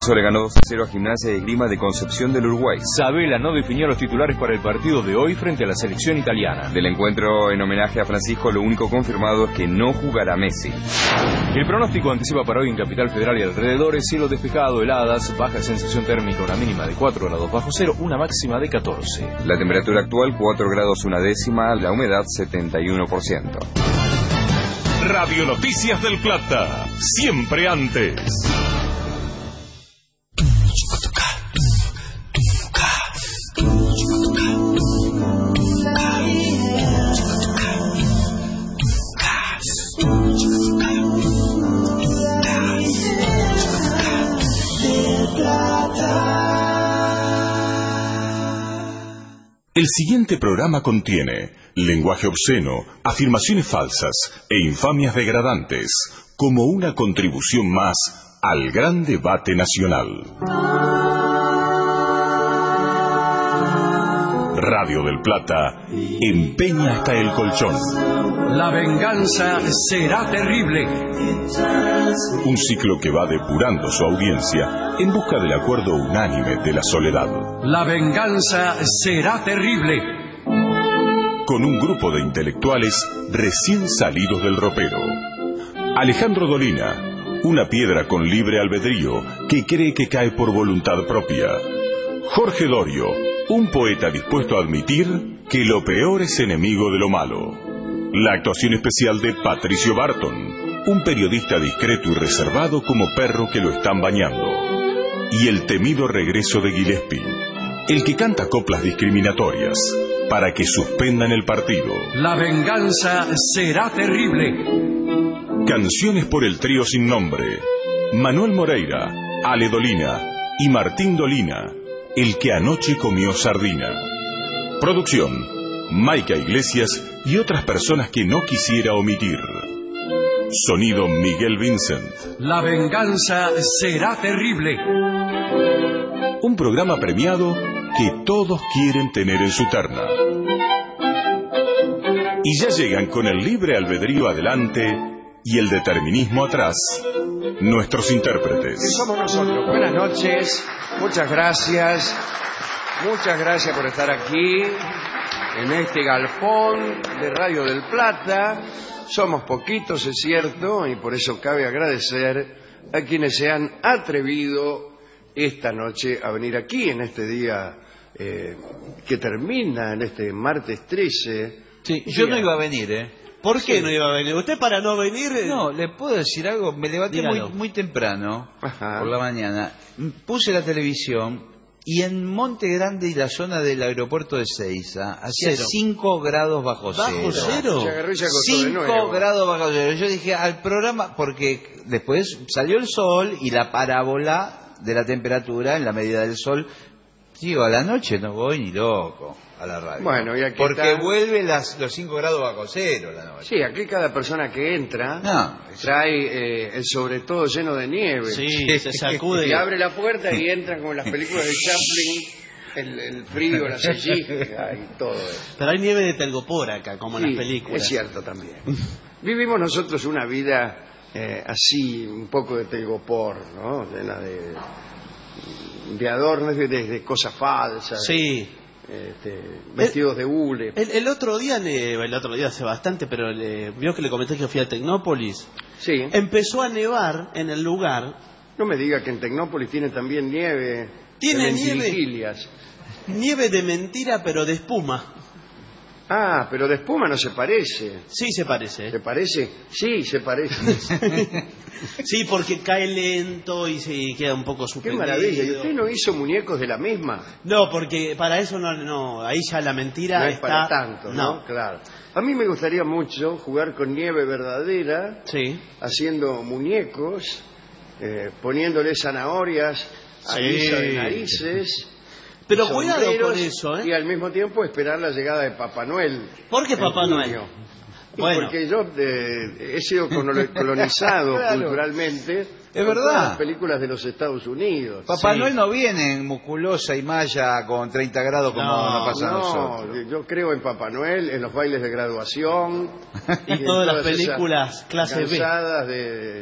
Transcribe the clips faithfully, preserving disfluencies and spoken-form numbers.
Le ganó dos a cero a Gimnasia de Esgrima de Concepción del Uruguay. Sabela no definió los titulares para el partido de hoy frente a la selección italiana. Del encuentro en homenaje a Francisco, lo único confirmado es que no jugará Messi. El pronóstico anticipa para hoy en Capital Federal y alrededores cielo despejado, heladas, baja sensación térmica, una mínima de cuatro grados bajo cero, una máxima de catorce. La temperatura actual cuatro grados una décima, la humedad setenta y uno por ciento. Radio Noticias del Plata, siempre antes. El siguiente programa contiene lenguaje obsceno, afirmaciones falsas e infamias degradantes, como una contribución más al gran debate nacional. Radio del Plata empeña hasta el colchón. La venganza será terrible. Un ciclo que va depurando su audiencia en busca del acuerdo unánime de la soledad. La venganza será terrible. Con un grupo de intelectuales recién salidos del ropero. Alejandro Dolina, una piedra con libre albedrío que cree que cae por voluntad propia. Jorge Dorio, un poeta dispuesto a admitir que lo peor es enemigo de lo malo. La actuación especial de Patricio Barton, un periodista discreto y reservado como perro que lo están bañando. Y el temido regreso de Gillespie, el que canta coplas discriminatorias para que suspendan el partido. La venganza será terrible. Canciones por el trío sin nombre. Manuel Moreira, Ale Dolina y Martín Dolina, el que anoche comió sardina. Producción, Maica Iglesias y otras personas que no quisiera omitir. Sonido Miguel Vincent. La venganza será terrible. Un programa premiado que todos quieren tener en su terna. Y ya llegan con el libre albedrío adelante y el determinismo atrás, nuestros intérpretes. Que somos nosotros. Buenas noches, muchas gracias, muchas gracias por estar aquí en este galpón de Radio del Plata. Somos poquitos, es cierto, y por eso cabe agradecer a quienes se han atrevido esta noche a venir aquí en este día eh, que termina, en este martes trece. Sí, yo no iba a venir, ¿eh? ¿Por qué Sí. no iba a venir? ¿Usted para no venir? No, le puedo decir algo. Me levanté muy, muy temprano, Ajá. por la mañana. Puse la televisión y en Monte Grande y la zona del aeropuerto de Seiza hacía Cero. cinco grados bajo cero. ¿Bajo cero? Se agarró y se acostó de cinco nuevo. grados bajo cero. Yo dije al programa, porque después salió el sol y la parábola de la temperatura en la medida del sol. Digo, a la noche no voy ni loco a la radio. Bueno, y aquí porque está. vuelve las, los cinco grados bajo cero la noche. Sí, aquí cada persona que entra No. trae eh, el sobre todo lleno de nieve. Sí, se sacude. Y abre la puerta y entra como en las películas de Chaplin, el, el frío, la sellija y todo eso. Pero hay nieve de telgopor acá, como en Sí, las películas. es cierto también. Vivimos nosotros una vida eh, así, un poco de telgopor, ¿no? Llena de, de adornos, de, de cosas falsas. Sí. Este, vestidos de hule. El, el otro día, le- el otro día hace bastante, pero le, vio que le comenté que fui a Tecnópolis. Sí. Empezó a nevar en el lugar. No me diga que en Tecnópolis tiene también nieve. Tiene de nieve. mentiriguilias. Nieve de mentira, pero de espuma. Ah, pero de espuma no se parece. Sí se parece. ¿Se parece? Sí, se parece. Sí, porque cae lento y se queda un poco Qué suspendido. maravilla. ¿Y usted no hizo muñecos de la misma? No, porque para eso no, no, ahí ya la mentira No es está... para tanto, ¿no? No. Claro. A mí me gustaría mucho jugar con nieve verdadera, Sí. haciendo muñecos, eh, poniéndole zanahorias a Sí. guisa de narices. Pero y cuidado sombreros, con eso, ¿eh? Y al mismo tiempo esperar la llegada de Papá Noel. ¿Por qué en Papá Noel? junio. Y Bueno. Porque yo eh, he sido colon- colonizado Claro. culturalmente Es por verdad. todas las películas de los Estados Unidos. Papá Sí. Noel no viene en musculosa y malla con treinta grados como No, nos pasa a No, nosotros. yo creo en Papá Noel, en los bailes de graduación Y en todas las esas películas clase B. cansadas de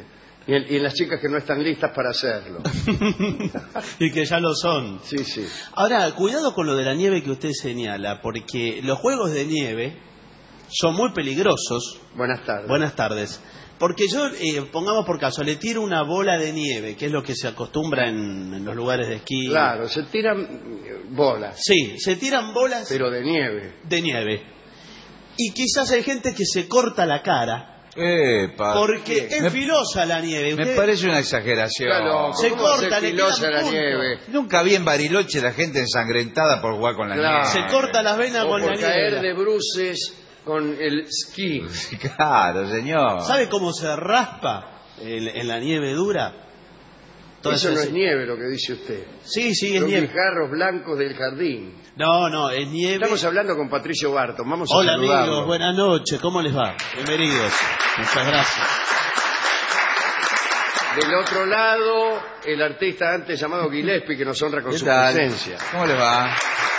Y en, y en las chicas que no están listas para hacerlo. Y que ya lo son. Sí, sí. Ahora, cuidado con lo de la nieve que usted señala, porque los juegos de nieve son muy peligrosos. Buenas tardes. Buenas tardes. Porque yo, eh, pongamos por caso, le tiro una bola de nieve, que es lo que se acostumbra en, en los lugares de esquí. Claro, se tiran bolas. Sí, se tiran bolas Pero de nieve. de nieve. Y quizás hay gente que se corta la cara, Epa. porque es Me- filosa la nieve. Me Usted- parece una exageración. Claro, Se ¿cómo corta, hacer le filosa quedan la puntos. nieve? Nunca vi en Bariloche la gente ensangrentada por jugar con la Claro. nieve. Se corta las venas O con por la caer nieve. de bruces con el esquí. Claro, señor. ¿Sabe cómo se raspa en, en la nieve dura? Todo Eso eso no es- es nieve lo que dice usted. Sí, sí, es Son nieve. guijarros blancos del jardín. No, no, es nieve. Estamos hablando con Patricio Barton. Vamos a Hola saludarlo. amigos, buenas noches, ¿cómo les va? Bienvenidos. Muchas gracias. Del otro lado, el artista antes llamado Gillespie, que nos honra con ¿Qué su tal? presencia. ¿Cómo le va?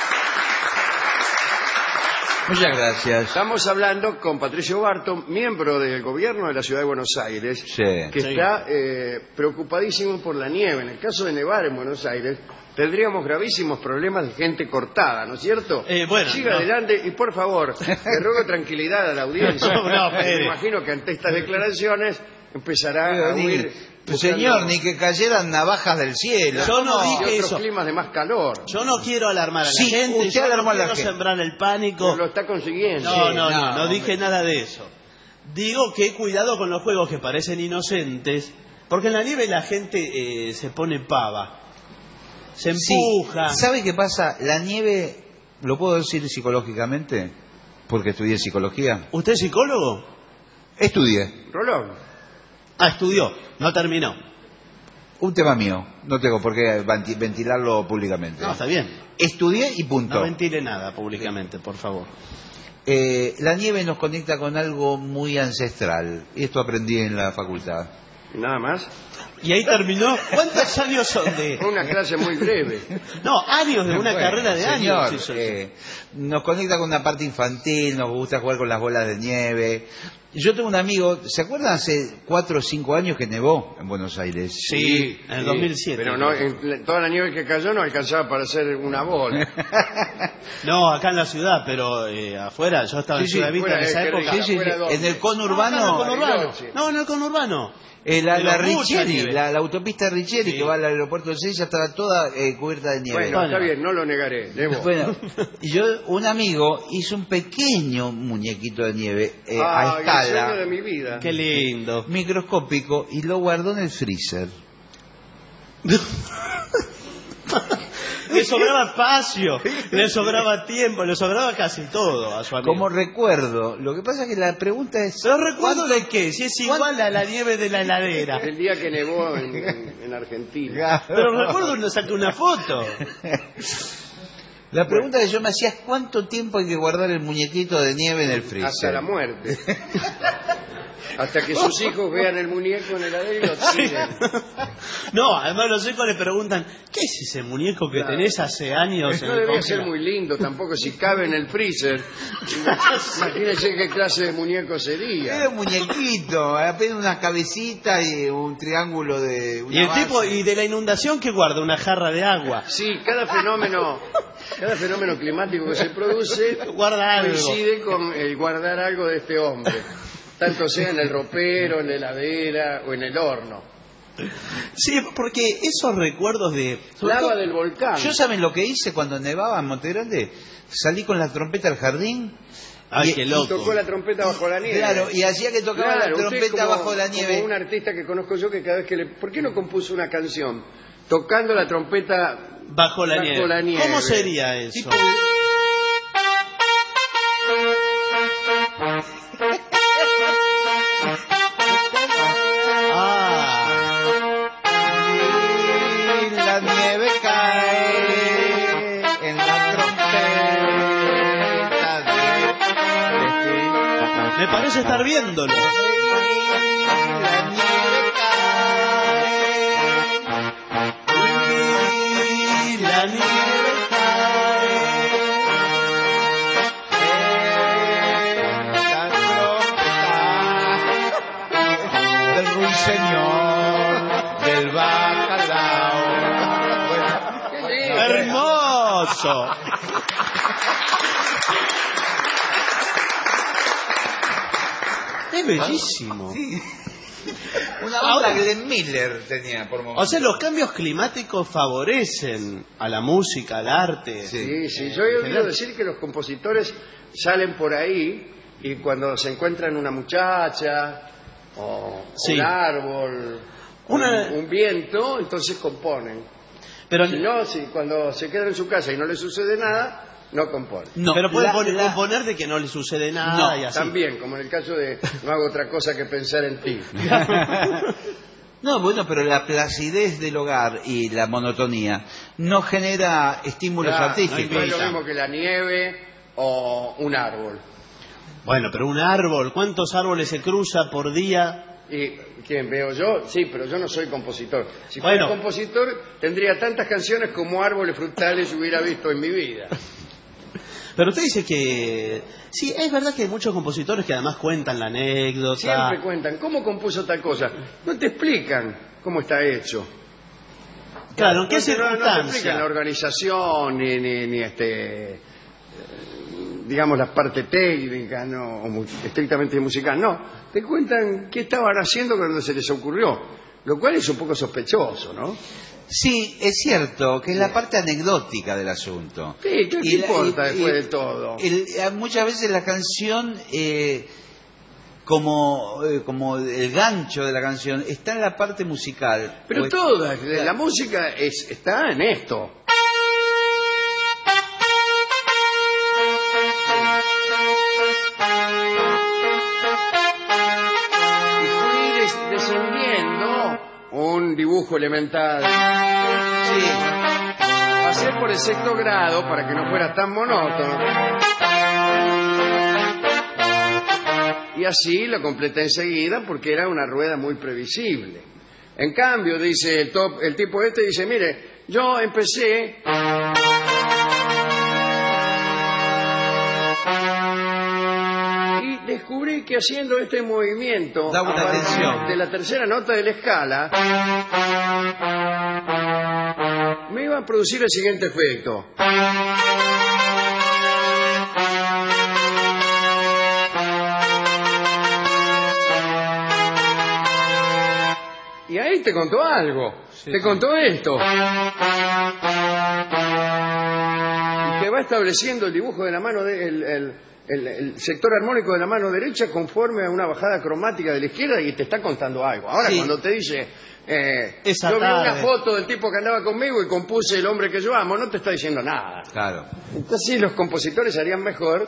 Muchas gracias. Estamos hablando con Patricio Barton, miembro del gobierno de la Ciudad de Buenos Aires, Sí. que Sí. está eh, preocupadísimo por la nieve. En el caso de nevar en Buenos Aires, tendríamos gravísimos problemas de gente cortada, ¿no es cierto? Eh, bueno, Siga no. adelante y, por favor, le ruego tranquilidad a la audiencia. No, no, Me espere. imagino que ante estas declaraciones empezará a Ni- huir... pues, buscando- señor, ni que cayeran navajas del cielo. Yo no y dije otros eso. climas de más calor. Yo no quiero alarmar a la Sí, gente, usted yo alarmó no a la quiero gente. sembrar el pánico. Lo está consiguiendo. No, Sí, no, no, no, no, hombre. dije nada de eso. Digo que cuidado con los juegos que parecen inocentes, porque en la nieve la gente eh, se pone pava, se Sí. empuja. ¿Sabe qué pasa? La nieve, ¿lo puedo decir psicológicamente? Porque estudié psicología. ¿Usted es psicólogo? Estudié. Rolón. Ah, estudió, no terminó. Un tema mío. No tengo por qué vanti- ventilarlo públicamente. No, está bien. Estudié y punto. No ventile nada públicamente, por favor. Eh, la nieve nos conecta con algo muy ancestral. Y esto aprendí en la facultad. Nada más. Y ahí terminó. ¿Cuántos años son de...? Fue una clase muy breve. No, años de una Bueno, carrera de señor, años. hizo eso. eh, nos conecta con una parte infantil, nos gusta jugar con las bolas de nieve. Yo tengo un amigo, ¿se acuerdan hace cuatro o cinco años que nevó en Buenos Aires? Sí, en el dos mil siete. Pero no, en la- toda la nieve que cayó no alcanzaba para hacer una bola. No, acá en la ciudad, pero eh, afuera, yo estaba en Sí, sí, Ciudad Vista fuera, en esa eh, qué época. rico. Sí, sí, sí. ¿Fuera dónde? En el No, conurbano, acá en el conurbano. Bariloche. No, en el conurbano. eh, la, Pero la mucha Richieri, nieve. la, la autopista Richieri Sí. que va al aeropuerto de Sella estaba toda eh, cubierta de nieve. Bueno, está bien, no lo negaré. Debo. Bueno, y yo, un amigo hizo un pequeño muñequito de nieve eh, Ah, a el sueño escala, de mi vida. Qué lindo. microscópico, y lo guardó en el freezer. Le sobraba espacio, le sobraba tiempo, le sobraba casi todo a su amigo. Como recuerdo, lo que pasa es que la pregunta es... ¿Pero recuerdo de qué? Si es igual a la nieve de la heladera. El día que nevó en, en- en Argentina. Pero recuerdo que nos saqué una foto. La pregunta que yo me hacía es cuánto tiempo hay que guardar el muñequito de nieve en el freezer. Hasta la muerte. Hasta que sus hijos vean el muñeco en el heladero y lo tiren. No, además los hijos le preguntan, ¿qué es ese muñeco que Claro. tenés hace años en No el debe ser congelador? muy lindo tampoco si cabe en el freezer. Imagínense qué clase de muñeco sería. Era un muñequito, apenas una cabecita y un triángulo de... una Y el base. tipo, y de la inundación, ¿qué guarda? Una jarra de agua. Sí, cada fenómeno, cada fenómeno climático que se produce Guarda algo. coincide con el guardar algo de este hombre, tanto sea en el ropero, en la heladera o en el horno. Sí, porque esos recuerdos de... sobre Lava todo- del volcán. Yo saben lo que hice cuando nevaba en Montegrande, salí con la trompeta al jardín. Ay, y- qué Y loco. tocó la trompeta bajo la nieve. Claro, y hacía que tocaba Claro, la usted trompeta como- bajo la nieve. Como un artista que conozco yo que cada vez que le... ¿Por qué no compuso una canción tocando la trompeta Bajo la, bajo nieve. la nieve? ¿Cómo sería eso? Tipo- Ah, Y la nieve cae en la trompeta de... me parece estar viéndolo. La nieve cae y la nieve cae en la trompeta del ruiseñor. aplauso. Es bellísimo. Sí. Una banda Glenn Miller tenía por momentos. O sea, los cambios climáticos favorecen a la música, al arte. Sí, sí. Yo he oído decir que los compositores salen por ahí y cuando se encuentran una muchacha o Sí. un árbol, Una- un, un viento, entonces componen. Pero Si no, si cuando se quedan en su casa y no les sucede nada, no componen. No, pero pueden la- poner- la- componer de que no le sucede nada No, y así. También, como en el caso de no hago otra cosa que pensar en ti. No, bueno, pero la placidez del hogar y la monotonía no genera estímulos Ya, artísticos. no es lo mismo que la nieve o un árbol. Bueno, pero un árbol, ¿cuántos árboles se cruza por día? ¿Y quién veo yo? Sí, pero yo no soy compositor. Si Bueno. fuera compositor, tendría tantas canciones como árboles frutales hubiera visto en mi vida. Pero usted dice que... Sí, es verdad que hay muchos compositores que además cuentan la anécdota. Siempre cuentan, ¿cómo compuso tal cosa? No te explican cómo está hecho. Claro, ¿en qué no, te- no- no te explican circunstancia? la organización, ni, ni, ni este... eh, digamos, la parte técnica, no, o mu- estrictamente musical, no. Te cuentan qué estaban haciendo cuando se les ocurrió, lo cual es un poco sospechoso, ¿no? Sí, es cierto que es la parte anecdótica del asunto. Sí, ¿qué Y la- importa y- después y- de todo? el- eh, muchas veces la canción, eh, como, eh, como el gancho de la canción, está en la parte musical. Pero Pues- toda, la música es, está en esto. Y fui des- descendiendo un dibujo elemental. Sí. Pasé por el sexto grado para que no fuera tan monótono. Y así lo completé enseguida porque era una rueda muy previsible. En cambio, dice el, top, el tipo este, dice, mire, yo empecé... Y descubrí que haciendo este movimiento Da una a partir tensión. de la tercera nota de la escala, me iba a producir el siguiente efecto. Y ahí te contó algo. Te contó esto. Y te va estableciendo el dibujo de la mano de, el, el- el- el sector armónico de la mano derecha conforme a una bajada cromática de la izquierda y te está contando algo. Ahora Sí. cuando te dice eh, Esa yo vi una tarde. foto del tipo que andaba conmigo y compuse El hombre que yo amo, no te está diciendo nada. Claro. Entonces sí, los compositores harían mejor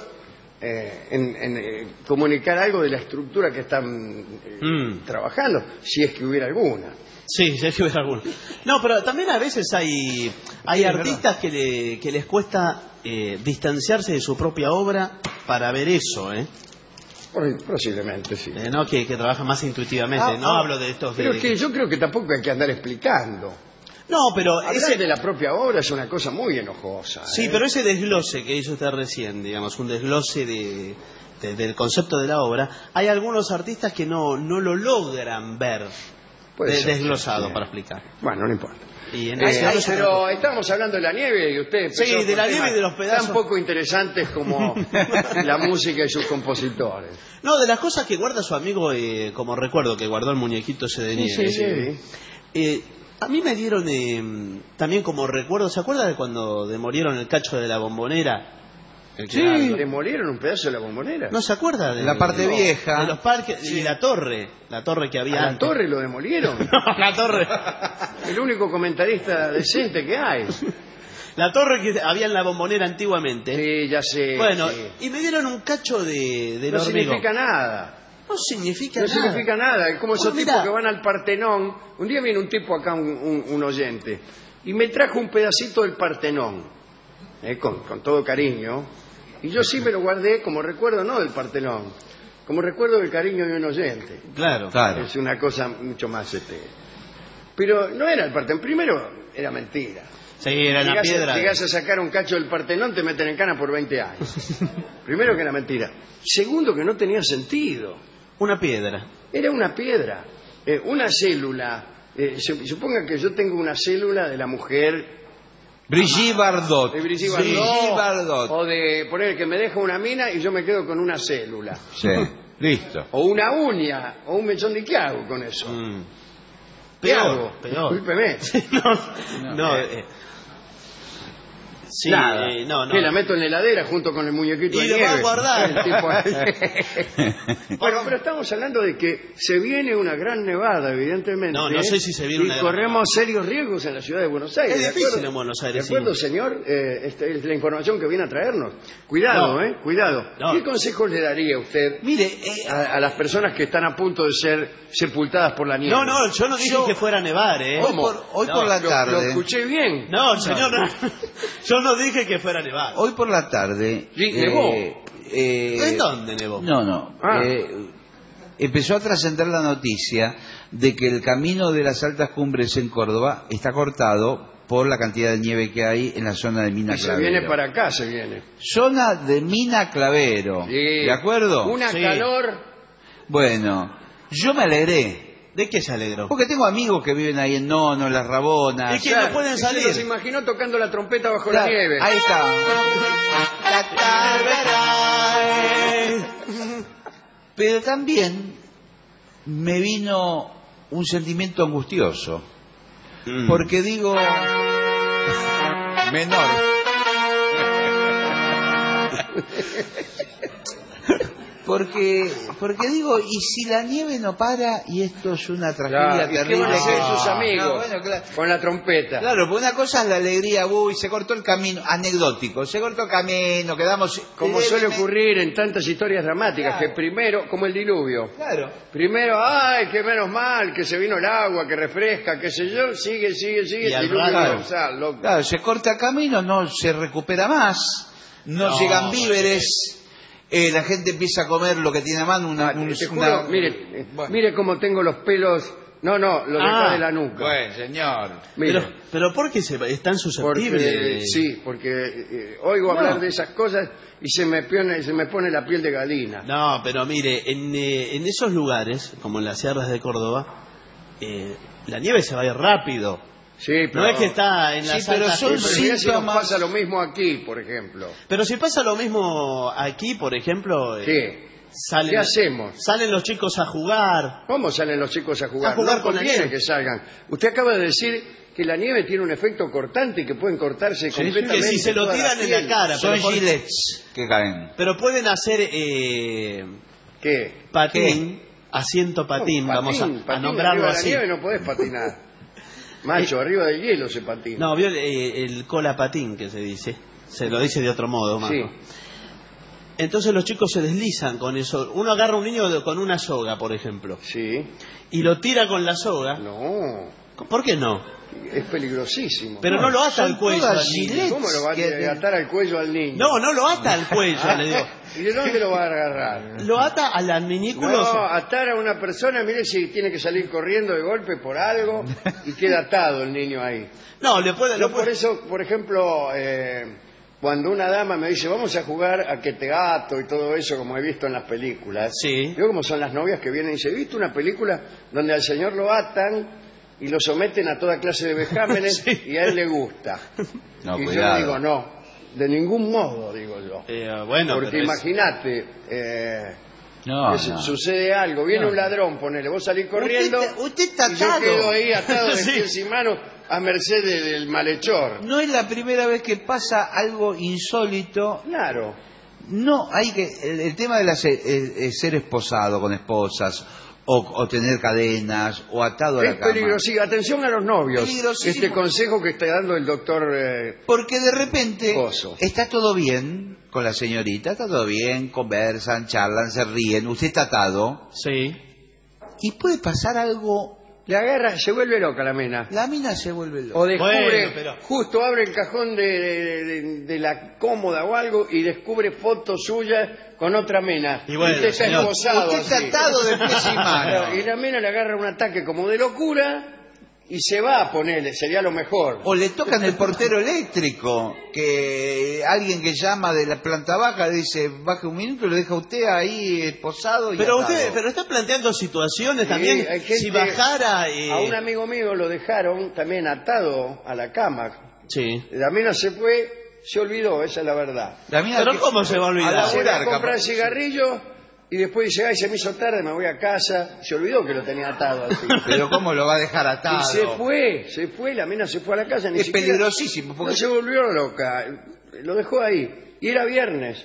eh, en, en, eh, comunicar algo de la estructura que están eh, Mm. trabajando, si es que hubiera alguna. Sí, sí, hay que ver alguno. No, pero también a veces hay, hay Sí, es artistas que, le, que les cuesta eh, distanciarse de su propia obra para ver eso, ¿eh? Por- Posiblemente, sí. Eh, no que, que trabajan más intuitivamente. Ah, no ah, hablo de estos de... Pero es que yo creo que tampoco hay que andar explicando. No, pero Hablar ese... de la propia obra es una cosa muy enojosa. Sí, ¿eh? pero ese desglose que hizo usted recién, digamos, un desglose de, de- del concepto de la obra, hay algunos artistas que no, no lo logran ver Puede de- ser, desglosado sí. para explicar. Bueno, no importa. Y en Eh, ese ay, caso- pero estábamos hablando de la nieve y usted empezó Sí, de con la nieve temas y de los pedazos. tan poco interesantes como la música y sus compositores. No, de las cosas que guarda su amigo, eh, como recuerdo que guardó el muñequito ese de nieve. Sí, sí. Eh, a mí me dieron eh, también como recuerdo, ¿se acuerda de cuando demolieron el cacho de la Bombonera? El que Sí, era- demolieron un pedazo de la bombonera. ¿No se acuerda? De La parte no, vieja. De los parques y la torre. La torre que había ¿A la antes. torre lo demolieron? La torre. El único comentarista decente que hay. La torre que había en la Bombonera antiguamente. Sí, ya sé. Bueno, sí. y me dieron un cacho de, de No hormigón. significa nada. No significa No nada. significa nada. Es como esos Bueno, tipos mirá. que van al Partenón. Un día viene un tipo acá, un, un- un oyente, y me trajo un pedacito del Partenón, eh, con, con todo cariño. Y yo sí me lo guardé como recuerdo, no del Partenón, como recuerdo del cariño de un oyente. Claro. Claro. Es una cosa mucho más... este Pero no era el Partenón. Primero, era mentira. Sí, era la Llegás, piedra. a, llegás a sacar un cacho del Partenón, te meten en cana por veinte años. Primero que era mentira. Segundo que no tenía sentido. Una piedra. Era una piedra, eh, una célula. Eh, su- suponga que yo tengo una célula de la mujer Brigitte Bardot. De Brigitte Brigitte Bardot, Bardot. o de poner que me deja una mina y yo me quedo con una célula. Sí, listo. O una uña, o un mechón de qué hago con eso. Mm. ¿Qué Peor, hago? peor. Discúlpeme. no, no, eh, sí, Nada. eh, no, no. Que la meto en la heladera junto con el muñequito Y de lo nieve. va a guardar. El tipo- bueno, pero estamos hablando de que se viene una gran nevada, evidentemente. No, no sé si se viene y una gran corremos serios riesgos en la ciudad de Buenos Aires. Es ¿de difícil acuerdo? en Buenos Aires, ¿De acuerdo, sí. señor? Eh, esta es la información que viene a traernos. Cuidado, No. ¿eh? Cuidado. No. ¿Qué consejos le daría usted Mire, eh, a, a las personas que están a punto de ser sepultadas por la nieve? No, no, yo no dije Yo- que fuera a nevar, ¿eh? hoy por, hoy No, por la Lo, tarde. lo escuché bien. No, señor, no. Yo no dije que fuera a nevar. Hoy por la tarde. Sí, nevó. eh, ¿En dónde nevó? No, no. Ah. eh, empezó a trascender la noticia de que el camino de las altas cumbres en Córdoba está cortado por la cantidad de nieve que hay en la zona de Mina Y se Clavero. viene para acá, se viene. Zona de Mina Clavero. Sí. ¿De acuerdo? Una Sí. calor. Bueno, yo me alegré. ¿De qué se alegró? Porque tengo amigos que viven ahí en Nono, en Las Rabonas. Es que no pueden y salir. Se los imaginó tocando la trompeta bajo Claro, la nieve. ahí está. La tarde. Pero también me vino un sentimiento angustioso. Mm. Porque digo... Menor. Porque, porque digo, y si la nieve no para y esto es una tragedia Claro, ¿y qué terrible. van a hacer sus No, amigos? no, bueno, claro. Con la trompeta. Claro, porque una cosa es la alegría, uy, se cortó el camino, anecdótico, se cortó el camino, quedamos... Como suele levemente- ocurrir en tantas historias dramáticas, Claro. que primero, como el diluvio, Claro. primero, ay, que menos mal, que se vino el agua, que refresca, qué sé yo, sigue, sigue, sigue, Y al diluvio rato- universal, loco. Claro, se corta el camino, no se recupera más, no, No, llegan víveres, eh, la gente empieza a comer lo que tiene a mano, una... Ah, un- te una- juro, mire, eh, Bueno. mire cómo tengo los pelos, no, no, lo de acá Ah, de la nuca. Bueno, señor. Mire, Pero, pero ¿por qué se, están susceptibles? porque, sí, porque eh, oigo No. hablar de esas cosas y se me pone, se me pone la piel de gallina. No, pero mire, en, eh, en esos lugares, como en las sierras de Córdoba, eh, la nieve se va a ir rápido. Sí, pero, No es que está en Sí, las pero altas son pero cumbres. mirá si nos síntomas- pasa lo mismo aquí, por ejemplo. Pero si pasa lo mismo aquí, por ejemplo, eh, ¿Qué? salen, ¿Qué hacemos? salen los chicos a jugar. ¿Cómo salen los chicos a jugar? A jugar no con la conviene nieve. que salgan. Usted acaba de decir que la nieve tiene un efecto cortante y que pueden cortarse Sí, sí. completamente. Que si se lo toda tiran en la piel. cara, Son pero, por- gilets que caen. pero pueden hacer eh, ¿Qué? patín, asiento patín, No, vamos a, patín, a patín nombrarlo arriba de la así. nieve no podés patinar. Macho, arriba del hielo se patina. No, vio el, eh, el cola patín que se dice, se lo dice de otro modo, Marco. Sí. Entonces los chicos se deslizan con eso. Uno agarra a un niño de- con una soga, por ejemplo, Sí. y lo tira con la soga. No. ¿Por qué no? Es peligrosísimo. Pero no, lo ata son al cuello todas al niño. gilets. ¿Cómo lo va a que- atar al cuello al niño? No, no lo ata al cuello, le digo. ¿Y de dónde lo va a agarrar? Lo ata al adminículo. No, atar a una persona, mire si tiene que salir corriendo de golpe por algo y queda atado el niño ahí. No, le puede, Yo lo por puede- eso, por ejemplo, eh, cuando una dama me dice vamos a jugar a que te gato y todo eso, como he visto en las películas, Sí. yo como son las novias que vienen y dicen, ¿he visto una película donde al señor lo atan y lo someten a toda clase de vejámenes Sí. y a él le gusta? No, y cuidado. yo digo, no, de ningún modo, digo yo. Eh, bueno, Porque pero es- imagínate, eh, No, que su- no. sucede algo, viene No. un ladrón, ponele, vos salís corriendo Usted, usted está y yo atado. quedo ahí atado de Sí. pies y manos a merced de- del malhechor. No es la primera vez que pasa algo insólito. Claro. No, hay que el, el tema de la se- eh, eh, ser esposado con esposas o, o tener cadenas o atado a la Es cama. peligrosísimo. Atención a los novios. Peligrosísimo. Este consejo que está dando el doctor... eh, Porque de repente Pozo. está todo bien con la señorita, está todo bien, conversan, charlan, se ríen, usted está atado Sí. y puede pasar algo, le agarra, se vuelve loca la mina. la mina se vuelve loca. O descubre, Bueno, pero- justo abre el cajón de, de- de- de la cómoda o algo y descubre fotos suyas con otra mina. Y bueno, usted está señor, esposado Usted está así. atado de pies y manos. Y la mina le agarra un ataque como de locura y se va a ponerle, sería lo mejor. O le tocan el portero eléctrico, que alguien que llama de la planta baja le dice, baje un minuto y lo deja usted ahí esposado y Pero atado. usted, pero está planteando situaciones Sí, también. hay gente- Si bajara, eh, A un amigo mío lo dejaron también atado a la cama Sí. La mina se fue, se olvidó, esa es la verdad. La mina Pero que- ¿cómo se va a olvidar? Se va a laburar, comprar capaz. cigarrillos y después dice, ay, se me hizo tarde, me voy a casa. Se olvidó que lo tenía atado así. Pero ¿cómo lo va a dejar atado? Y se fue, se fue, la mina se fue a la casa. Ni Es siquiera- peligrosísimo. No Porque... se volvió loca, lo dejó ahí. Y era viernes.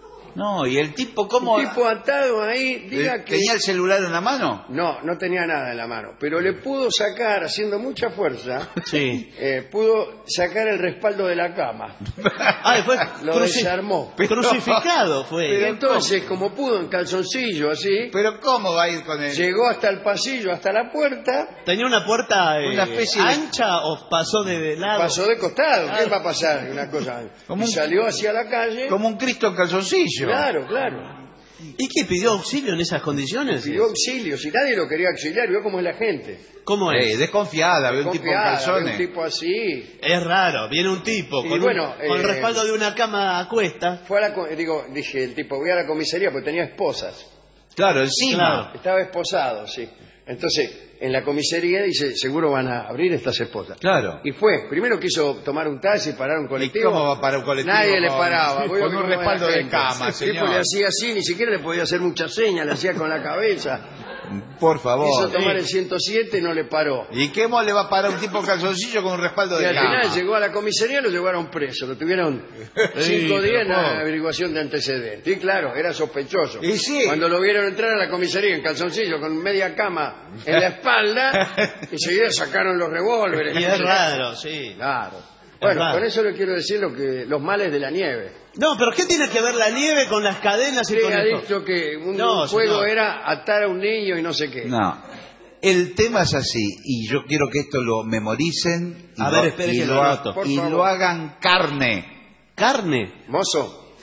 No, y el tipo, ¿cómo? Un tipo atado ahí, diga Eh, que... ¿Tenía el celular en la mano? No, no tenía nada en la mano, pero le pudo sacar, haciendo mucha fuerza, Sí. eh, pudo sacar el respaldo de la cama. Ay, fue Lo cruci- desarmó. crucificado fue. Y entonces, como pudo en calzoncillo así, Pero ¿cómo va a ir con él? llegó hasta el pasillo, hasta la puerta, ¿Tenía una puerta eh, Una especie de- ancha o pasó de lado? pasó de costado. ¿Qué va a pasar? Una cosa. Como Y un- salió hacia la calle. Como un Cristo en calzoncillo. Claro, claro. ¿Y qué pidió auxilio en esas condiciones? Pidió auxilio. Si nadie lo quería auxiliar, vio cómo es la gente. ¿Cómo es? Eh, desconfiada, ve un tipo en Confiada, ve calzones. un tipo así. Es raro, viene un tipo Y con, un- bueno, con el eh, respaldo de una cama a cuesta. Fue a la, co- digo, dije, el tipo, voy a la comisaría porque tenía esposas. Claro, encima. Claro. Estaba esposado, sí. Entonces, en la comisaría dice, seguro van a abrir estas esposas. Claro. Y fue. Primero quiso tomar un taxi, parar un colectivo. ¿Y cómo va a parar un colectivo Nadie le con- paraba. Voy a con ver un cómo va respaldo la de gente. cama, El tipo señor? le hacía así, ni siquiera le podía hacer muchas señas, le hacía con la cabeza. Por Quiso favor. tomar el ciento siete, no le paró. ¿Y qué mo le va a parar un tipo en calzoncillo con un respaldo Y de al cama? final llegó a la comisaría y lo llevaron preso. Lo tuvieron Sí, cinco pero días en la pobre. averiguación de antecedentes. Y claro, era sospechoso. Y sí. Cuando lo vieron entrar a la comisaría en calzoncillo con media cama en la espalda, enseguida sacaron los revólveres. Y es raro, sí. Claro. Bueno, raro. con eso le quiero decir lo que los males de la nieve. No, pero ¿qué tiene que ver la nieve con las cadenas y Sí, con ha esto? dicho que un, No, un juego señor. era atar a un niño y no sé qué. No. El tema es así, y yo quiero que esto lo memoricen y, A lo, ver, espere y que lo lo ha- anoto. Por y favor. lo hagan carne. ¿Carne? Mozo,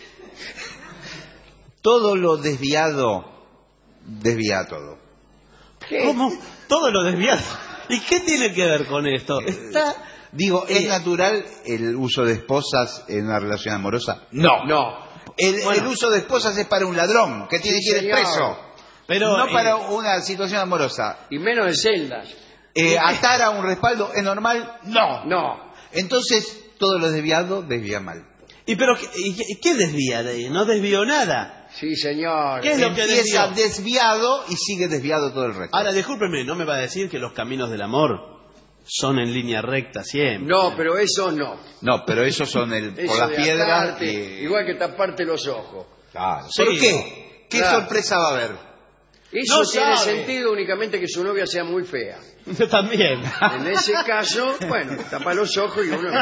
Todo lo desviado, desvía todo. ¿qué? ¿Cómo? Todo lo desviado. ¿Y qué tiene que ver con esto? Está... Digo, ¿es Eh, natural el uso de esposas en una relación amorosa? No. No. El, Bueno. el uso de esposas es para un ladrón que tiene Sí, que ir señor. preso. Pero, no eh, para una situación amorosa. Y menos de celdas. Eh, ¿Atar a un respaldo es normal? No. No. Entonces, todo lo desviado desvía mal. ¿Y pero qué, y qué- qué desvía de ahí? No desvió nada. Sí, señor. ¿Qué es lo que Empieza desvió? desviado y sigue desviado todo el resto. Ahora, discúlpeme, no me va a decir que los caminos del amor son en línea recta siempre. No, pero eso no. No, pero esos son el, Eso por las de piedras. atarte, y- igual que taparte los ojos. Claro. Sí, ¿Por qué? ¿Qué Claro. sorpresa va a haber? Eso No tiene sabe. sentido únicamente que su novia sea muy fea. También. En ese caso, bueno, tapa los ojos y uno...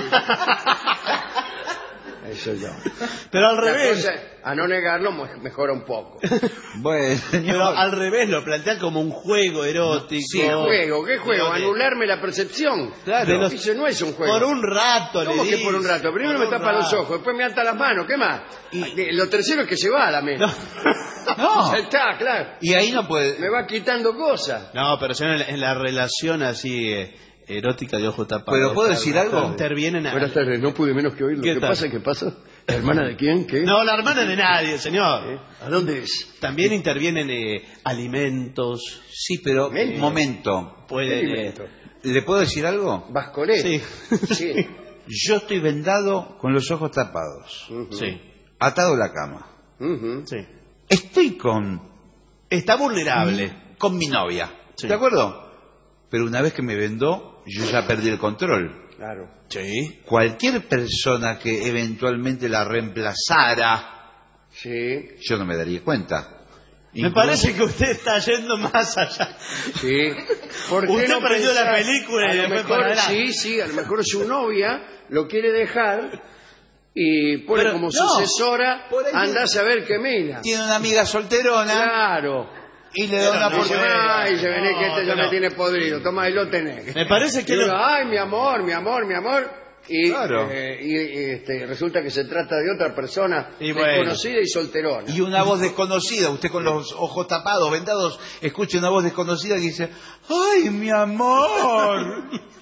Eso yo. Pero al La revés. cosa, a no negarlo, mo- mejora un poco. Bueno, Pero señor. al revés lo plantean como un juego erótico. ¿Qué juego? ¿Qué juego? Digo, de- Anularme la percepción. Claro. De los- Eso no es un juego. Por un rato, le ¿Cómo que dice. por un rato? Primero Por me un tapa los rato. ojos, después me ata las manos, ¿qué más? Y lo tercero es que se va a la mente. No. Ya está, claro. Y ahí no puede. Me va quitando cosas. No, pero señor, en la, en la relación así eh, erótica de ojo tapado. ¿Pero puedo decir algo? Intervienen a... Buenas tardes, no pude menos que oírlo. ¿Qué ¿Qué, tal? pasa? ¿Qué pasa? ¿La hermana de quién? ¿Qué? No, la hermana de nadie, señor. ¿Eh? ¿A dónde es? También intervienen eh, alimentos. Sí, pero Momento. un momento. ¿Qué Pueden... eh, alimento? ¿Le puedo decir algo? Vascolet. Sí. Sí. Yo estoy vendado con los ojos tapados, Ujú. Sí, atado a la cama. Ujú. sí. Estoy con Está vulnerable. con mi novia. Sí. ¿De acuerdo? Pero una vez que me vendó, yo ya perdí el control. Claro. Sí. Cualquier persona que eventualmente la reemplazara, Sí, yo no me daría cuenta. Me parece que usted está yendo más allá. sí. ¿Por qué Usted no prendió la pensar- película a y lo después mejor, para adelante. sí, sí, a lo mejor su novia lo quiere dejar y pone Pero, como no, sucesora, por ahí- anda a saber qué mina. Tiene una amiga solterona Claro. y le da una no, Dice, oportunidad. ay, se vení que este ya no. me tiene podrido, toma, ahí lo tenés. Me parece Y que uno, lo- ay, mi amor, mi amor, mi amor. Y, Claro. eh, y, y, este, resulta que se trata de otra persona Y bueno. desconocida y solterona. Y una voz desconocida, usted con los ojos tapados, vendados, escucha una voz desconocida que dice, ¡ay, mi amor!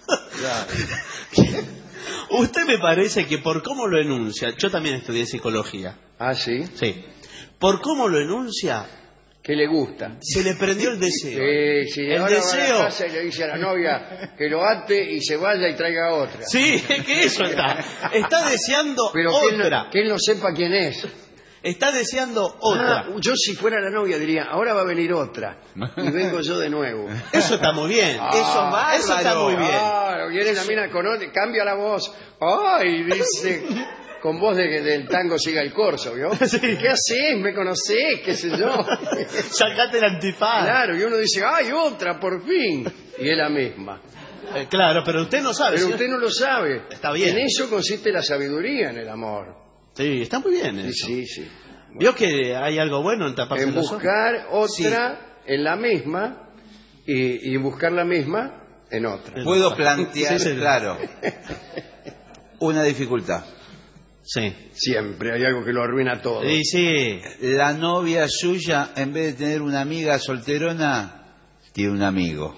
Usted me parece que por cómo lo enuncia, yo también estudié psicología, Ah, sí. sí, por cómo lo enuncia, que le gusta. Se le prendió el deseo. Sí, sí, el ahora deseo. va a la casa y le dice a la novia que lo ate y se vaya y traiga otra. Sí, que eso está. Está deseando Pero que él, otra. no, que él no sepa quién es. Está deseando otra. Ah, yo si fuera la novia diría, ahora va a venir otra. Y vengo yo de nuevo. Eso está muy bien. Ah, eso, va, eso está muy bien. Claro, viene la mina con otra, cambia la voz. Ay, dice, con voz de que del tango siga el corso, ¿vio? Sí. ¿Qué haces? ¿Me conocés? ¿Qué sé yo? Sacate el antifaz. Claro, y uno dice, ay, otra, por fin. Y es la misma. Eh, claro, pero usted no sabe. Pero ¿sí? usted no lo sabe. Está bien. En eso consiste la sabiduría en el amor. Sí, está muy bien Sí, eso. sí, sí. ¿Vio que hay algo bueno en taparse En los ojos? buscar otra en la misma y, y buscar la misma en otra. Puedo plantear, Sí, sí. claro, una dificultad. Sí. Siempre hay algo que lo arruina todo. Sí, sí. La novia suya, en vez de tener una amiga solterona, tiene un amigo.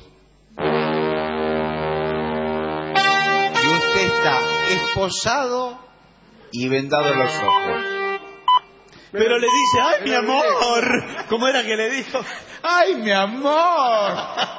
Y usted está esposado y vendado los ojos. Pero le dice, ¡ay, mi Pero amor! ¿Cómo era que le dijo? ¡Ay, mi amor!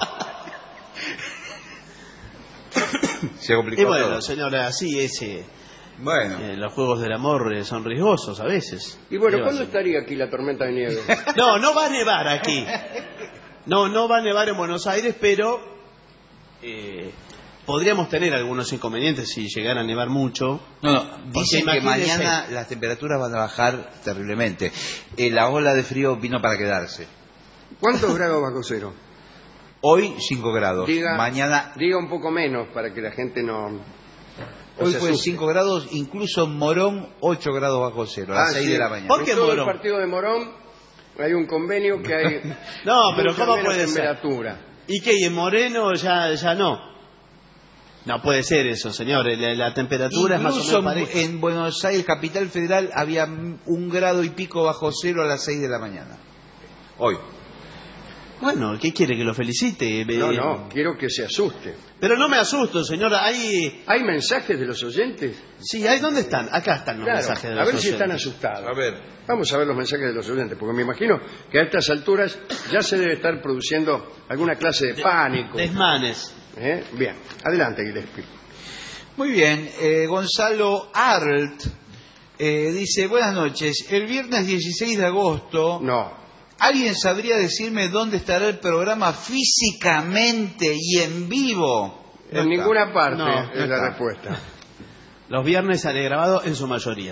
Se complicó Y bueno, todo. señora, así es. eh, Bueno, eh, los juegos del amor eh, son riesgosos a veces. Y bueno, ¿Qué va a ¿cuándo hacer? estaría aquí la tormenta de nieve? No, no va a nevar aquí. No, no va a nevar en Buenos Aires, pero eh, podríamos tener algunos inconvenientes si llegara a nevar mucho. no, no, dicen que imagínese- mañana las temperaturas van a bajar terriblemente. Eh, la ola de frío vino para quedarse. ¿Cuántos grados bajo cero? Hoy cinco grados, Diga, mañana diga un poco menos para que la gente no... no hoy se fue asuste. cinco grados, incluso en Morón ocho grados bajo cero, a las Ah, seis sí. de la mañana. ¿Por qué En todo Morón? el partido de Morón hay un convenio que hay No, pero mucha ¿cómo menos puede ser? temperatura. ¿Y qué? ¿Y en Moreno ya, ya no? No puede ser eso, señor. La, la temperatura es más o Incluso menos pareja. en Buenos Aires, capital federal, había un grado y pico bajo cero a las seis de la mañana. Hoy. Bueno, ¿qué quiere? ¿Que lo felicite? No, Eh, no, quiero que se asuste. Pero no me asusto, señora. Hay... ¿Hay mensajes de los oyentes? Sí, ¿hay dónde están? Acá están los Claro, mensajes de a los ver si están oyentes. asustados. A ver. Vamos a ver los mensajes de los oyentes, porque me imagino que a estas alturas ya se debe estar produciendo alguna clase de pánico. Desmanes. ¿Eh? Bien, adelante, Gillespie. Muy bien, eh, Gonzalo Arlt eh, dice, buenas noches, el viernes dieciséis de agosto, No, ¿alguien sabría decirme dónde estará el programa físicamente y en vivo? No en está. ninguna parte No, no es la está. respuesta. Los viernes sale grabado en su mayoría.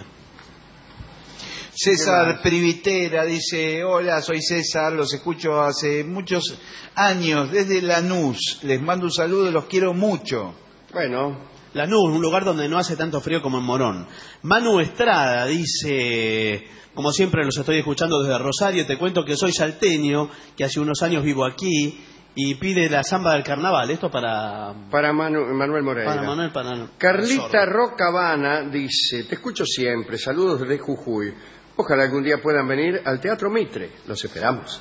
César Privitera dice, hola, soy César, los escucho hace muchos años desde Lanús, les mando un saludo, los quiero mucho. Bueno, Lanús, un lugar donde no hace tanto frío como en Morón. Manu Estrada dice, como siempre los estoy escuchando desde Rosario, te cuento que soy salteño, que hace unos años vivo aquí, y pide la samba del carnaval. Esto para, para Manu- Manuel Moreira. para Manuel, para... Carlita Rocabana dice, te escucho siempre, saludos desde Jujuy. Ojalá algún día puedan venir al Teatro Mitre, los esperamos.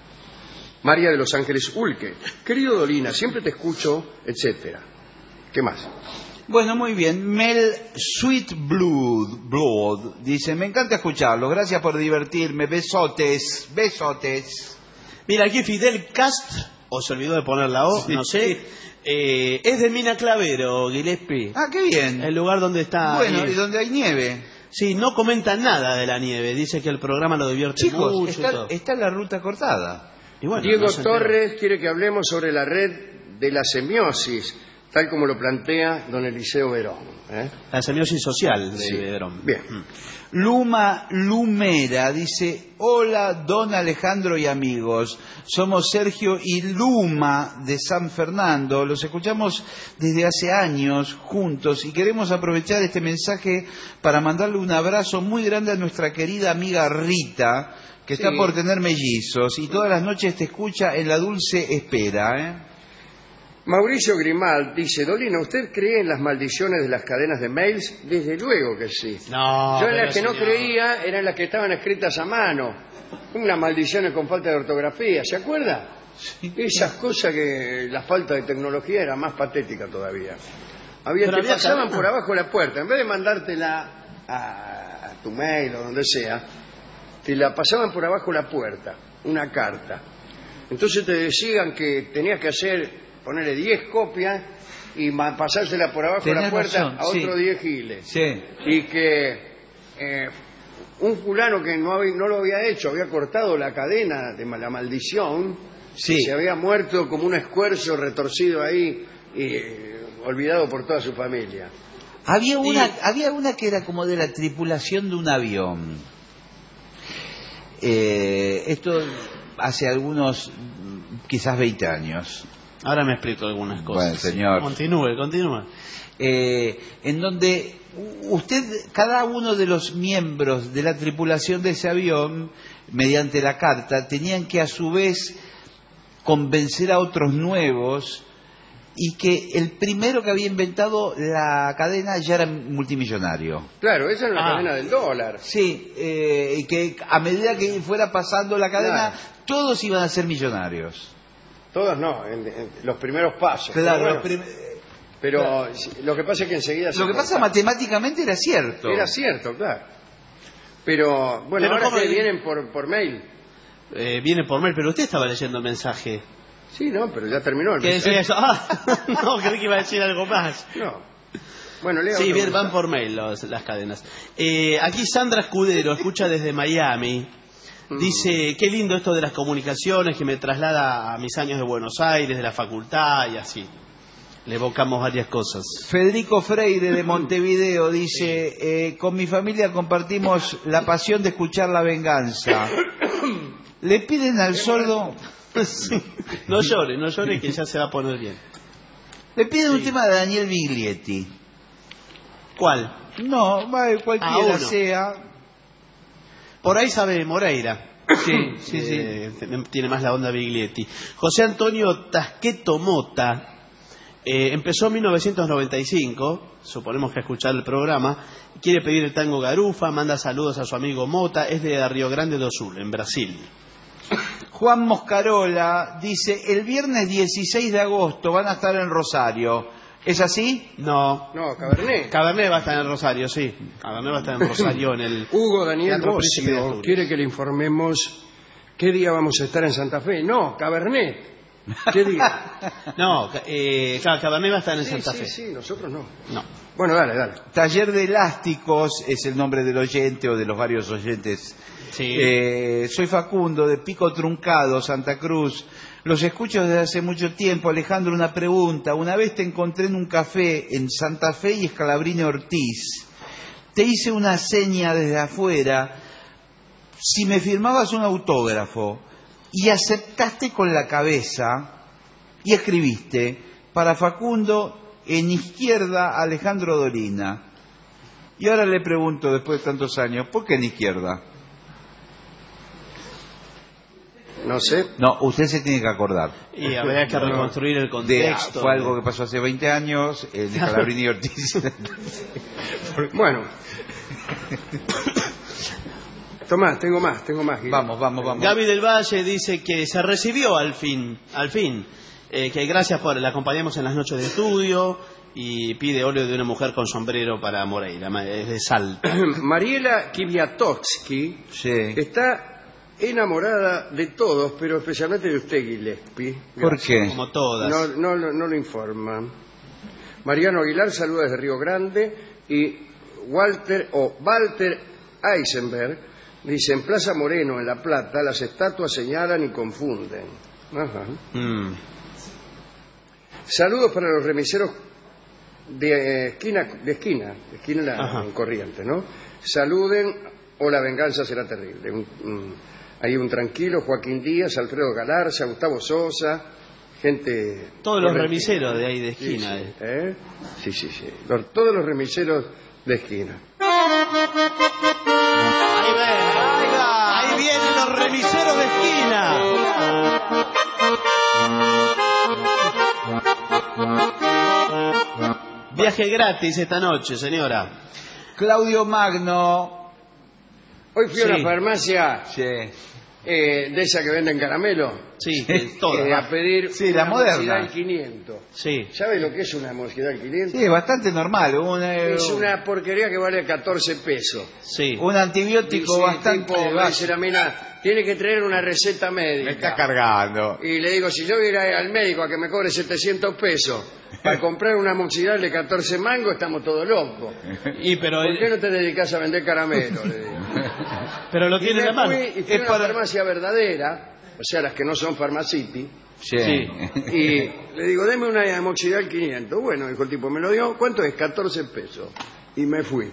María de los Ángeles Ulque, querido Dolina, siempre te escucho, etcétera. ¿Qué más? Bueno, muy bien, Mel Sweet Blood, Blood dice, me encanta escucharlo, gracias por divertirme, besotes, besotes. Mira, aquí Fidel Cast, o se olvidó de poner la O, no sé, eh, es de Mina Clavero, Gillespie. Ah, qué bien. El lugar donde está... Bueno, ahí. y donde hay nieve. Sí, no comenta nada de la nieve, dice que el programa lo divierte Chicos, mucho y está, todo. está la ruta cortada. Y bueno, Diego no se entera. Torres quiere que hablemos sobre la red de la semiosis, tal como lo plantea don Eliseo Verón. ¿eh? La semiosis social de Sí. Verón. Bien. Mm. Luma Lumera dice, hola don Alejandro y amigos, somos Sergio y Luma de San Fernando, los escuchamos desde hace años juntos y queremos aprovechar este mensaje para mandarle un abrazo muy grande a nuestra querida amiga Rita, que está Sí. por tener mellizos y todas las noches te escucha en la dulce espera, ¿eh? Mauricio Grimald dice, Dolina, ¿usted cree en las maldiciones de las cadenas de mails? Desde luego que sí. No, Yo en pero las que no señor. creía eran las que estaban escritas a mano. Unas maldiciones con falta de ortografía, ¿se acuerda? Esas cosas que la falta de tecnología era más patética todavía. Había, Pero te había pasaban cadena. por abajo de la puerta. En vez de mandártela a, a tu mail o donde sea, te la pasaban por abajo de la puerta. una carta. Entonces te decían que tenías que hacer, ponerle diez copias y pasársela por abajo de la puerta razón, a otros diez sí. giles. Sí. Y que eh, un fulano que no, había, no lo había hecho, había cortado la cadena de la maldición, sí. se había muerto como un escuerzo retorcido ahí y eh, olvidado por toda su familia. Había una, y... había una que era como de la tripulación de un avión. Eh, esto hace algunos, quizás veinte años. Ahora me explico algunas cosas. Bueno, señor. Continúe, continúe. Eh, en donde usted, cada uno de los miembros de la tripulación de ese avión, mediante la carta, tenían que a su vez convencer a otros nuevos y que el primero que había inventado la cadena ya era multimillonario. Claro, esa es la ah. cadena del dólar. Sí, eh, y que a medida que fuera pasando la cadena, claro. todos iban a ser millonarios. Todos no, en, en los primeros pasos. Claro, pero, los prim... pero claro. lo que pasa es que enseguida... Lo que pasa matemáticamente era cierto. Era cierto, claro. Pero, bueno, pero ahora que vienen por, por mail. Eh, viene por mail, pero usted estaba leyendo el mensaje. Sí, no, pero ya terminó el ¿Qué decía eso? Ah, no, creí que iba a decir algo más. No. Bueno, leo. Sí, bien, van por mail los, las cadenas. Eh, aquí Sandra Escudero, escucha desde Miami. Dice, qué lindo esto de las comunicaciones que me traslada a mis años de Buenos Aires, de la facultad y así. Le evocamos varias cosas. Federico Freire de Montevideo dice, eh, con mi familia compartimos la pasión de escuchar La Venganza. Le piden al sordo... Sí. No llore, no llore que ya se va a poner bien. Le piden sí. un tema de Daniel Biglietti. ¿Cuál? No, cualquiera sea. Por ahí sabe Moreira. Sí, sí, eh, sí. Tiene más la onda Biglietti. José Antonio Tasqueto Mota eh, empezó en mil novecientos noventa y cinco, suponemos que a escuchar el programa, quiere pedir el tango Garufa, manda saludos a su amigo Mota, es de Río Grande do Sul, en Brasil. Juan Moscarola dice, el viernes dieciséis de agosto van a estar en Rosario. ¿Es así? No. No, Cabernet. Cabernet va a estar en Rosario, sí. Cabernet va a estar en Rosario en el... Hugo Daniel Bocio quiere que le informemos qué día vamos a estar en Santa Fe. No, Cabernet. ¿Qué día? No, eh, claro, Cabernet va a estar en sí, Santa sí, Fe. Sí, nosotros no. No. Bueno, dale, dale. Taller de Elásticos es el nombre del oyente o de los varios oyentes. Sí. Eh, soy Facundo de Pico Truncado, Santa Cruz. Los escucho desde hace mucho tiempo. Alejandro, una pregunta. Una vez te encontré en un café en Santa Fe y Escalabrini Ortiz. Te hice una seña desde afuera si me firmabas un autógrafo y aceptaste con la cabeza y escribiste para Facundo en izquierda Alejandro Dolina. Y ahora le pregunto, después de tantos años, ¿por qué en izquierda? No sé. No, usted se tiene que acordar. Y habría que reconstruir el contexto. De, fue algo que pasó hace veinte años, el de Calabrini Ortiz. Bueno. Tomás, tengo más, tengo más. Vamos, vamos, vamos. Gaby del Valle dice que se recibió al fin, al fin. Eh, que gracias por la acompañamos en las noches de estudio y pide óleo de una mujer con sombrero para Moreira, es de Salta. Mariela Kiviatowski sí. está enamorada de todos, pero especialmente de usted, Gillespie. ¿Por qué? Como todas. No, no, no, no lo informa. Mariano Aguilar saluda desde Río Grande y Walter o Walter Eisenberg dice, en Plaza Moreno, en La Plata, las estatuas señalan y confunden. Ajá. Mm. Saludos para los remiseros de esquina, de esquina, de esquina en, la, en Corrientes, ¿no? Saluden o la venganza será terrible. Un, un, hay un tranquilo, Joaquín Díaz, Alfredo Galarza, Gustavo Sosa, gente... Todos los remiseros de ahí de esquina. Sí, sí, ¿eh? sí, sí, sí. Los, todos los remiseros de esquina. Ahí ven, ahí va. Ahí vienen los remiseros de esquina. Viaje gratis esta noche, señora. Claudio Magno. Hoy fui sí. a una farmacia Sí. eh, de esa que venden caramelo. Sí, todas. Eh, a pedir Sí, la una moderna. Moxidal quinientos. Sí. ¿Sabe lo que es una Moxidal quinientos? Sí, es bastante normal. Una, Es una porquería que vale catorce pesos. Sí. un antibiótico Dice, bastante tipo, me bajo. dice la mina, tiene que traer una receta médica. Me está cargando. Y le digo, si yo voy a ir al médico a que me cobre setecientos pesos para comprar una amoxidal de catorce mangos, estamos todos locos. Y pero ¿Por qué no te dedicas a vender caramelo? Le digo. pero lo Y tiene me en la mano. fui y fui a una para- farmacia verdadera, o sea, las que no son Pharmacity, Sí. y le digo, deme una amoxidal quinientos. Bueno, dijo el tipo, me lo dio, ¿cuánto es? catorce pesos. Y me fui,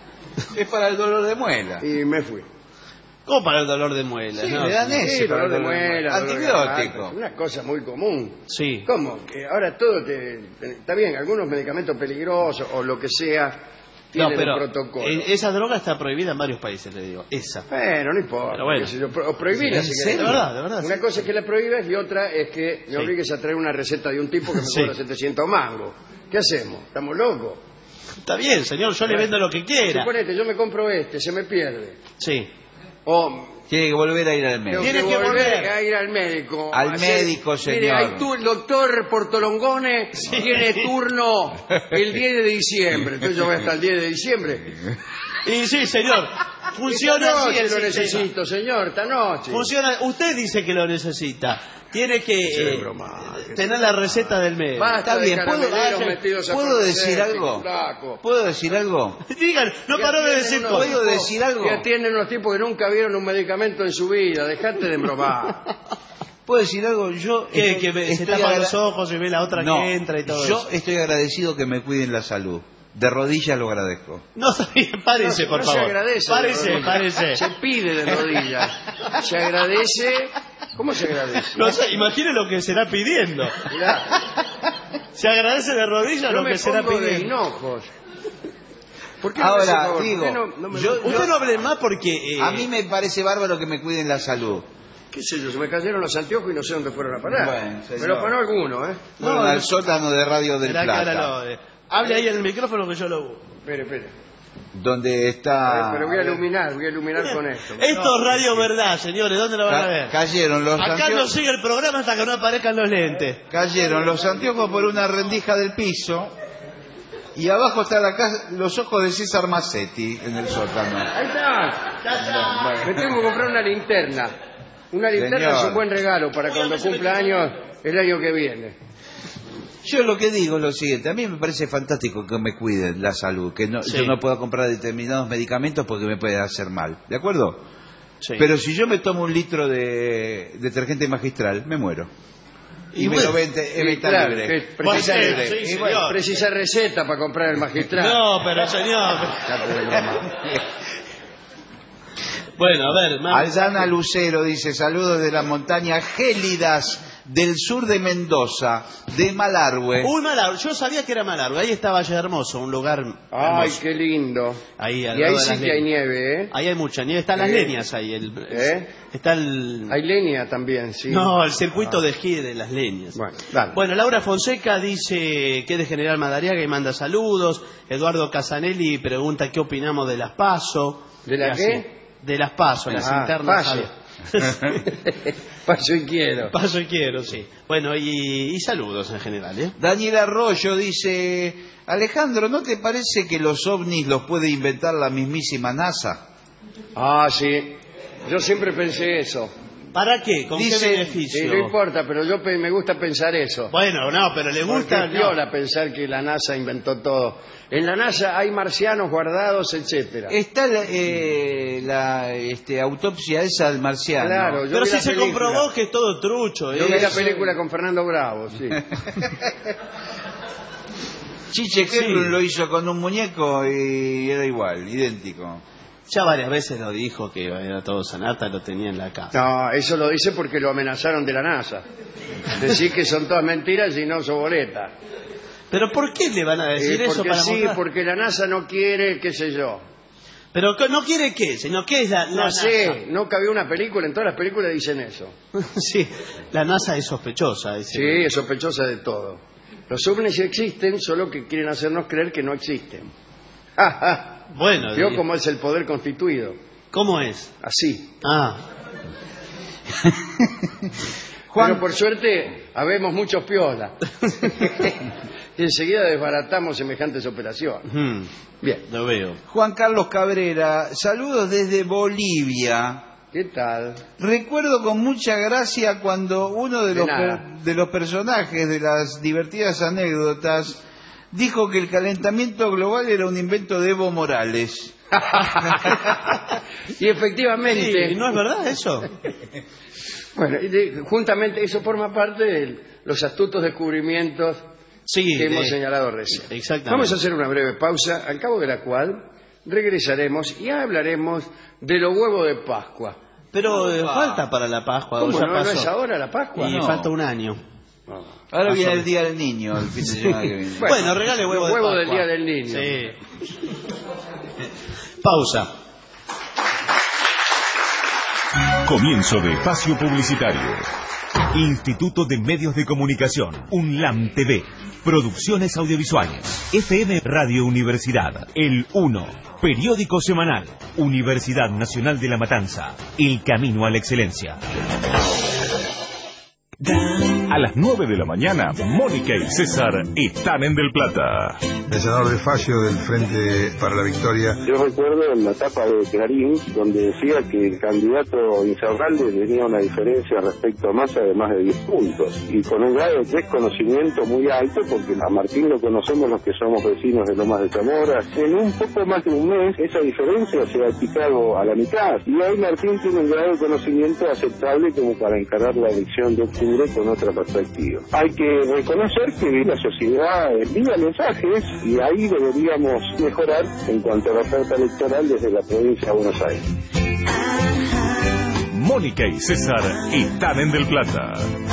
Es para el dolor de muela. y me fui. ¿Cómo para el dolor de muelas? Sí, no? le dan Sí, ese. para dolor de el muela, dolor de Antibiótico. garganta, una cosa muy común. Sí. ¿Cómo? Que ahora todo te, te- está bien, algunos medicamentos peligrosos o lo que sea No, tienen pero un protocolo. eh, esa droga está prohibida en varios países, le digo. Esa. Bueno, no importa. Pero bueno. qué sé yo, pro- o prohibirla ¿En si serio? querés. De verdad, de verdad, Una sí. cosa es que la prohíbas y otra es que me Sí. obligues a traer una receta de un tipo que me Sí. cobra setecientos mangos. ¿Qué hacemos? ¿Estamos locos? Está bien, señor, yo le vendo lo que quiera. Suponete, yo me compro este, se me pierde. Sí. O Tiene que volver a ir al tengo médico. Tiene que que volver volver. a ir al médico. Al a hacer- médico, Mire, señor. ahí tú, el doctor Portolongone tiene turno el diez de diciembre. Entonces yo voy hasta el diez de diciembre. Y sí, señor. Funciona Esta así noche el lo sistema. necesito, señor, esta noche. Funciona, usted dice que lo necesita. Tiene que de eh, broma, que tener la receta del médico. Basta Está de bien, ¿puedo, carameleros vaya, metidos a ¿puedo decir farmacéuticos, algo? flaco. ¿Puedo decir algo? Digan, no Que paró de atienden decir unos todo. ¿Puedo tipos decir algo? Que atienden unos tipos que nunca vieron un medicamento en su vida. Dejate de bromar. ¿Puedo decir algo? Yo Que, estoy- que ve- se estoy tapa agra- los ojos y ve la otra No, que entra y todo yo eso. estoy agradecido que me cuiden la salud. De rodillas lo agradezco. No, está bien, párese, No, por no favor. se agradece. Párese, de párese. rodillas. Se pide de rodillas. Se agradece. ¿Cómo se agradece? No sé, imagine lo que será pidiendo. Mirá, Se agradece de rodillas yo lo me que será pongo de pidiendo. hinojos. ¿Por qué no Ahora, me hace favor? digo, ¿Por qué no- no me- yo- Usted no hable más porque... eh, A mí me parece bárbaro que me cuiden la salud. ¿Qué sé yo? Se me cayeron los anteojos y no sé dónde fueron a parar. Bueno, señor. me lo panó alguno, ¿eh? Fueron No, al no. sótano de Radio del será que ahora Plata, lo- eh, hable ahí en el micrófono que yo lo busco. Espere, espere. donde A está... ver, pero voy a iluminar, voy a iluminar con esto. Esto es Radio Verdad, señores, ¿dónde lo van a Ca- ver? cayeron los Acá no anteojos, sigue el programa hasta que no aparezcan los lentes. cayeron los anteojos por una rendija del piso y abajo están acá los ojos de César Massetti en el sótano. Ahí está. Me tengo que comprar una linterna. Una linterna Señor. es un buen regalo para cuando cumpla años el año que viene. Yo lo que digo es lo siguiente, a mí me parece fantástico que me cuiden la salud, que no, Sí. yo no pueda comprar determinados medicamentos porque me puede hacer mal, ¿de acuerdo? Sí. Pero si yo me tomo un litro de detergente magistral, me muero. Y, Y me bueno, lo vende en y venta claro, libre. que Bueno, precisa, sí, libre. sí, Y señor. bueno, precisa receta para comprar el magistral. No, pero señor... Bueno, a ver, más- Aldana Lucero dice, saludos de las montañas gélidas del sur de Mendoza, de Malargüe. Un Malargüe, yo sabía que era Malargüe, ahí está Valle Hermoso, un lugar Ay, hermoso. qué lindo. Ahí, al Y lado ahí de sí las que hay leñas. nieve, ¿eh? Ahí hay mucha nieve, están las ¿Eh? leñas ahí. El, ¿Eh? Está el... Hay leña también, sí. No, el circuito de esquí de las leñas. Bueno, dale. Bueno, Laura Fonseca dice que es de General Madariaga y manda saludos. Eduardo Casanelli pregunta qué opinamos de las PASO. ¿De la Y así, qué? De las PASO, las Ah, internas. paso. ¿sabe? Paso y quiero. Paso y quiero, sí. Bueno, y, y saludos en general, ¿eh? Daniel Arroyo dice, Alejandro, ¿no te parece que los ovnis los puede inventar la mismísima NASA? Ah, sí. Yo siempre pensé eso. ¿Para qué? ¿Con Dice- qué Sí, beneficio? no importa, pero yo pe- me gusta pensar eso. Bueno, no, pero le Porque gusta... es no. piola pensar que la NASA inventó todo. En la NASA hay marcianos guardados, etcétera. Está la, eh, la, este, autopsia esa del marciano. Claro, yo Pero vi si la se película. comprobó que es todo trucho. Yo ¿eh? vi la película con Fernando Bravo, sí. Chiche Sí. Keplun lo hizo con un muñeco y era igual, idéntico. Ya varias veces lo dijo que era todo sanata, lo tenía en la casa. No, eso lo dice porque lo amenazaron de la NASA. Decir que son todas mentiras y no son boletas. ¿Pero por qué le van a decir Eh, eso porque para sí, mostrar? porque la NASA no quiere, qué sé yo. Pero co- no quiere qué, sino qué es la, la No NASA. sé, no cabía una película, en todas las películas dicen eso. Sí, la NASA es sospechosa. dice. Sí, es sospechosa de todo. Los ovnis sí existen, solo que quieren hacernos creer que no existen. Ja, ja. Bueno, ¿Vio di- cómo es el poder constituido? ¿cómo es? Así. Ah, Juan- Pero por suerte, habemos muchos piolas. Y enseguida desbaratamos semejantes operaciones. hmm, Bien. lo veo. Juan Carlos Cabrera, saludos desde Bolivia. ¿Qué tal? Recuerdo con mucha gracia cuando uno de, De los, nada. per- de los personajes de las divertidas anécdotas dijo que el calentamiento global era un invento de Evo Morales. Y efectivamente... Sí, ¿no es verdad eso? Bueno, y de- juntamente eso forma parte de los astutos descubrimientos Sí, que de- hemos señalado recién. Exactamente. Vamos a hacer una breve pausa, al cabo de la cual regresaremos y hablaremos de los huevos de Pascua. Pero eh, falta para la Pascua. ¿Cómo ya no, no pasó. es ahora la Pascua? Y No. falta un año. No. Ahora Más viene o el menos. Día del Niño, el fin de semana que viene. Bueno, Bueno, regale huevo los de huevos Pascua. del Día del Niño. Sí. Pausa. Comienzo de espacio publicitario. Instituto de Medios de Comunicación, UNLAM T V, Producciones Audiovisuales, F M Radio Universidad, El uno, Periódico Semanal, Universidad Nacional de La Matanza, El Camino a la Excelencia. A las nueve de la mañana, Mónica y César están en Del Plata. El senador de Facio del Frente para la Victoria. Yo recuerdo en la etapa de Clarín, donde decía que el candidato Insaurralde tenía una diferencia respecto a Massa de más de diez puntos, y con un grado de desconocimiento muy alto, porque a Martín lo conocemos los que somos vecinos de Lomas de Zamora. En un poco más de un mes, esa diferencia se ha picado a la mitad, y hoy Martín tiene un grado de conocimiento aceptable como para encarar la elección de octubre con otra perspectiva. Hay que reconocer que la sociedad envía mensajes, y ahí deberíamos mejorar en cuanto a la oferta electoral desde la provincia de Buenos Aires. Mónica y César están en Del Plata.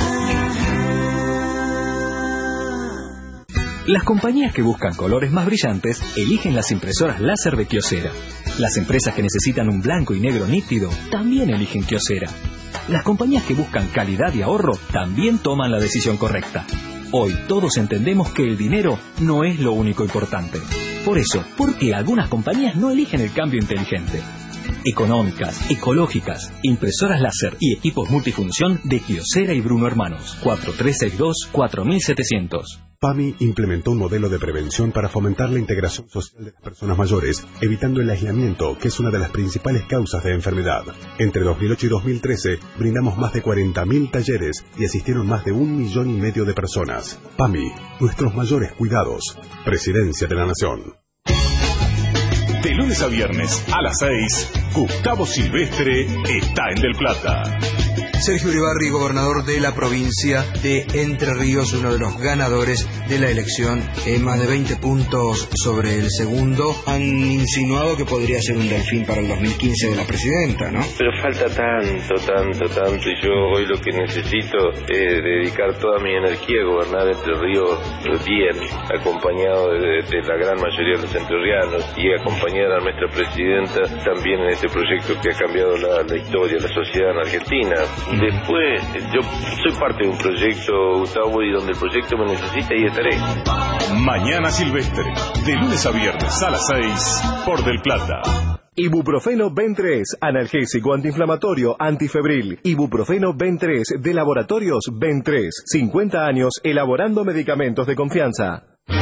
Las compañías que buscan colores más brillantes eligen las impresoras láser de Kyocera. Las empresas que necesitan un blanco y negro nítido también eligen Kyocera. Las compañías que buscan calidad y ahorro también toman la decisión correcta. Hoy todos entendemos que el dinero no es lo único importante. Por eso, ¿por qué algunas compañías no eligen el cambio inteligente? Económicas, ecológicas, impresoras láser y equipos multifunción de Kyocera y Bruno Hermanos. cuatro tres seis dos, cuatro siete cero cero. PAMI implementó un modelo de prevención para fomentar la integración social de las personas mayores, evitando el aislamiento, que es una de las principales causas de enfermedad. Entre dos mil ocho y dos mil trece, brindamos más de cuarenta mil talleres y asistieron más de un millón y medio de personas. PAMI, nuestros mayores cuidados. Presidencia de la Nación. De lunes a viernes a las seis, Gustavo Silvestre está en Del Plata. Sergio Uribarri, gobernador de la provincia de Entre Ríos, uno de los ganadores de la elección, eh, más de veinte puntos sobre el segundo. Han insinuado que podría ser un delfín para el dos mil quince de la presidenta, ¿no? Pero falta tanto, tanto, tanto, y yo hoy lo que necesito es dedicar toda mi energía a gobernar Entre Ríos bien, acompañado de, de la gran mayoría de los entrerrianos, y acompañar a nuestra presidenta también en este proyecto que ha cambiado la, la historia, la sociedad en Argentina. Después, yo soy parte de un proyecto, Gustavo, y donde el proyecto me necesita, y estaré. Mañana Silvestre, de lunes a viernes a las seis, por Del Plata. Ibuprofeno Ben tres, analgésico antiinflamatorio, antifebril. Ibuprofeno Ben tres, de Laboratorios Ben tres. cincuenta años elaborando medicamentos de confianza.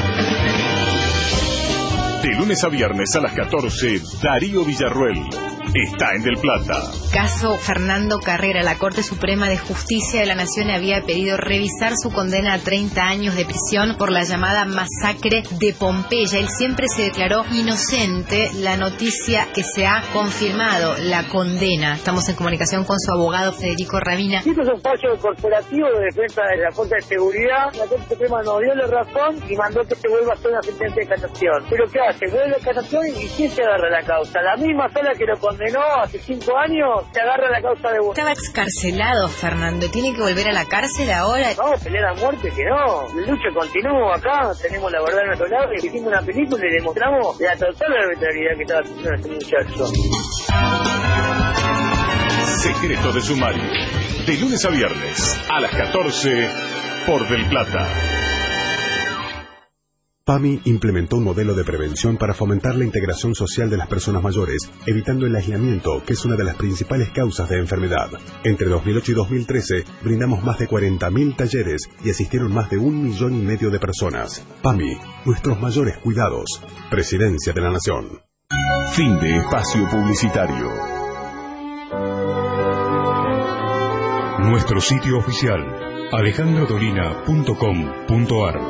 De lunes a viernes a las catorce, Darío Villarruel está en Del Plata. Caso Fernando Carrera. La Corte Suprema de Justicia de la Nación había pedido revisar su condena a treinta años de prisión por la llamada masacre de Pompeya. Él siempre se declaró inocente. La noticia que se ha confirmado, la condena. Estamos en comunicación con su abogado Federico Ramina. Este es un fallo corporativo de defensa de la Corte de Seguridad. La Corte Suprema nos dio la razón y mandó que se vuelva a hacer una sentencia de casación. ¿Pero qué hace? Vuelve a casación y ¿quién se agarra la causa? La misma sala que lo condenó hace cinco años se agarra la causa de... Estaba excarcelado, Fernando. ¿Tiene que volver a la cárcel ahora? Vamos a pelear a muerte, que no. La lucha continúa acá. Tenemos la verdad a nuestro lado. Y hicimos una película y demostramos la total arbitrariedad que estaba haciendo este muchacho. Secreto de Sumario. De lunes a viernes a las catorce, por Del Plata. PAMI implementó un modelo de prevención para fomentar la integración social de las personas mayores, evitando el aislamiento, que es una de las principales causas de enfermedad. Entre dos mil ocho y dos mil trece, brindamos más de cuarenta mil talleres y asistieron más de un millón y medio de personas. PAMI, nuestros mayores cuidados. Presidencia de la Nación. Fin de espacio publicitario. Nuestro sitio oficial, alejandro dolina punto com punto ar.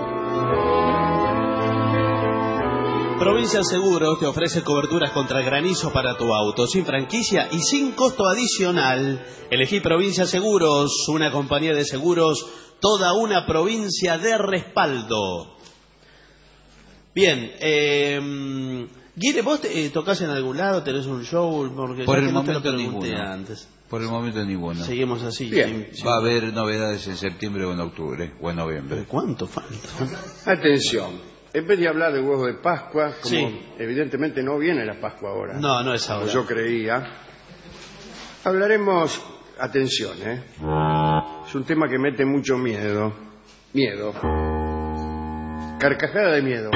Provincia Seguros te ofrece coberturas contra granizo para tu auto, sin franquicia y sin costo adicional. Elegí Provincia Seguros, una compañía de seguros, toda una provincia de respaldo. Bien, eh, Guille, ¿vos te, eh, tocás en algún lado? ¿Tenés un show? Porque Por ya el que no te lo momento pregunté ninguno. antes. Por el momento ninguno. Seguimos así. Bien. sin- sin- Va a haber novedades en septiembre o en octubre o en noviembre. ¿Cuánto falta? Atención. En vez de hablar de huevos de Pascua, como Sí. evidentemente no viene la Pascua ahora, No, no es como ahora. yo creía, hablaremos, atención, ¿eh? Es un tema que mete mucho miedo. Miedo. Carcajada de miedo.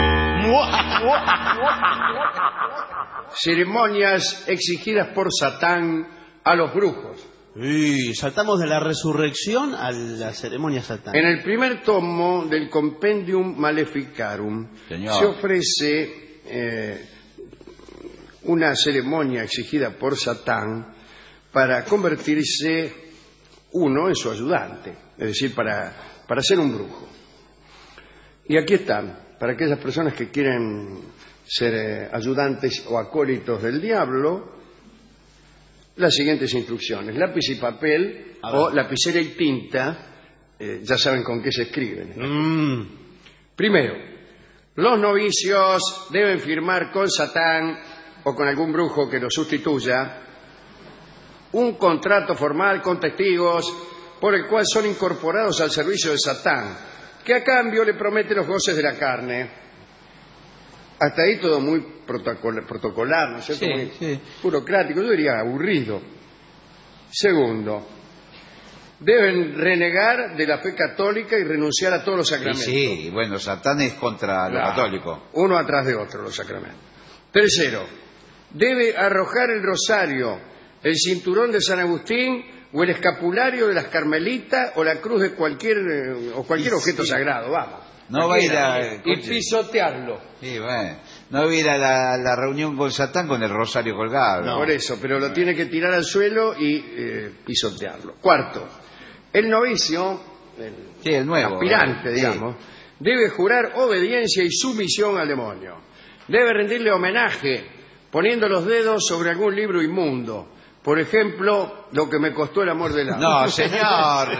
Ceremonias exigidas por Satán a los brujos. Y saltamos de la resurrección a la ceremonia satánica. En el primer tomo del Compendium Maleficarum Señor. se ofrece eh, una ceremonia exigida por Satán para convertirse uno en su ayudante, es decir, para, para ser un brujo. Y aquí están, para aquellas personas que quieren ser eh, ayudantes o acólitos del diablo, las siguientes instrucciones: lápiz y papel o lapicera y tinta, eh, ya saben con qué se escriben. Mm. Primero, los novicios deben firmar con Satán o con algún brujo que lo sustituya un contrato formal con testigos por el cual son incorporados al servicio de Satán, que a cambio le promete los goces de la carne. Hasta ahí todo muy protocol- protocolar, ¿no es cierto? Sí, Muy sí. burocrático, yo diría aburrido. Segundo, deben renegar de la fe católica y renunciar a todos los Sí, sacramentos. sí, bueno, Satán es contra lo Claro, católico. uno atrás de otro los sacramentos. Tercero, debe arrojar el rosario, el cinturón de San Agustín o el escapulario de las Carmelitas o la cruz de cualquier eh, o cualquier Y objeto sí. sagrado, vamos. No va a ir a- Cualquiera. Y coche. pisotearlo. Sí, bueno. No va a ir a la, la reunión con Satán con el rosario colgado. Por eso, pero lo tiene que tirar al suelo y eh, pisotearlo. Cuarto, el novicio, el, Sí, el nuevo. aspirante, eh, digamos, debe jurar obediencia y sumisión al demonio. Debe rendirle homenaje poniendo los dedos sobre algún libro inmundo. Por ejemplo, Lo que me costó el amor del alma. No, señor.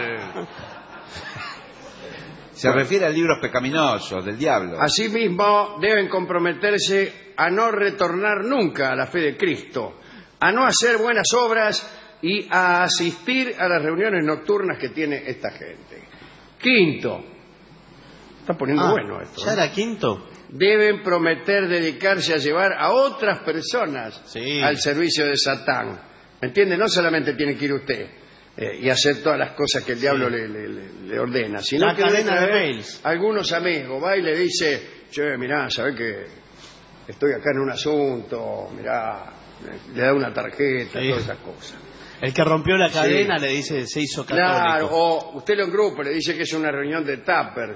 Se refiere a libros pecaminosos del diablo. Asimismo, deben comprometerse a no retornar nunca a la fe de Cristo, a no hacer buenas obras y a asistir a las reuniones nocturnas que tiene esta gente. Quinto, está poniendo Ah, bueno esto. ¿Ya ¿eh? era quinto? Deben prometer dedicarse a llevar a otras personas Sí. al servicio de Satán. ¿Me entiende? No solamente tiene que ir usted eh, y hacer todas las cosas que el diablo le, le- le- le ordena, sino La que debe cadena de traer mails. algunos amigos, va y le dice, che, mirá, ¿sabés que estoy acá en un asunto? Mirá, le da una tarjeta, Sí. todas esas cosas. El que rompió la cadena Sí. le dice se hizo católico. Claro, o usted lo en grupo le dice que es una reunión de tupper.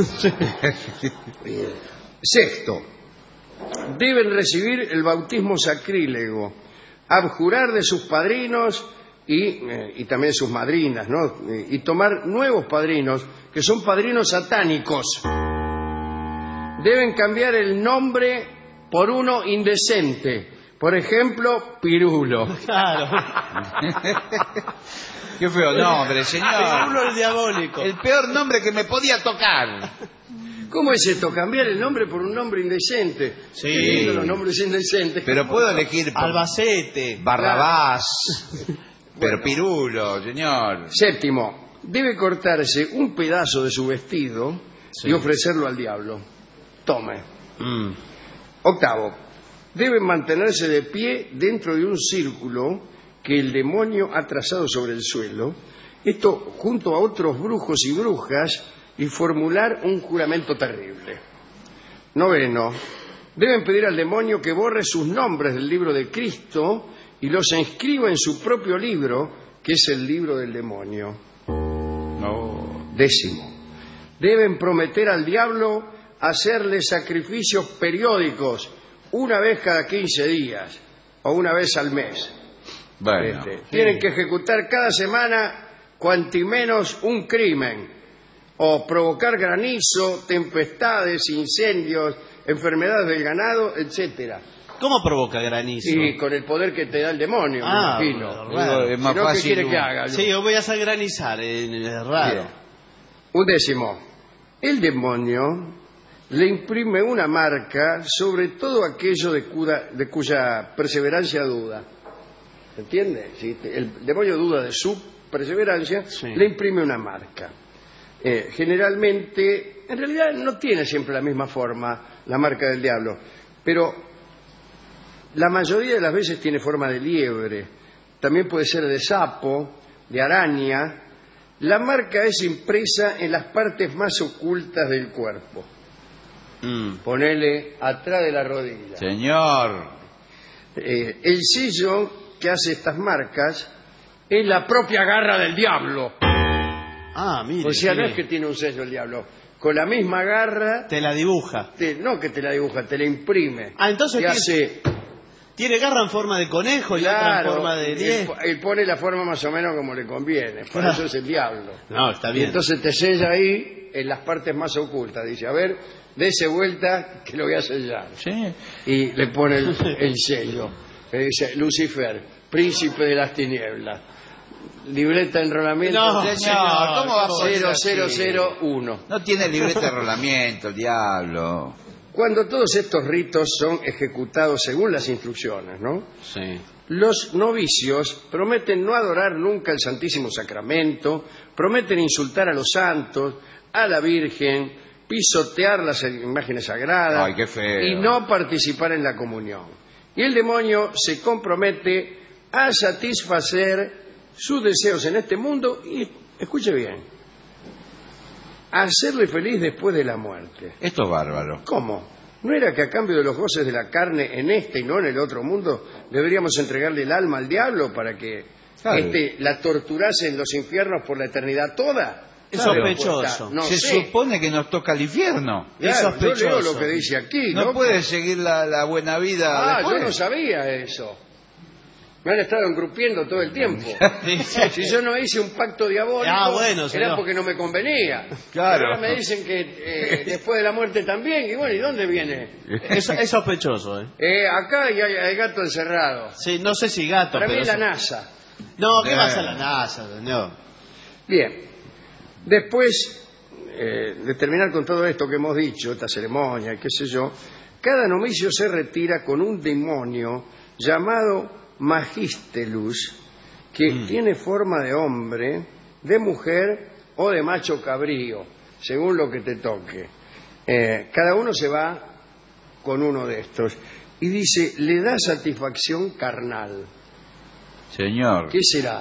Bien. Sexto, deben recibir el bautismo sacrílego, abjurar de sus padrinos y, eh, y también sus madrinas, ¿no? Eh, y tomar nuevos padrinos, que son padrinos satánicos. Deben cambiar el nombre por uno indecente. Por ejemplo, Pirulo. Claro. Qué feo nombre, señor. Pirulo el diabólico. El peor nombre que me podía tocar. ¿Cómo es esto? Cambiar el nombre por un nombre indecente. Sí. Qué lindo los nombres indecentes. Pero puedo elegir por Albacete. Barrabás. Pero Pirulo, señor. Séptimo, debe cortarse un pedazo de su vestido Sí. y ofrecerlo al diablo. Tome. Mm. Octavo, deben mantenerse de pie dentro de un círculo que el demonio ha trazado sobre el suelo, esto junto a otros brujos y brujas, y formular un juramento terrible. Noveno, deben pedir al demonio que borre sus nombres del libro de Cristo y los inscriba en su propio libro, que es el libro del demonio. No. Décimo, deben prometer al diablo hacerle sacrificios periódicos, una vez cada quince días o una vez al mes. Bueno. Este, tienen que ejecutar cada semana cuanti menos un crimen, o provocar granizo, tempestades, incendios, enfermedades del ganado, etcétera. ¿Cómo provoca granizo? Y con el poder que te da el demonio, ah, me imagino. Claro. Es más si no, fácil. ¿qué quiere que haga? Sí, yo voy a hacer granizar, es raro. Bien. Un décimo. El demonio le imprime una marca sobre todo aquello de, cuda, de cuya perseverancia duda. ¿Entiende? Si el demonio duda de su perseverancia, sí. le imprime una marca. Eh, generalmente, en realidad no tiene siempre la misma forma la marca del diablo, pero la mayoría de las veces tiene forma de liebre, también puede ser de sapo, de araña. La marca es impresa en las partes más ocultas del cuerpo. Mm. Ponele atrás de la rodilla. Señor. Eh, el sello que hace estas marcas es la propia garra del diablo. Ah, mire. O sea, mire. no es que tiene un sello el diablo. Con la misma garra... Te la dibuja. Te, no que te la dibuja, te la imprime. Ah, entonces... Y hace... Tiene garra en forma de conejo y claro, otra en forma de diez. Él, él pone la forma más o menos como le conviene. Por claro. eso es el diablo. No, está bien. Y entonces te sella ahí en las partes más ocultas. Dice, a ver, dése vuelta que lo voy a sellar. Sí. Y le pone el, el sello. Que dice, Lucifer, príncipe de las tinieblas. Libreta de enrolamiento. No, señor, ¿cómo va a ser cero cero cero uno? No tiene libreta de enrolamiento, el diablo. Cuando todos estos ritos son ejecutados según las instrucciones, ¿no? Sí. Los novicios prometen no adorar nunca el Santísimo Sacramento, prometen insultar a los santos, a la Virgen, pisotear las imágenes sagradas. Ay, qué feo. Y no participar en la comunión. Y el demonio se compromete a satisfacer sus deseos en este mundo y, escuche bien, a hacerle feliz después de la muerte. Esto es bárbaro. ¿Cómo? ¿No era que a cambio de los goces de la carne en este y no en el otro mundo deberíamos entregarle el alma al diablo para que claro. este la torturase en los infiernos por la eternidad toda? Es claro. sospechoso. No Se sé. supone que nos toca el infierno. Claro, es sospechoso. Yo leo lo que dice aquí. No, no puede seguir la, la buena vida. Ah, después. yo no sabía eso. Me han estado engrupiendo todo el tiempo. Si yo no hice un pacto diabólico, ah, bueno, era porque no me convenía. Claro. Ahora me dicen que eh, después de la muerte también. Y bueno, ¿y dónde viene? Es, es sospechoso, ¿eh? eh acá hay, hay gato encerrado. Sí, no sé si gato. Para pero mí es la sí. NASA. No, ¿qué va a ser la NASA, señor? Bien. Después eh, de terminar con todo esto que hemos dicho, esta ceremonia y qué sé yo, cada novicio se retira con un demonio llamado Magistelus, que mm. tiene forma de hombre, de mujer o de macho cabrío, según lo que te toque. Eh, cada uno se va con uno de estos y dice, le da satisfacción carnal. Señor. ¿Qué será?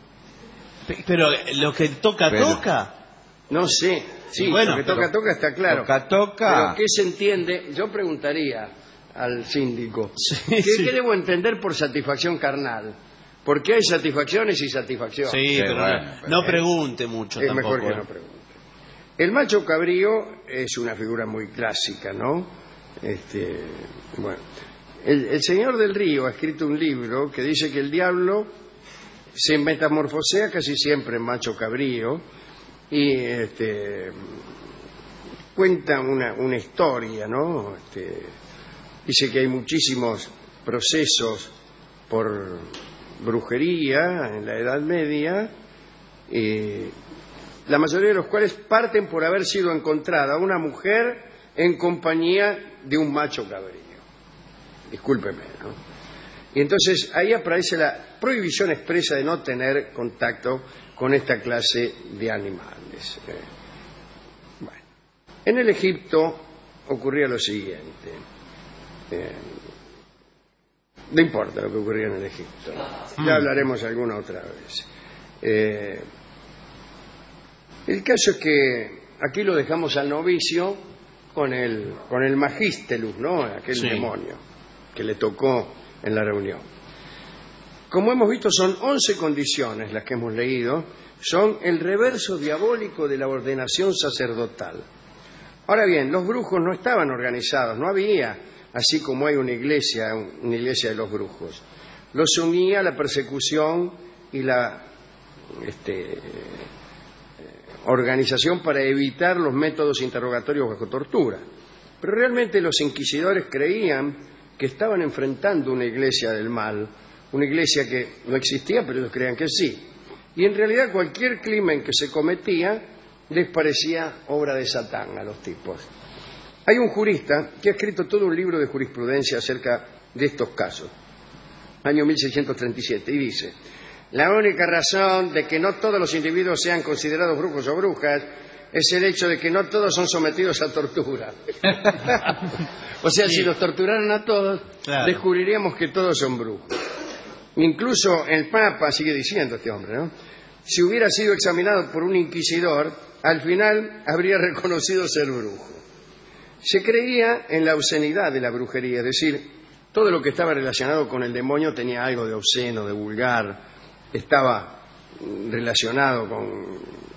Pero lo que toca, Pero, toca. No sé. Sí, bueno, lo que toca, toca está claro. Toca, toca. Pero ¿qué se entiende? Yo preguntaría al síndico, sí, ¿qué, sí. ¿qué debo entender por satisfacción carnal? Porque hay satisfacciones y satisfacciones. Sí, sí pero bueno, no, no pregunte mucho es tampoco. Es mejor que no pregunte. El macho cabrío es una figura muy clásica, ¿no? Este, bueno, el, el señor del Río ha escrito un libro que dice que el diablo se metamorfosea casi siempre en macho cabrío y este, cuenta una, una historia, ¿no? Este, dice que hay muchísimos procesos por brujería en la Edad Media, eh, la mayoría de los cuales parten por haber sido encontrada una mujer en compañía de un macho cabrío. Discúlpeme, ¿no? Y entonces ahí aparece la prohibición expresa de no tener contacto con esta clase de animales. Eh, bueno, en el Egipto ocurría lo siguiente. Eh, no importa lo que ocurría en el Egipto, ya hablaremos alguna otra vez. Eh, el caso es que aquí lo dejamos al novicio con el, con el Magistelus, ¿no? Aquel sí. demonio que le tocó en la reunión. Como hemos visto, son once condiciones las que hemos leído, son el reverso diabólico de la ordenación sacerdotal. Ahora bien, los brujos no estaban organizados, no había, así como hay una iglesia, una iglesia de los brujos. Los unía la persecución y la este, organización para evitar los métodos interrogatorios bajo tortura. Pero realmente los inquisidores creían que estaban enfrentando una iglesia del mal, una iglesia que no existía, pero ellos creían que sí. Y en realidad cualquier crimen que se cometía les parecía obra de Satán a los tipos. Hay un jurista que ha escrito todo un libro de jurisprudencia acerca de estos casos, año mil seiscientos treinta y siete, y dice: la única razón de que no todos los individuos sean considerados brujos o brujas es el hecho de que no todos son sometidos a tortura. O sea, sí. Si los torturaran a todos, claro, descubriríamos que todos son brujos. Incluso el Papa, sigue diciendo este hombre, ¿no?, si hubiera sido examinado por un inquisidor, al final habría reconocido ser brujo. Se creía en la obscenidad de la brujería, es decir, todo lo que estaba relacionado con el demonio tenía algo de obsceno, de vulgar, estaba relacionado con,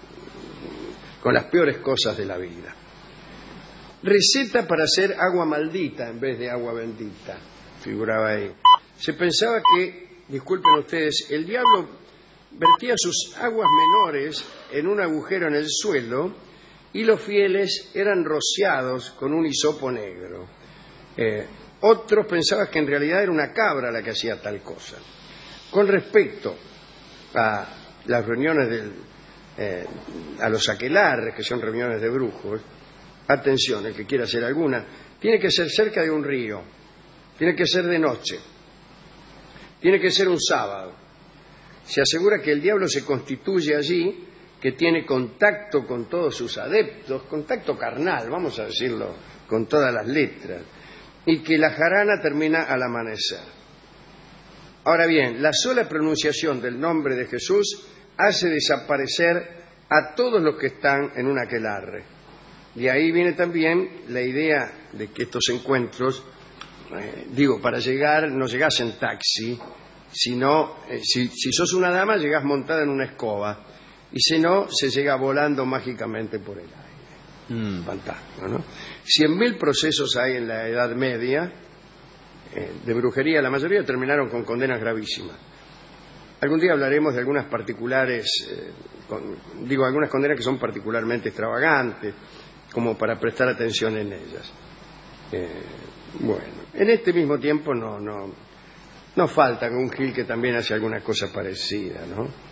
con las peores cosas de la vida. Receta para hacer agua maldita en vez de agua bendita, figuraba ahí. Se pensaba que, disculpen ustedes, el diablo vertía sus aguas menores en un agujero en el suelo y los fieles eran rociados con un hisopo negro. Eh, otros pensaban que en realidad era una cabra la que hacía tal cosa. Con respecto a las reuniones del, eh, a los aquelarres, que son reuniones de brujos, atención, el que quiera hacer alguna, tiene que ser cerca de un río, tiene que ser de noche, tiene que ser un sábado. Se asegura que el diablo se constituye allí, que tiene contacto con todos sus adeptos, contacto carnal, vamos a decirlo con todas las letras, y que la jarana termina al amanecer. Ahora bien, la sola pronunciación del nombre de Jesús hace desaparecer a todos los que están en un aquelarre. De ahí viene también la idea de que estos encuentros, eh, digo, para llegar no llegás en taxi, sino, eh, si, si sos una dama llegás montada en una escoba, y si no, se llega volando mágicamente por el aire. Mm. Fantástico, ¿no? Cien mil procesos hay en la Edad Media eh, de brujería, la mayoría terminaron con condenas gravísimas. Algún día hablaremos de algunas particulares, eh, con, digo, algunas condenas que son particularmente extravagantes, como para prestar atención en ellas. Eh, bueno, en este mismo tiempo no, no, no falta un Gil que también hace alguna cosa parecida, ¿no?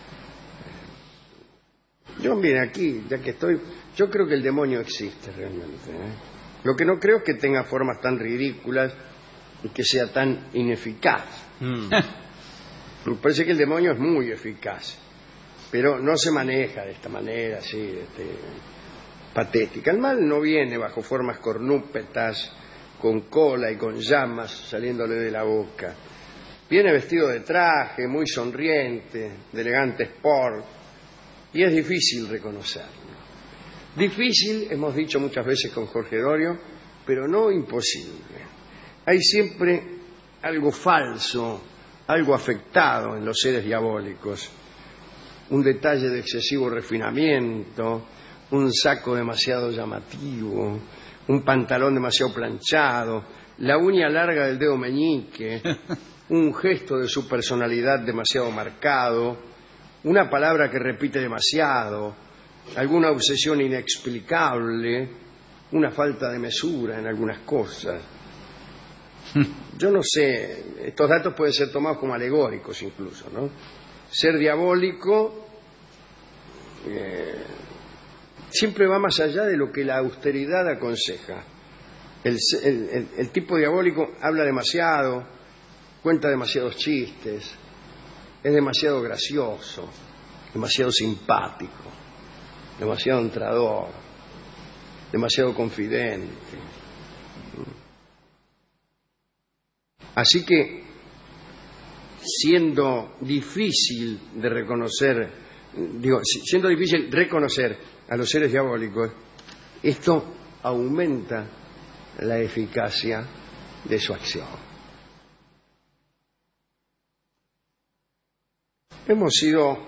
Yo, mira, aquí, ya que estoy, yo creo que el demonio existe realmente, ¿eh? Lo que no creo es que tenga formas tan ridículas y que sea tan ineficaz. Mm. Me parece que el demonio es muy eficaz, pero no se maneja de esta manera así, este, patética. El mal no viene bajo formas cornúpetas, con cola y con llamas saliéndole de la boca. Viene vestido de traje, muy sonriente, de elegante sport, y es difícil reconocerlo. Difícil, hemos dicho muchas veces con Jorge Dorio, pero no imposible. Hay siempre algo falso, algo afectado en los seres diabólicos. Un detalle de excesivo refinamiento, un saco demasiado llamativo, un pantalón demasiado planchado, la uña larga del dedo meñique, un gesto de su personalidad demasiado marcado, una palabra que repite demasiado, alguna obsesión inexplicable, una falta de mesura en algunas cosas. Yo no sé, estos datos pueden ser tomados como alegóricos incluso, ¿no? Ser diabólico eh, siempre va más allá de lo que la austeridad aconseja. El, el, el, el tipo diabólico habla demasiado, cuenta demasiados chistes, es demasiado gracioso, demasiado simpático, demasiado entrador, demasiado confidente. Así que, siendo difícil de reconocer, digo, siendo difícil reconocer a los seres diabólicos, esto aumenta la eficacia de su acción. Hemos ido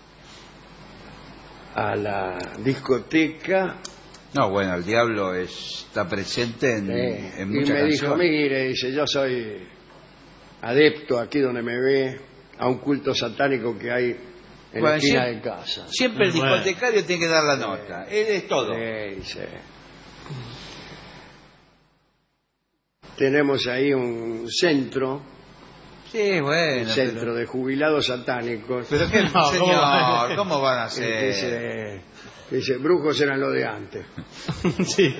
a la discoteca. No, bueno, el diablo es, está presente en, eh, en muchas canciones. Y me dijo, mire, dice, yo soy adepto aquí donde me ve a un culto satánico que hay en Bueno, la esquina siempre- de casa. Siempre el Bueno. discotecario tiene que dar la nota. Él es todo. Sí, sí. Tenemos ahí un centro, Sí, bueno. un centro de jubilados satánicos. Pero qué, No, señor, ¿cómo van a Que ser? dice, que dice, brujos eran lo de antes. Sí.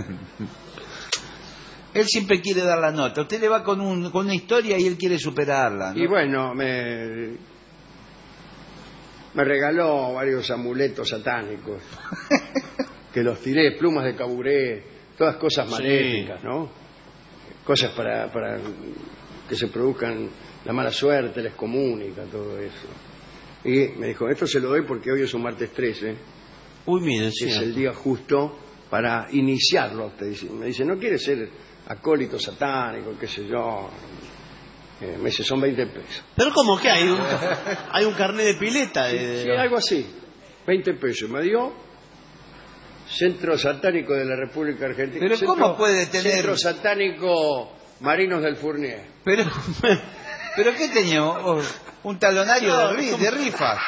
Él siempre quiere dar la nota. Usted le va con, un, con una historia y él quiere superarla, ¿no? Y bueno, me, me regaló varios amuletos satánicos, que los tiré, plumas de caburé, todas cosas Sí. maléficas, ¿no? Cosas para, para que se produzcan la mala suerte, les comunica, todo eso. Y me dijo, esto se lo doy porque hoy es un martes trece, Uy, mire, que es el día justo para iniciarlo. Te dice. Me dice, ¿no quiere ser acólito satánico, qué sé yo? Eh, me dice, son veinte pesos. Pero ¿cómo que hay un, hay un carnet de pileta? De... Sí, algo así, veinte pesos. Me dio Centro Satánico de la República Argentina. Pero Centro- ¿cómo puede tener- Centro Satánico Marinos del Fournier. Pero, ¿pero qué tenía? Oh, ¿un talonario No, de, ri- ¿cómo? de rifas?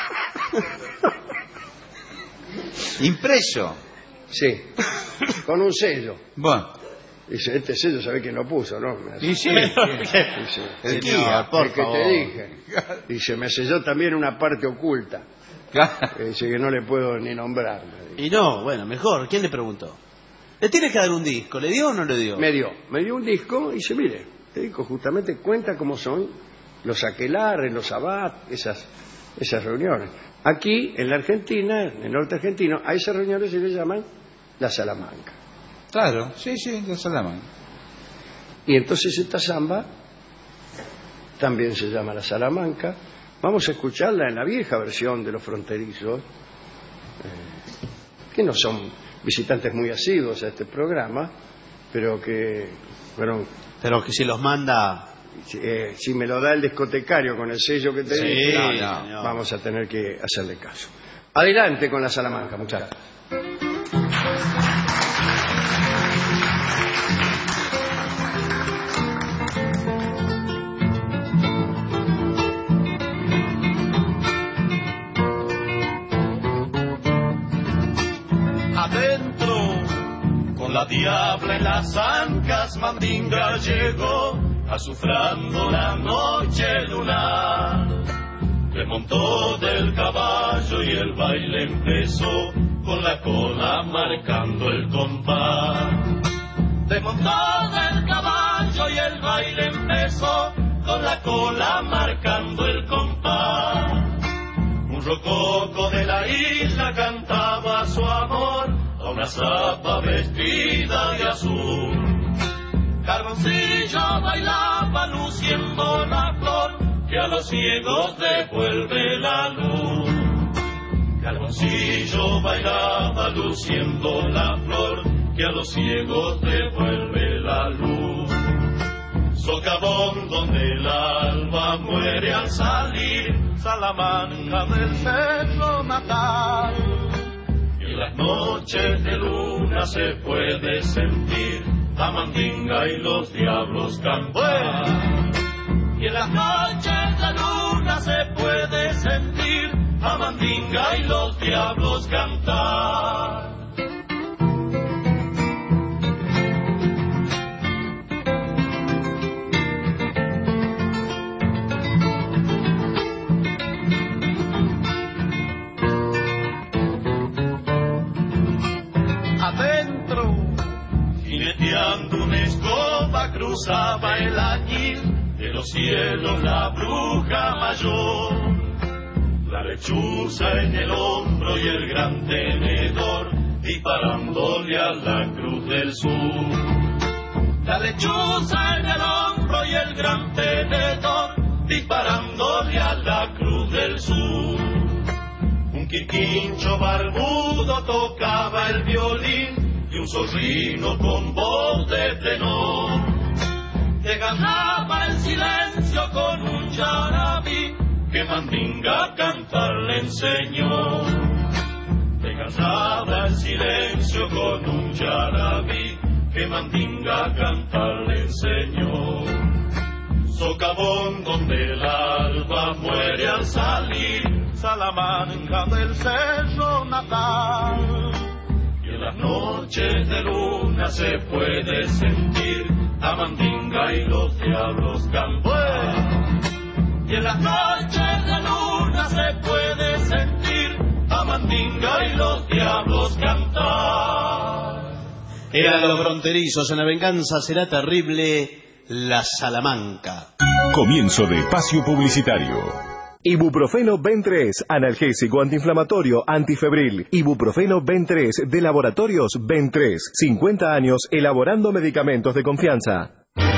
Impreso. Sí, con un sello. Bueno. Dice, este sello sabe quién lo puso, ¿no? Me hace- Y sí. Dice, El "Señor, guía, por el que favor". te dije. Dice, me selló también una parte oculta. Eh, Dice que no le puedo ni nombrar. me dice. Y no, bueno, mejor. ¿Quién le preguntó? Le tiene que dar un disco. ¿Le dio o no le dio? Me dio, me dio un disco y dice, mire, este disco justamente cuenta cómo son los aquelares, los abad, esas, esas reuniones. Aquí, en la Argentina, en el norte argentino, a esas reuniones se le llaman la Salamanca. Claro, sí, sí, de Salamanca. Y entonces esta samba también se llama la Salamanca. Vamos a escucharla en la vieja versión de Los Fronterizos, eh, que no son visitantes muy asiduos a este programa, pero que fueron... Pero que si los manda... Eh, si me lo da el discotecario con el sello que te Sí, dije, no, no, señor. vamos a tener que hacerle caso. Adelante con la Salamanca, muchachos. Adentro, con la diabla en las ancas, Mandinga llegó, azufrando la noche lunar. Remontó del caballo y el baile empezó, con la cola marcando el compás. Remontó del caballo y el baile empezó, con la cola marcando el compás. Un rococo de la isla cantaba su amor a una zapa vestida de azul. Carboncillo bailaba luciendo la flor que a los ciegos devuelve la luz. Carboncillo bailaba luciendo la flor que a los ciegos devuelve la luz. Socavón donde el alba muere al salir, Salamanca del cerro natal. Y en las noches de luna se puede sentir a Mandinga y los diablos cantar. Y en las noches de luna se puede sentir a Mandinga y los diablos cantar. Adentro, jineteando una escoba, cruzaba el añil de los cielos la bruja mayor. La lechuza en el hombro y el gran tenedor, disparándole a la cruz del sur. La lechuza en el hombro y el gran tenedor, disparándole a la cruz del sur. Un quirquincho barbudo tocaba el violín y un zorrino con voz de tenor desgarraba el silencio con un yarabí que Mandinga cantar le enseñó. Desgarraba el silencio con un yarabí que Mandinga cantar le enseñó. Socavón donde el alba muere al salir, Salamanca del cerro natal. Y en las noches de luna se puede sentir a mandinga y los diablos cantar. Y en las noches de luna se puede sentir a mandinga y los diablos cantar. Eran los fronterizos, en La venganza será terrible, la Salamanca. Comienzo de espacio publicitario. Ibuprofeno Ben tres, analgésico antiinflamatorio antifebril. Ibuprofeno Ben tres de Laboratorios Ben tres. cincuenta años elaborando medicamentos de confianza.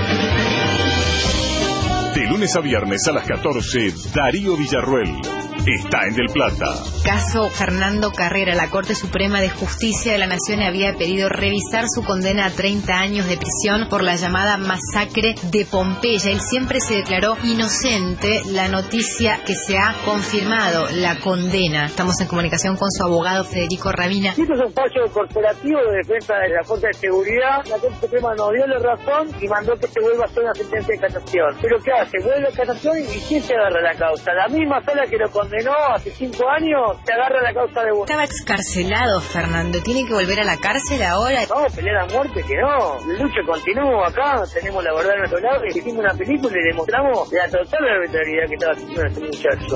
De lunes a viernes a las catorce, Darío Villarruel está en Del Plata. Caso Fernando Carrera. La Corte Suprema de Justicia de la Nación había pedido revisar su condena a treinta años de prisión por la llamada masacre de Pompeya. Él siempre se declaró inocente. La noticia que se ha confirmado, la condena. Estamos en comunicación con su abogado Federico Rabina. Este es un fallo corporativo de defensa de la Junta de Seguridad. La Corte Suprema nos dio la razón y mandó que se vuelva a hacer una sentencia de casación. Pero ¿qué hace? Vuelve a casación y ¿quién se agarra la causa? La misma sala que lo condenó hace cinco años se agarra la causa de uno. Estaba excarcelado, Fernando. ¿Tiene que volver a la cárcel ahora? Vamos a pelear a muerte, que no. La lucha continúa acá. Tenemos la verdad en nuestro lado. Hicimos una película y demostramos la total arbitrariedad que estaba haciendo este muchacho.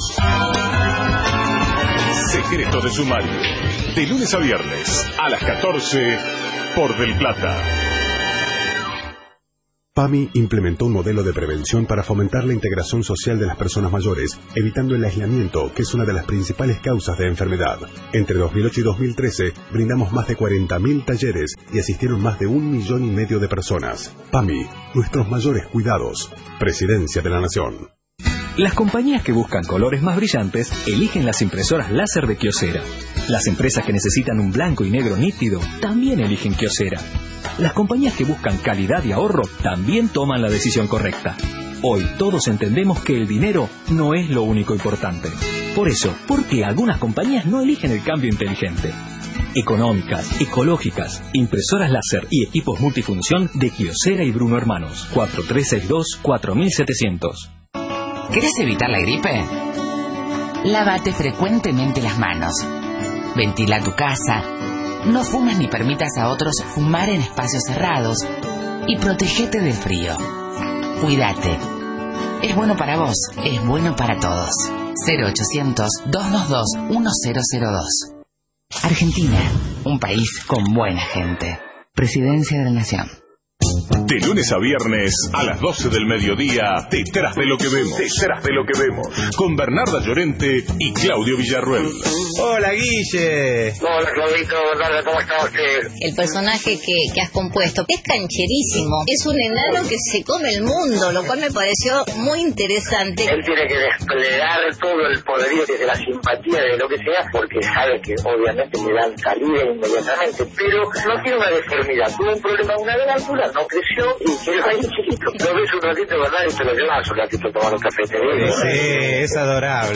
Secreto de sumario. De lunes a viernes a las catorce por Del Plata. PAMI implementó un modelo de prevención para fomentar la integración social de las personas mayores, evitando el aislamiento, que es una de las principales causas de enfermedad. Entre dos mil ocho y dos mil trece, brindamos más de cuarenta mil talleres y asistieron más de un millón y medio de personas. PAMI, nuestros mayores cuidados. Presidencia de la Nación. Las compañías que buscan colores más brillantes eligen las impresoras láser de Kyocera. Las empresas que necesitan un blanco y negro nítido también eligen Kyocera. Las compañías que buscan calidad y ahorro también toman la decisión correcta. Hoy todos entendemos que el dinero no es lo único importante. Por eso, ¿por qué algunas compañías no eligen el cambio inteligente? Económicas, ecológicas, impresoras láser y equipos multifunción de Kyocera y Bruno Hermanos. cuatro tres seis dos, cuatro setecientos. ¿Querés evitar la gripe? Lávate frecuentemente las manos. Ventila tu casa. No fumes ni permitas a otros fumar en espacios cerrados. Y protégete del frío. Cuídate. Es bueno para vos, es bueno para todos. cero ochocientos, doscientos veintidós, mil dos. Argentina, un país con buena gente. Presidencia de la Nación. De lunes a viernes a las doce del mediodía, Detrás de lo que vemos. Detrás de lo que vemos. Con Bernarda Llorente y Claudio Villarruel. Hola, Guille. Hola, Claudito, Bernarda, ¿cómo está usted? El personaje que, que has compuesto es cancherísimo. Es un enano que se come el mundo, lo cual me pareció muy interesante. Él tiene que desplegar todo el poderío desde la simpatía, de lo que sea, porque sabe que obviamente le dan salida inmediatamente, pero no tiene una deformidad. Tuvo un problema, una glándula, no creció y quedó ahí chiquito. Lo ves un ratito, ¿verdad? Y te lo llevas un ratito a tomar un café. Sí, es adorable.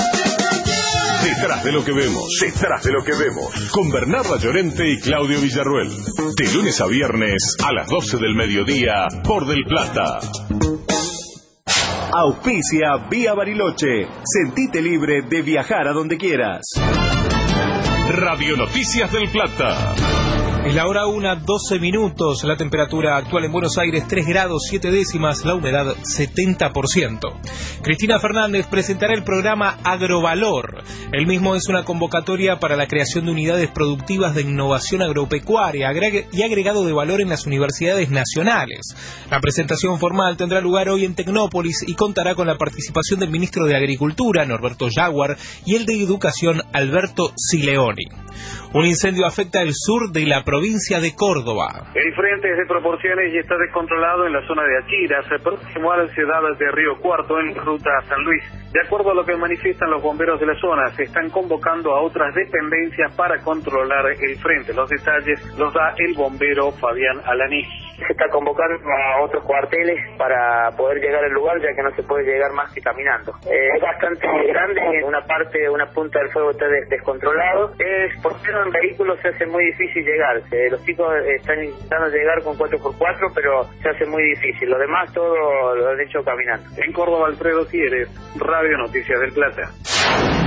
Detrás de lo que vemos, detrás de lo que vemos. Con Bernarda Llorente y Claudio Villarruel. De lunes a viernes a las doce del mediodía por Del Plata. Auspicia Vía Bariloche. Sentite libre de viajar a donde quieras. Radio Noticias del Plata. Es la hora una, doce minutos, la temperatura actual en Buenos Aires tres grados siete décimas, la humedad setenta por ciento. Cristina Fernández presentará el programa Agrovalor. El mismo es una convocatoria para la creación de unidades productivas de innovación agropecuaria y agregado de valor en las universidades nacionales. La presentación formal tendrá lugar hoy en Tecnópolis y contará con la participación del ministro de Agricultura, Norberto Jaguar, y el de Educación, Alberto Sileoni. Un incendio afecta el sur de la provincia de Córdoba. El frente es de proporciones y está descontrolado en la zona de Achiras, próximo a la ciudad de Río Cuarto, en ruta a San Luis. De acuerdo a lo que manifiestan los bomberos de la zona, se están convocando a otras dependencias para controlar el frente. Los detalles los da el bombero Fabián Alaní. Se está convocando a otros cuarteles para poder llegar al lugar, ya que no se puede llegar más que caminando. Eh, es bastante grande, una parte, una punta del fuego está des descontrolado. Es, por ser en vehículos se hace muy difícil llegar. Eh, los chicos están intentando llegar con cuatro por cuatro, pero se hace muy difícil. Lo demás todo lo han hecho caminando. En Córdoba, Alfredo Thieres, Radio Noticias del Plata.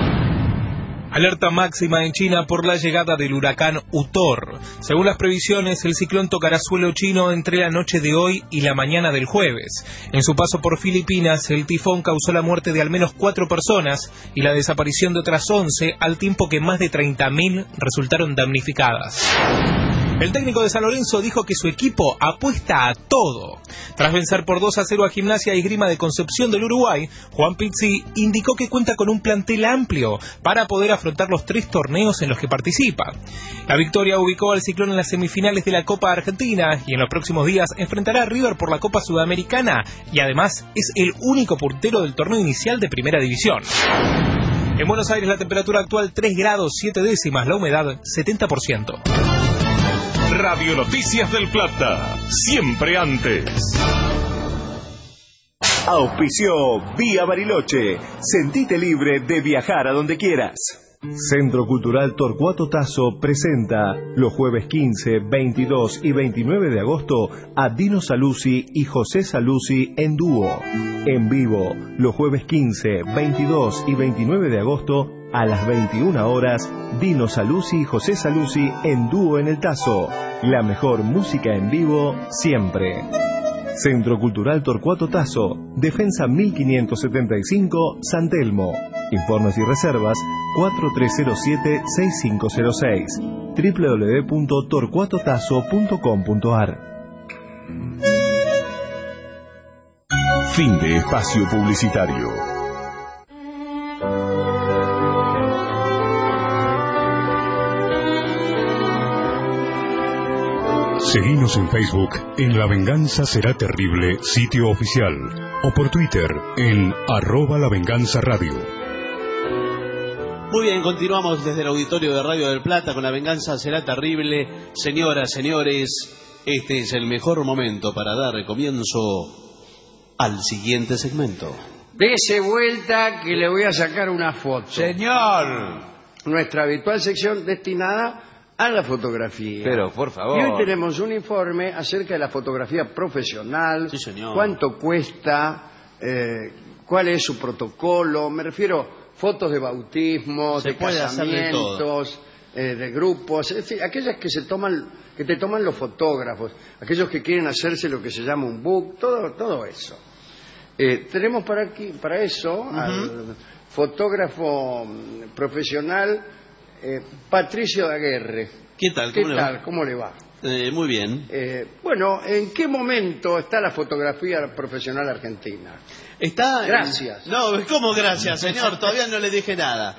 Alerta máxima en China por la llegada del huracán Utor. Según las previsiones, el ciclón tocará suelo chino entre la noche de hoy y la mañana del jueves. En su paso por Filipinas, el tifón causó la muerte de al menos cuatro personas y la desaparición de otras once, al tiempo que más de treinta mil resultaron damnificadas. El técnico de San Lorenzo dijo que su equipo apuesta a todo. Tras vencer por dos a cero a Gimnasia y Esgrima de Concepción del Uruguay, Juan Pizzi indicó que cuenta con un plantel amplio para poder afrontar los tres torneos en los que participa. La victoria ubicó al Ciclón en las semifinales de la Copa Argentina y en los próximos días enfrentará a River por la Copa Sudamericana y además es el único portero del torneo inicial de Primera División. En Buenos Aires la temperatura actual tres grados siete décimas, la humedad setenta por ciento. Radio Noticias del Plata, siempre antes. Auspició Vía Bariloche. Sentite libre de viajar a donde quieras. Centro Cultural Torcuato Tasso presenta los jueves quince, veintidós y veintinueve de agosto a Dino Saluzzi y José Saluzzi en dúo. En vivo, los jueves quince, veintidós y veintinueve de agosto a las veintiuna horas, Dino Saluzzi y José Saluzzi en dúo en el Tazo. La mejor música en vivo siempre. Centro Cultural Torcuato Tasso, Defensa mil quinientos setenta y cinco, San Telmo. Informes y reservas cuatro tres cero siete, seis cinco cero seis. doble u doble u doble u punto torcuato tazo punto com punto a r. Fin de espacio publicitario. Seguinos en Facebook en La Venganza Será Terrible, sitio oficial, o por Twitter en arroba La Venganza Radio. Muy bien, continuamos desde el auditorio de Radio del Plata con La Venganza Será Terrible. Señoras, señores, este es el mejor momento para dar comienzo al siguiente segmento. Dese vuelta que le voy a sacar una foto. Señor. Nuestra habitual sección destinada a la fotografía. Pero, por favor. Y hoy tenemos un informe acerca de la fotografía profesional. Sí, señor. Cuánto cuesta, eh, cuál es su protocolo. Me refiero fotos de bautismos, Se de puede hacer de todo. casamientos, eh, de grupos, en fin, aquellas que se toman, que te toman los fotógrafos, aquellos que quieren hacerse lo que se llama un book, todo, todo eso. Eh, tenemos para aquí, para eso, uh-huh. al fotógrafo profesional eh, Patricio Daguerre. ¿Qué tal? ¿Qué ¿Cómo le tal? va? ¿Cómo le va? Eh, muy bien. Eh, bueno, ¿en qué momento está la fotografía profesional argentina? Está. Gracias. En... No, ¿cómo gracias, señor? Todavía no le dije nada.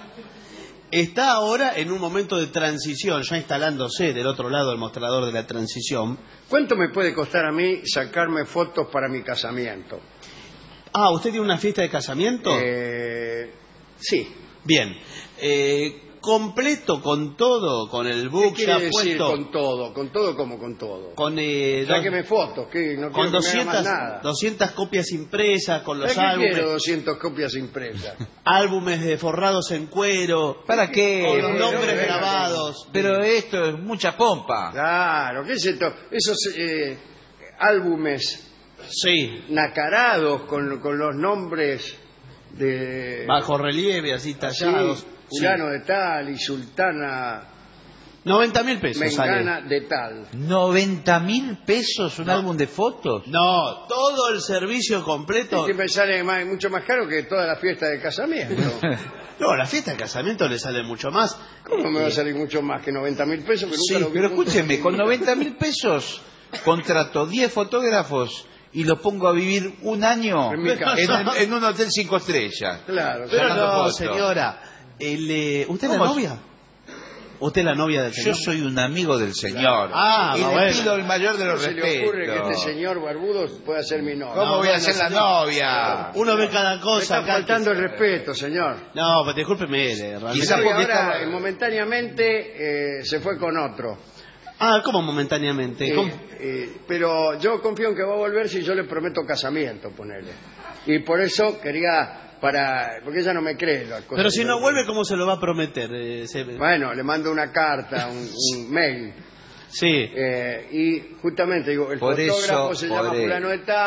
Está ahora en un momento de transición, ya instalándose del otro lado del mostrador de la transición. ¿Cuánto me puede costar a mí sacarme fotos para mi casamiento? Ah, ¿usted tiene una fiesta de casamiento? Eh, sí. Bien. Eh, completo con todo, con el book ¿Qué ya quiere decir puesto. con todo? ¿Con todo como con todo? Con, eh, Sáqueme fotos, que no con quiero que me haga doscientas, más nada. doscientas copias impresas, con los ¿Para qué álbumes. quiero doscientas copias impresas? Álbumes de forrados en cuero. ¿Para qué? Con los Eh, nombres no, grabados. Pero esto es mucha pompa. Claro, ¿qué es esto? Esos eh, álbumes Sí. nacarados con, con los nombres de... Bajo relieve, así tallados. Sí, fulano de tal y sultana noventa mil pesos mengana sale. de tal. ¿noventa mil pesos un No. álbum de fotos? No, todo el servicio completo. Es que me sale más- mucho más caro que toda la fiesta de casamiento. No, la fiesta de casamiento le sale mucho más. ¿Cómo me va a salir mucho más que noventa mil pesos? Que nunca Sí, lo vi pero juntos escúcheme, en con mi vida. noventa mil pesos contrato diez fotógrafos y los pongo a vivir un año En mi casa. en, en un hotel cinco estrellas. Claro, Pero Sacando no, fotos. señora. El, eh, ¿Usted es la ¿Cómo? novia? ¿Usted es la novia del Yo señor? soy un amigo del señor. Ah, y le bueno. pido el mayor de ¿Cómo los se le ocurre que respetos. este señor barbudo pueda ser mi novio? ¿Cómo No, voy a bueno, ser la señor. novia? Uno ve cada Me cosa está acá. faltando el respeto, señor. No, pero discúlpeme, eh, realmente. Quizá Sí, porque ahora estaba- eh, momentáneamente eh, se fue con otro. Ah, ¿cómo momentáneamente? Eh, ¿Cómo? eh, pero yo confío en que va a volver si yo le prometo casamiento, ponele. Y por eso quería para porque ella no me cree las cosas. Pero si que no yo- vuelve, ¿cómo se lo va a prometer? Eh, se- Bueno, le mando una carta, un, un mail. Sí. Eh, y justamente digo, el Por fotógrafo eso, se por llama eso. fulano de tal,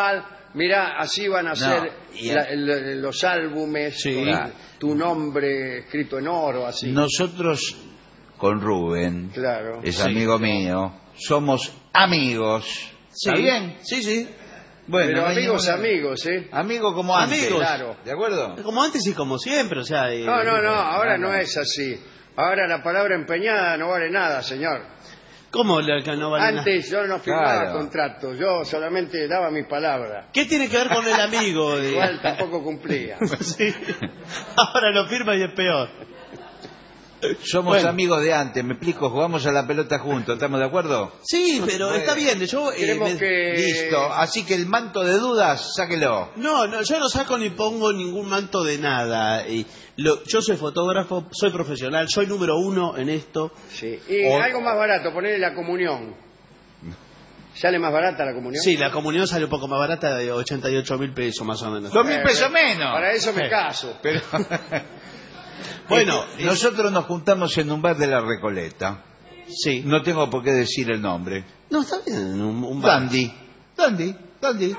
mirá, así van a No, ser y- la- el- los álbumes, Sí. con Claro. tu nombre escrito en oro, así. Nosotros con Rubén, Claro. es Sí. amigo mío, somos amigos. ¿Está Sí. bien? Sí, sí. Bueno, Pero no hay amigos, ninguna- amigos, ¿eh? Amigos como antes. Amigos. Claro. ¿De acuerdo? Como antes y como siempre, o sea... eh, No, no, no, ahora no, no no. es así. Ahora la palabra empeñada no vale nada, señor. ¿Cómo la que no vale nada? Antes yo no firmaba Claro. contratos, yo solamente daba mis palabras. ¿Qué tiene que ver con el amigo? de- Igual tampoco cumplía. Sí. Ahora lo firma y es peor. Somos Bueno. amigos de antes, me explico, jugamos a la pelota juntos, ¿estamos de acuerdo? Sí, pero Bueno. está bien. Yo, eh, Queremos me- que... Listo, así que el manto de dudas, sáquelo. No, no, yo no saco ni pongo ningún manto de nada. Y lo- yo soy fotógrafo, soy profesional, soy número uno en esto. Sí. Y O- algo más barato, ponerle la comunión. ¿Sale más barata la comunión? Sí, la comunión sale un poco más barata, de ochenta y ocho mil pesos más o menos. Dos mil Eh, pesos menos. Para eso me Sí. caso. Pero... Bueno, Este, nosotros nos juntamos en un bar de La Recoleta. Sí. No tengo por qué decir el nombre. No, está bien, un, un bar. Dandy. Dandy, Dandy.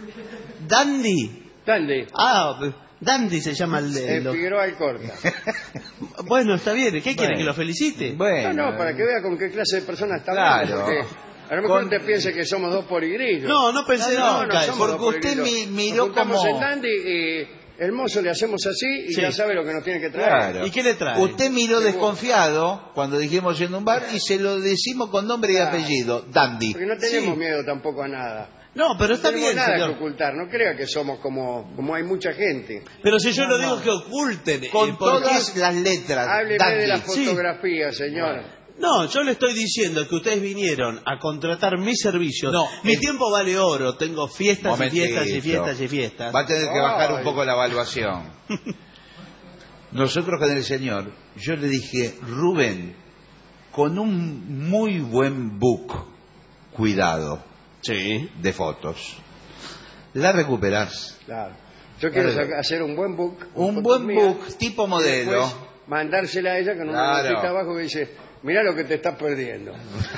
Dandy. Dandy. Ah, Dandy se llama el... de En lo- Figueroa Alcorta. Bueno, está bien. ¿Qué quiere, Bueno. que lo felicite? Bueno. No, no, para que vea con qué clase de persona está Claro. hablando. Porque a lo mejor Con- te piense que somos dos poligrillos. No, no pensé No, no, nunca. somos porque dos usted poligrillos. mi- miró Nos juntamos como- en Dandy y el mozo le hacemos así y Sí. ya sabe lo que nos tiene que traer. Claro. ¿Y qué le trae? Usted miró desconfiado cuando dijimos en un bar y se lo decimos con nombre y Claro. apellido. Dandy. Porque no tenemos Sí. miedo tampoco a nada. No, pero No está tenemos bien, nada que señor. ocultar. No crea que somos como, como hay mucha gente. Pero si yo no, digo que oculten. eh, Con ¿por qué? todas las letras. Hábleme Dandy. de la Sí. fotografía, señor. No, yo le estoy diciendo que ustedes vinieron a contratar mis servicios. No, Mi el- tiempo vale oro. Tengo fiestas Momentito. y fiestas y fiestas y fiestas. Va a tener que bajar Ay. un poco la evaluación. Nosotros con el señor, yo le dije, Rubén, con un muy buen book, cuidado, Sí. de fotos, la recuperás. Claro. Yo quiero Claro. saca- hacer un buen book. con Un fotos buen mías, book, tipo y modelo. después mandársela a ella con una Claro. notita abajo que dice, mirá lo que te estás perdiendo.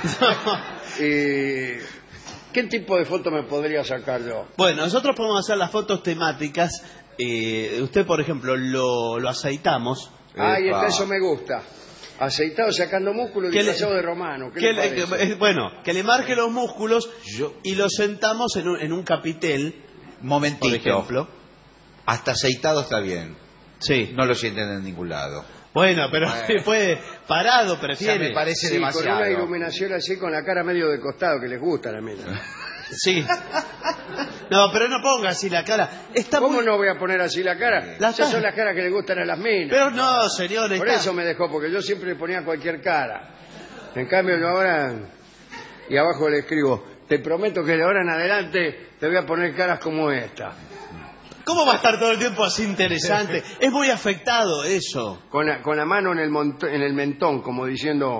y, ¿qué tipo de foto me podría sacar yo? Bueno, nosotros podemos hacer las fotos temáticas. Eh, usted, por ejemplo, lo, lo aceitamos. Ay, Epa. está, eso me gusta. Aceitado sacando músculo y ¿Qué le- disfrazado de romano. ¿Qué Que le le- parece? que- eh, bueno, que le marque los músculos Yo- y lo sentamos en un, en un capitel, Momentito. por ejemplo. Hasta aceitado está bien. Sí. No lo sienten en ningún lado. Bueno, pero Bueno. después parado Ya prefiere. me parece Sí, con demasiado. una iluminación así, con la cara medio de costado, que les gusta a la mina. Sí. No, pero no ponga así la cara. Está ¿Cómo muy... no voy a poner así la cara? La Esas cara. son las caras que le gustan a las minas. Pero no, señor, Por está... eso me dejó, porque yo siempre le ponía cualquier cara. En cambio, yo ahora, y abajo le escribo, te prometo que de ahora en adelante te voy a poner caras como esta. ¿Cómo va a estar todo el tiempo así interesante? Es muy afectado eso. Con la, con la mano en el, monto- en el mentón, como diciendo,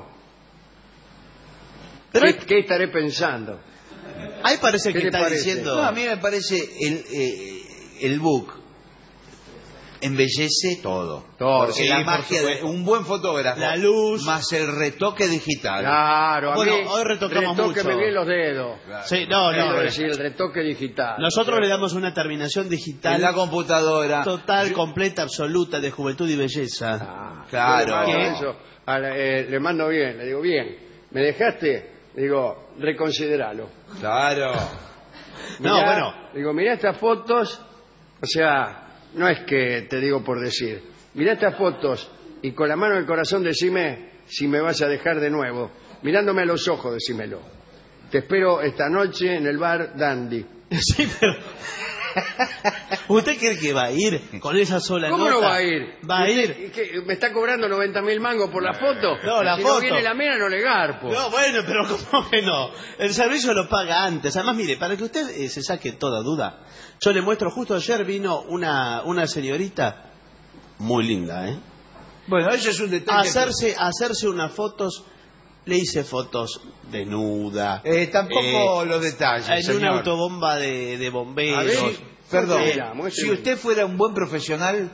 Pero ¿qué, ahí, qué estaré pensando? ahí parece ¿Qué que le está parece? diciendo... No, a mí me parece el, eh, el book embellece todo. Todo. Porque Sí, la por magia de supuesto. un buen fotógrafo, La luz. más el retoque digital. Claro, a Bueno, mí, hoy retocamos retóqueme mucho. bien los dedos. Sí, no, Quiero no. decir, el retoque digital. Nosotros le damos una terminación digital En la computadora. total, completa, absoluta, de juventud y belleza. Ah, Claro. yo le mando ¿Qué? eso a la- eh, le mando bien, le digo, bien, ¿me dejaste? Le digo, reconsideralo. Claro. No, Mirá, bueno. Digo, mirá estas fotos, o sea, no es que te digo por decir, mirá estas fotos y con la mano en el corazón decime si me vas a dejar de nuevo. Mirándome a los ojos, decímelo. Te espero esta noche en el bar Dandy. Sí, pero... ¿Usted cree que va a ir con esa sola ¿Cómo nota? no va a ir? Va a ¿Y ir. usted- y qué, ¿Me está cobrando noventa mil mangos por la foto? No, la si foto. no viene la mena, no le garpo. No, bueno, pero ¿cómo que no? El servicio lo paga antes. Además, mire, para que usted eh, se saque toda duda, yo le muestro, justo ayer vino una, una señorita muy linda, ¿eh? Bueno, eso es un A detalle. hacerse, a hacerse unas fotos, le hice fotos desnuda. Eh, tampoco eh, los detalles, En señor. una autobomba de, de bomberos. A ver, Perdón, Muéstrela, muéstrela. si usted fuera un buen profesional,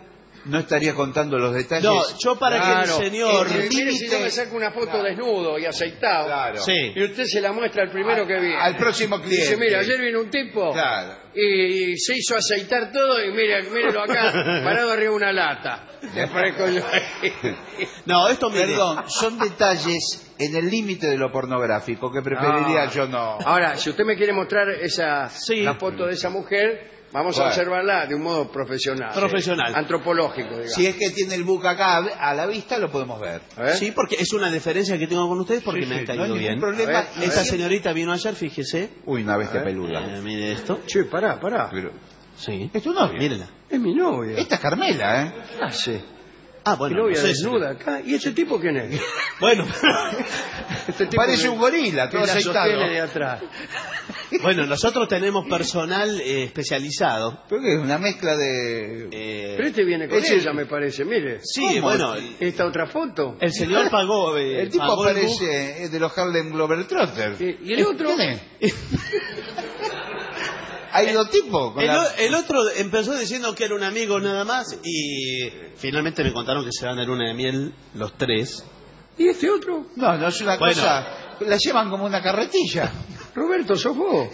no estaría contando los detalles. No, yo para Claro. que el señor... Eh, mire, si yo me saco una foto Claro. desnudo y aceitado, Claro. Sí. y usted se la muestra al primero que viene. Al próximo cliente. Dice, mira, ayer vino un tipo Claro. y se hizo aceitar todo y mira, mírelo acá, parado arriba de una lata. Le aparezco yo ahí. No, esto mire, Perdón, son detalles en el límite de lo pornográfico que preferiría No. yo no. Ahora, si usted me quiere mostrar esa Sí. la foto de esa mujer, vamos Bueno. a observarla de un modo profesional. Profesional. Antropológico, digamos. Si es que tiene el book acá a la vista, lo podemos ver. A ver. sí, porque es una diferencia que tengo con ustedes porque Sí, me sí, ha caído no hay ningún bien. problema. A ver, a Esta ver. señorita vino ayer, fíjese. Uy, una bestia A ver. peluda. Eh, mire esto. Che, pará, pará. Pero, Sí. ¿es tu novia? Mírenla. Es mi novia. Esta es Carmela, ¿eh? ¿Qué hace? Ah, Mi bueno, novia no sé, desnuda acá. ¿Y este tipo quién es? Bueno, Este tipo Parece que- un gorila, que todo la aceitado. sostiene de atrás. bueno, nosotros tenemos personal eh, especializado. ¿Pero qué es? Una mezcla de... eh, Pero este viene con Ese- ella, me parece. Mire. sí, ¿cómo? bueno, Esta otra foto. el señor pagó. eh, El tipo pagó el book. parece es de los Harlem Globetrotters. ¿Y, y el otro? ¿Quién es? Hay dos tipos. con El, la- o- el otro empezó diciendo que era un amigo nada más y finalmente me contaron que se van de luna de miel los tres. ¿Y este otro? No, no es una Bueno. cosa... La llevan como una carretilla. Roberto, sos vos.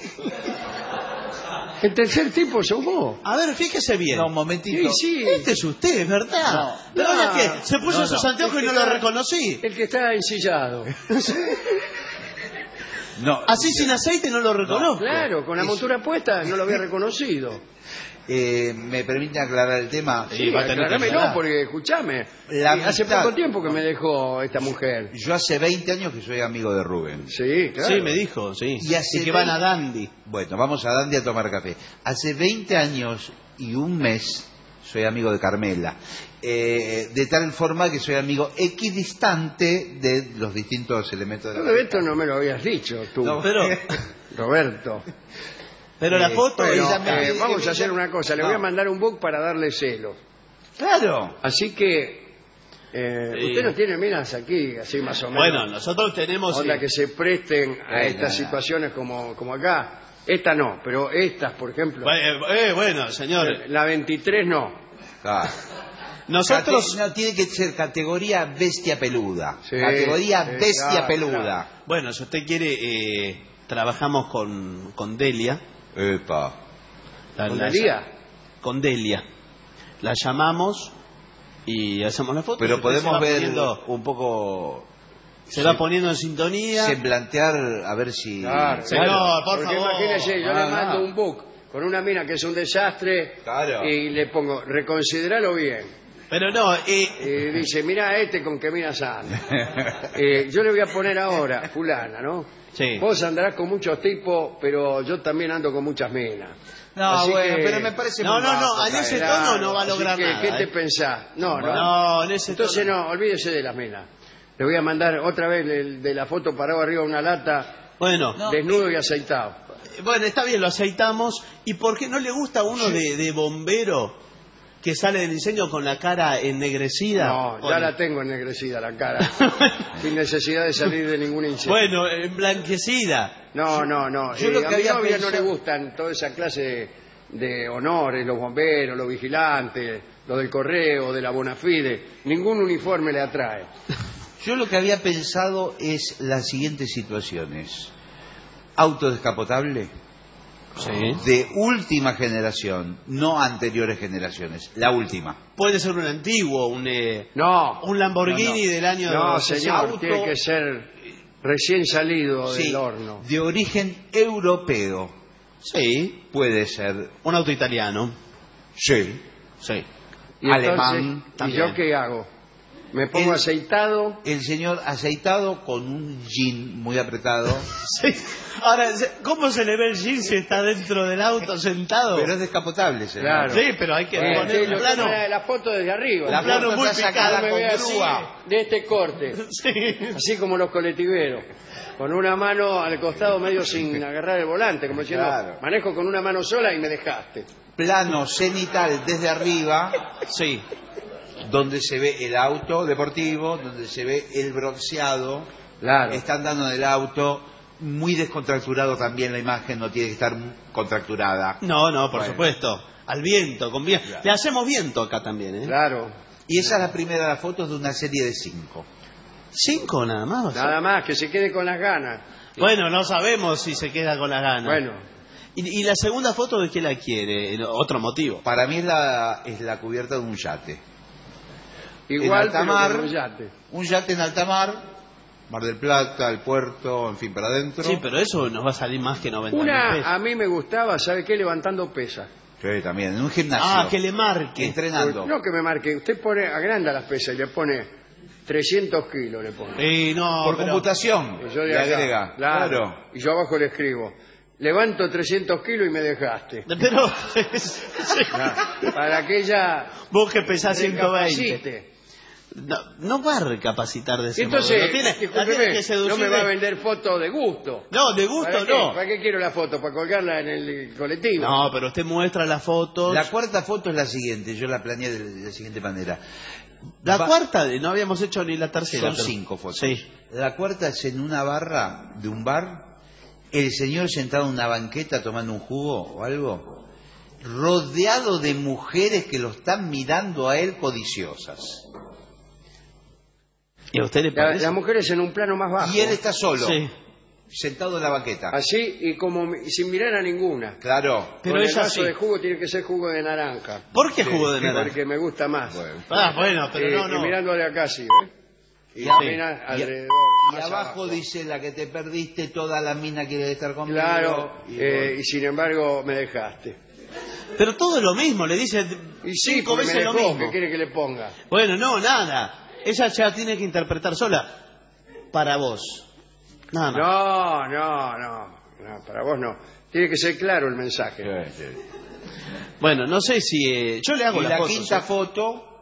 El tercer tipo sos vos. A ver, fíjese bien. No, un momentito. Sí, sí. Este es usted, ¿verdad? No. ¿De verdad No. que se puso No, esos no. anteojos y no El que lo está- reconocí? El que está ensillado. No, Así sin aceite no lo reconozco. Claro, con la Eso. montura puesta no lo había reconocido. eh, ¿me permite aclarar el tema? Sí, va a tener que aclarámelo, aclarar. porque escúchame. La eh, hace mitad. poco tiempo que me dejó esta mujer. Yo hace veinte años que soy amigo de Rubén. Sí, claro. Sí, me dijo, sí. Y hace que van veinte a Dandy. Bueno, vamos a Dandy a tomar café. Hace veinte años y un mes soy amigo de Carmela. Eh, de tal forma que soy amigo equidistante de los distintos elementos de la Todo esto no me lo habías dicho tú, No, Pero, Roberto. pero la Eh, foto Bueno, ella me- eh, vamos a hacer una cosa. Le voy a No. mandar un book para darle celos. Claro. Así que... eh, Sí. usted no tiene minas aquí, así más o menos. Bueno, nosotros tenemos... Onda eh, que se presten a Bueno, estas no. situaciones como, como acá. Esta no, pero estas, por ejemplo. eh, eh, bueno, señor. La veintitrés no. Claro. Nosotros... Cate- no, tiene que ser categoría bestia peluda. Sí, categoría sí, bestia claro, peluda. Bueno, si usted quiere, eh, trabajamos con, con Delia. Epa. La- ¿Con la- Delia? Con Delia. La llamamos y hacemos la foto. Pero Después se podemos va ver poniendo- un poco... se va poniendo en sintonía. Semblantear, a ver si... Claro, Señor, claro. por Porque favor. imagínese, yo Ah, le mando no. un book con una mina que es un desastre Claro. y le pongo, reconsideralo bien. Pero no, eh, Y dice, mira este con qué minas anda. Eh, yo le voy a poner ahora, fulana, ¿no? sí. Vos andarás con muchos tipos, pero yo también ando con muchas minas. No, Así bueno, que- pero me parece No, muy no, no, bajo, en ese Javier. tono no va a Así lograr que, nada. ¿qué te eh. pensás? No, no. No, en ese Entonces tono. no, olvídese de las minas. Le voy a mandar otra vez el- de la foto parado arriba de una lata, Bueno, desnudo y aceitado. bueno, está bien, lo aceitamos. ¿Y por qué no le gusta uno de, de bombero que sale del diseño con la cara ennegrecida? No, ya Bueno. la tengo ennegrecida la cara, sin necesidad de salir de ningún incendio. Bueno, emblanquecida. No, no, no. yo Eh, lo que a mi había novia no pensado- le gustan toda esa clase de, de honores, los bomberos, los vigilantes, los del correo, de la Bonafide. Ningún uniforme le atrae. Yo lo que había pensado es las siguientes situaciones. Auto descapotable Sí. de última generación, no anteriores generaciones, la última. Puede ser un antiguo, un, eh, No. un Lamborghini no, no. del año... No, sesenta. señor, auto- tiene que ser recién salido Sí, del horno. de origen europeo, Sí, puede ser. un auto italiano. Sí. Sí. Y alemán entonces, ¿y también. yo qué hago? ¿Me pongo El- aceitado? El señor aceitado con un jean muy apretado, Sí. Ahora, ¿cómo se le ve el jean si está dentro del auto sentado? pero es descapotable, señor. Claro. Sí, pero hay que Eh, poner sí, un lo plano. toma la foto desde arriba. La Un plano foto muy está picado, sacada me con ve así, grúa. de este corte. Sí. Así como los colectiveros, con una mano al costado medio sin agarrar el volante, como diciendo, Claro. manejo con una mano sola y me dejaste. Plano cenital desde arriba, Sí. donde se ve el auto deportivo, donde se ve el bronceado, Claro. está andando en el auto, muy descontracturado también la imagen, no tiene que estar contracturada. No, no, por Bueno. supuesto. al viento, con bien. Claro. Le hacemos viento acá también, ¿eh? Claro. Y esa es la primera de las fotos de una serie de cinco. ¿Cinco nada más? Nada más, que se quede con las ganas. Bueno, no sabemos si se queda con las ganas. Bueno. ¿Y, y la segunda foto de qué la quiere? Otro motivo. Para mí es la, es la cubierta de un yate. Igual, en alta mar, pero con un yate. Un yate en alta mar, Mar del Plata, el puerto, en fin, para adentro. Sí, pero eso nos va a salir más que noventa mil Una, pesos. a mí me gustaba, ¿sabe qué? Levantando pesas. Sí, también, en un gimnasio. Ah, que le marque. Entrenando. No que me marque, usted pone, agranda las pesas y le pone trescientos kilos, le pone. Sí, no, Por pero- computación, Y yo de le acá, agrega. Claro. Claro. Y yo abajo le escribo, levanto trescientos kilos y me dejaste. Pero... Nah, para que ella Vos que pesás ciento veinte. recapacite. No, no va a recapacitar de ese Entonces, modo. No tiene, la discúlpeme, tiene que seducir no me va a de- vender fotos de gusto. No, de gusto ¿Para qué? no. ¿Para qué quiero la foto? ¿Para colgarla en el colectivo? No, pero usted muestra las fotos. La cuarta foto es la siguiente, yo la planeé de de la siguiente manera. La Va- cuarta, no habíamos hecho ni la tercera. Son pero- cinco fotos. Sí. La cuarta es en una barra de un bar, el señor sentado en una banqueta tomando un jugo o algo, rodeado de mujeres que lo están mirando a él codiciosas. ¿Y a usted le La- parece? las mujeres en un plano más bajo. Y él está solo, Sí. sentado en la banqueta. Así y como mi- sin mirar a ninguna. Claro. Pero Con el ella vaso sí. de jugo tiene que ser jugo de naranja. ¿Por qué jugo de naranja? Porque me gusta más. Ah, bueno, pero Eh, no, no. Y mirándole acá así, ¿eh? Y, Y a- mira y a- alrededor. Y más abajo dice, la que te perdiste, toda la mina quiere estar conmigo. Claro, Y eh, bueno. y sin embargo me dejaste. Pero todo es lo mismo, le dice Y sí, cinco porque me veces lo dejó, mismo. ¿qué quiere que le ponga? Bueno, no, nada. Ella ya tiene que interpretar sola. Para vos. Nada más. No, no, no, no, para vos no. Tiene que ser claro el mensaje. Bueno, no sé si... eh, yo le hago Y las la fotos, quinta ¿eh? foto,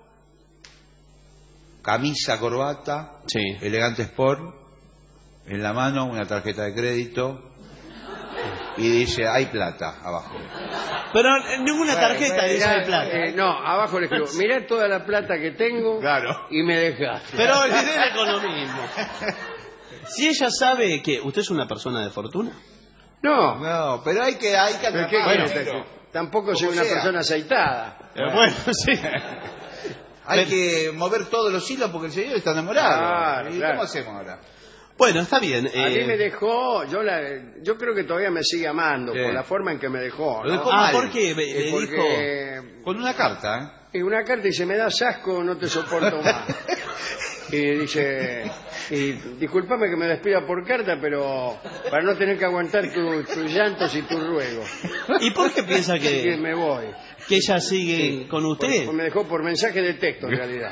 camisa, corbata, Sí. elegante sport, en la mano una tarjeta de crédito y dice, hay plata abajo. Pero en ninguna tarjeta Eh, dice mirá, de plata. eh, no, abajo le escribo, mirá toda la plata que tengo Claro. y me dejaste. Pero olvídate con lo mismo. Si ella sabe que usted es una persona de fortuna. No, No, pero hay que, hay que ¿pero qué atraparlo. quiere usted? Tampoco soy Como una sea. persona aceitada. Eh, Bueno, sí. Hay que mover todos los hilos porque el señor está enamorado. Claro, ¿Y claro. cómo hacemos ahora? Bueno, está bien. A eh, mí me dejó, yo la, yo creo que todavía me sigue amando Sí. por la forma en que me dejó. Lo ¿no? dejó Ah, mal. ¿por qué? Me- Eh, le porque, dijo... Con una carta, ¿eh? y una carta dice, me das asco, no te soporto más. Y dice, y discúlpame que me despida por carta, pero para no tener que aguantar tu- tus llantos y tus ruegos. ¿Y por qué piensa Así que que, me voy. que ella sigue con usted? Pues me dejó por mensaje de texto, en realidad.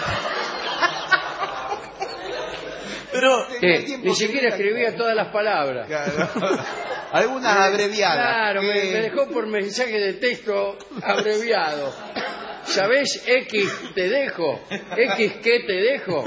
Pero... Eh, ni siquiera escribía todas las palabras. Algunas abreviadas. Claro, me, que- me dejó por mensaje de texto abreviado. ¿Sabés X te dejo? ¿X qué te dejo?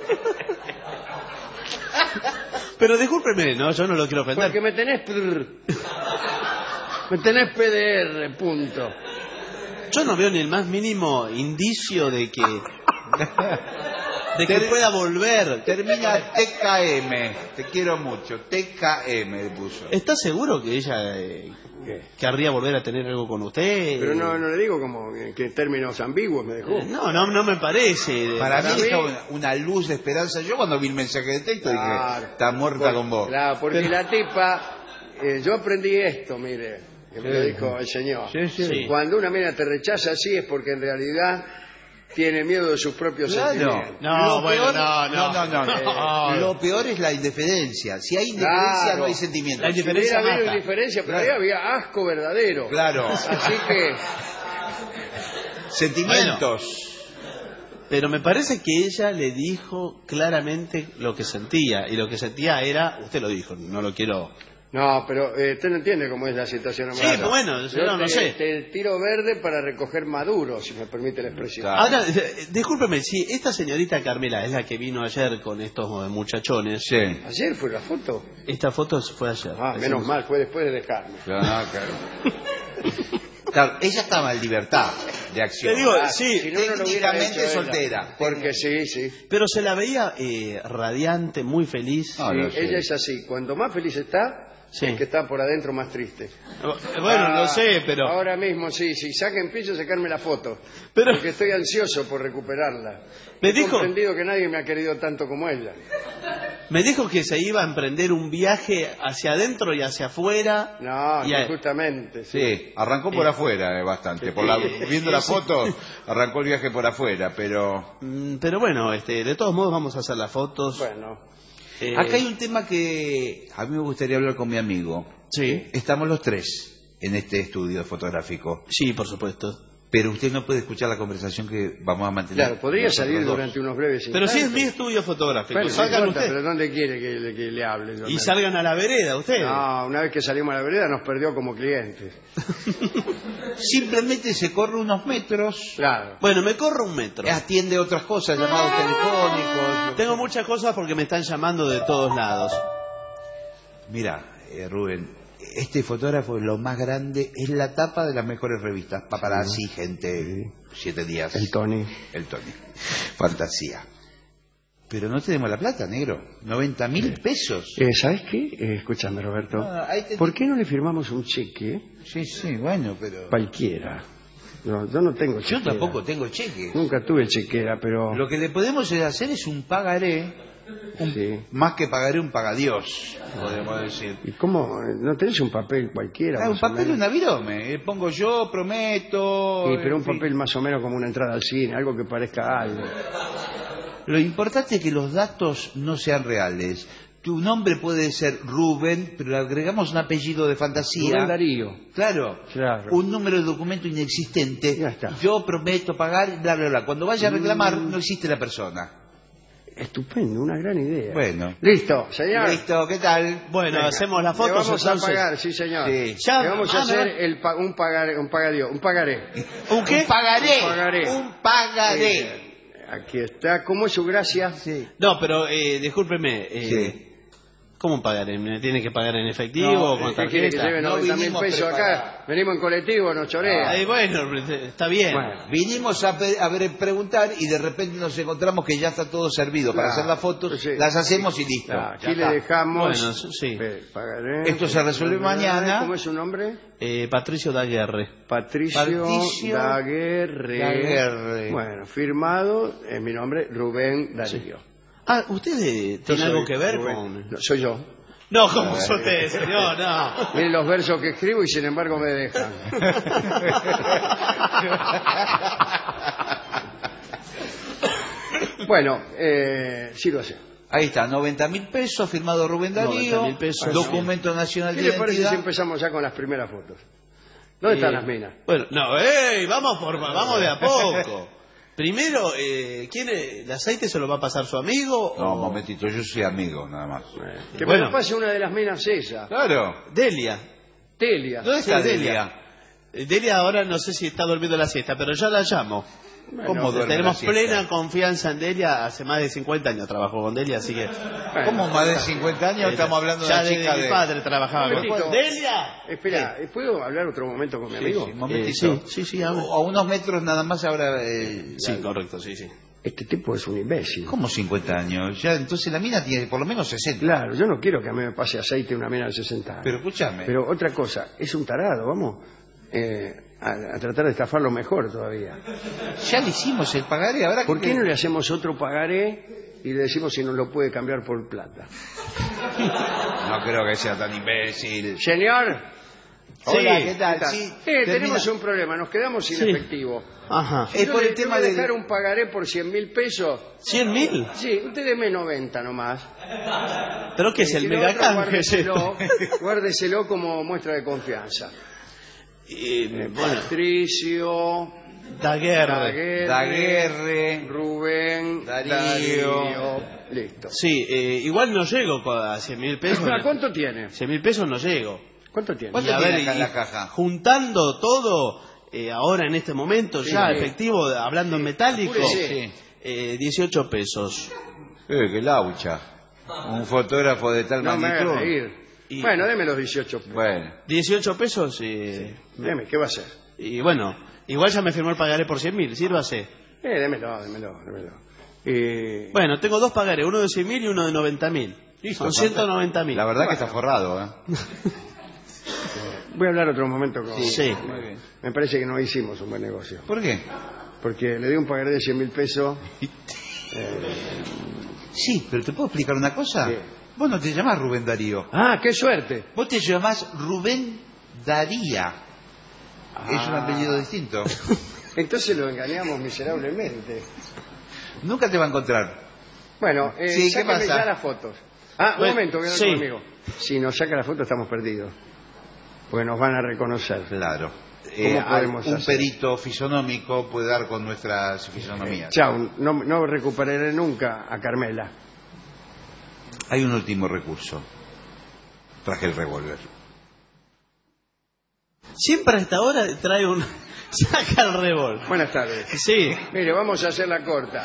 Pero discúlpeme, no, yo no lo quiero ofender. Porque me tenés... prr. Me tenés P D R, punto. Yo no veo ni el más mínimo indicio de que... de que Ter- pueda volver. Termina T K M. Te quiero mucho. T K M le puso. ¿Está seguro que ella eh, querría volver a tener algo con usted? Pero no, no le digo como que en términos ambiguos me dejó. No, no, no me parece. Para, Para mí, mí- es una, una luz de esperanza. Yo cuando vi el mensaje de texto Claro. dije, está muerta Por- con vos. Claro, porque Pero- la tipa... eh, yo aprendí esto, mire, que me lo Sí. dijo el señor. Sí, sí. Cuando una mina te rechaza así es porque en realidad tiene miedo de sus propios Claro. sentimientos. No, Lo bueno, peor, no, no. no, no, no. No. Lo peor es la indiferencia. Si hay indiferencia, Claro. no hay sentimiento. La Si indiferencia hubiera habido mata. indiferencia, pero Claro. ahí había asco verdadero. Claro. Así que... Sentimientos. Pero me parece que ella le dijo claramente lo que sentía. Y lo que sentía era... Usted lo dijo, no lo quiero... No, pero eh, usted no entiende cómo es la situación. Sí, amorosa. bueno, yo no te, lo sé. te tiro verde para recoger maduro, si me permite la expresión. Claro. Ahora, eh, discúlpeme, si esta señorita Carmela es la que vino ayer con estos eh, muchachones... Sí. Ayer fue la foto. Esta foto fue ayer. Ah, menos mal, fue después de dejarme. Claro, claro. Claro, ella estaba en libertad de acción. Te digo, Ah, sí, si no, no lo hubiera técnicamente hecho ella. soltera. Porque sí, sí. pero se la veía eh, radiante, muy feliz. No, Sí, lo sé. ella es así. Cuando más feliz está, Sí. El que está por adentro más triste. Bueno, Ah, lo sé, pero... Ahora mismo, sí, sí, ya que empiezo a sacarme la foto. Pero- Porque estoy ansioso por recuperarla. Me He dijo- comprendido que nadie me ha querido tanto como ella. Me dijo que se iba a emprender un viaje hacia adentro y hacia afuera. No, Y que a- justamente. Sí. Sí, arrancó por Eh, afuera eh, bastante. Por la, viendo la foto, arrancó el viaje por afuera, pero... Mm, Pero bueno, este, de todos modos vamos a hacer las fotos. Bueno, Eh, Acá hay un tema que a mí me gustaría hablar con mi amigo. Sí. Estamos los tres en este estudio fotográfico. Sí, por supuesto. Pero usted no puede escuchar la conversación que vamos a mantener. claro, podría nosotros salir dos. durante unos breves Pero instantes. si es mi estudio fotográfico, Bueno, no salgan importa, ustedes. pero ¿dónde quiere que, le- que le hable? yo Y me- salgan a la vereda ustedes. No, una vez que salimos a la vereda nos perdió como clientes. Simplemente se corre unos metros, Claro. Bueno, me corro un metro. atiende otras cosas, llamados telefónicos. Tengo muchas cosas porque me están llamando de todos lados. Mira, eh, Rubén, este fotógrafo es lo más grande, es la tapa de las mejores revistas. Paparazzi, gente, siete días. El Tony. El Tony. Fantasía. Pero no tenemos la plata, negro. noventa mil pesos. Eh, ¿Sabes qué? Eh, escúchame, Roberto. Ah, ahí te- ¿Por qué no le firmamos un cheque Sí, sí, bueno, pero... cualquiera? No, yo no tengo Yo chequera. tampoco tengo cheque. Nunca tuve chequera, pero... Lo que le podemos hacer es un pagaré, Sí. más que pagaré, un pagadiós, podemos decir. ¿Y cómo? ¿No tenés un papel cualquiera? Ah, un más o papel, menos? una virome. Eh, Pongo yo, prometo... Sí, pero en un fin. papel más o menos como una entrada al cine, algo que parezca algo. Lo importante es que los datos no sean reales. Tu nombre puede ser Rubén, pero le agregamos un apellido de fantasía. Rubén Darío. Claro. Claro. Un número de documento inexistente. Ya está. Yo prometo pagar, bla, bla, bla. Cuando vaya a reclamar, no existe la persona. Estupendo, una gran idea. Bueno. Listo, señor. Listo, ¿qué tal? Bueno, Venga. hacemos las Le fotos vamos entonces. a pagar, sí, señor. Sí. Ya- Le vamos a ah, hacer me va- el pa- un pagaré, un pagadío, un pagaré. ¿Un qué? Un pagaré. Un pagaré. Un pagaré. Eh, Aquí está. ¿Cómo es su gracia? Sí. No, pero eh, discúlpeme. Eh, Sí. ¿Cómo pagaré? ¿Me tiene que pagar en efectivo No, o con ¿qué quiere que tarjeta? lleve No noventa mil vinimos pesos acá? preparados. Venimos en colectivo, nos chorea. Ay, bueno, está bien. Bueno. Vinimos a, pe- a ver, preguntar y de repente nos encontramos que ya está todo servido para Claro. hacer las fotos, Sí. las hacemos y listo. Ah, Ya aquí le está. dejamos. Bueno, sí. Eh, pagaré. Esto se resuelve mañana. ¿Cómo es su nombre? Eh, Patricio Daguerre. Patricio, Patricio Daguerre. Daguerre. Bueno, firmado, es mi nombre, Rubén Darío. Ah, ¿usted eh, Yo tiene soy algo que ver Rubén. con...? No, soy yo. No, ¿cómo es usted, señor? No. Miren los versos que escribo y sin embargo me dejan. Bueno, eh, sí lo sé. Ahí está, noventa mil pesos, firmado Rubén Darío, noventa mil pesos. documento nacional ¿Qué de le parece si identidad. empezamos ya con las primeras fotos? ¿Dónde Eh, están las minas? Bueno, no, ey, vamos por, vamos de a poco. Primero, eh, ¿quién es- ¿el aceite se lo va a pasar su amigo? No, o- un momentito, yo soy amigo, nada más. Que bueno. me lo pase una de las minas esa. Claro. Delia. Telia. ¿Dónde Sí, está Delia. Delia? Eh, Delia ahora no sé si está durmiendo la siesta, pero ya la llamo. ¿Cómo duerme Tenemos la siesta? plena confianza en Delia. Hace más de cincuenta años trabajo con Delia, así que... ¿Cómo más de cincuenta años? Estamos hablando de ya una desde chica mi de... padre trabajaba Un con momentito. ¡Delia! Espera, ¿puedo hablar otro momento con mi Sí, amigo? sí, un momentito. Eh, sí, sí, sí, habla. A unos metros nada más habrá... eh, Sí, la- correcto, sí, sí. Este tipo es un imbécil. ¿Cómo cincuenta años? Ya, entonces la mina tiene por lo menos sesenta. Claro, yo no quiero que a mí me pase aceite una mina de sesenta años. Pero escúchame. Pero otra cosa, es un tarado, vamos eh, a, a tratar de estafarlo mejor todavía. Ya le hicimos el pagaré, ahora ¿Por que- qué no le hacemos otro pagaré y le decimos si nos lo puede cambiar por plata? No creo que sea tan imbécil. Señor. Hola, Sí, ¿qué tal? ¿qué tal? Sí, Eh, termina- tenemos un problema, nos quedamos sin Sí. efectivo. Ajá. Es Yo por le el tema tengo que de... dejar un pagaré por cien mil pesos. ¿Cien mil? Sí, usted deme noventa nomás. ¿Pero qué es el Y lo mega otro, canje? guárdeselo, guárdeselo como muestra de confianza. Eh, bueno, Patricio, Daguerre. Daguerre, Daguerre, Rubén, Darío. Darío. Listo. Sí, eh, igual no llego a cien mil pesos. ¿A cuánto tiene? cien mil pesos no llego. ¿Cuánto tiene? ¿Cuánto Y a tiene ver, acá en y la caja? juntando todo, eh, ahora en este momento, Sí, ya sí. efectivo, hablando en metálico, Apúrese. eh, dieciocho pesos. Eh, qué laucha. Un fotógrafo de tal No me haga magnitud. reír. Y- Bueno, deme los dieciocho. Bueno. dieciocho pesos, eh, Deme, ¿qué va a hacer? y bueno, igual ya me firmó el pagaré por cien mil, sírvase. Eh, démelo, démelo, démelo. Eh, Bueno, tengo dos pagarés, uno de cien mil y uno de noventa mil. Listo, Son ciento noventa mil. La verdad que está forrado, ¿eh? Voy a hablar otro momento con... Sí. Muy bien. Me parece que no hicimos un buen negocio. ¿Por qué? Porque le di un pagaré de cien mil pesos. Eh... Sí, pero ¿te puedo explicar una cosa? Sí. Vos no te llamás Rubén Darío. Ah, qué suerte. Vos te llamás Rubén Daría. Ah. Es un apellido distinto. Entonces lo engañamos miserablemente. Nunca te va a encontrar. Bueno, eh, Sí, ¿qué sáqueme pasa? ya las fotos. Ah, un Bueno, momento, quédate sí. conmigo. Si nos saca la foto estamos perdidos. Porque nos van a reconocer. Claro. ¿Cómo Eh, podemos un hacer? perito fisonómico puede dar con nuestras fisonomías. Chao, no, no recuperaré nunca a Carmela. Hay un último recurso. Traje el revólver. Siempre a esta hora trae un... Saca el revólver. Buenas tardes. Sí. Mire, vamos a hacer la corta.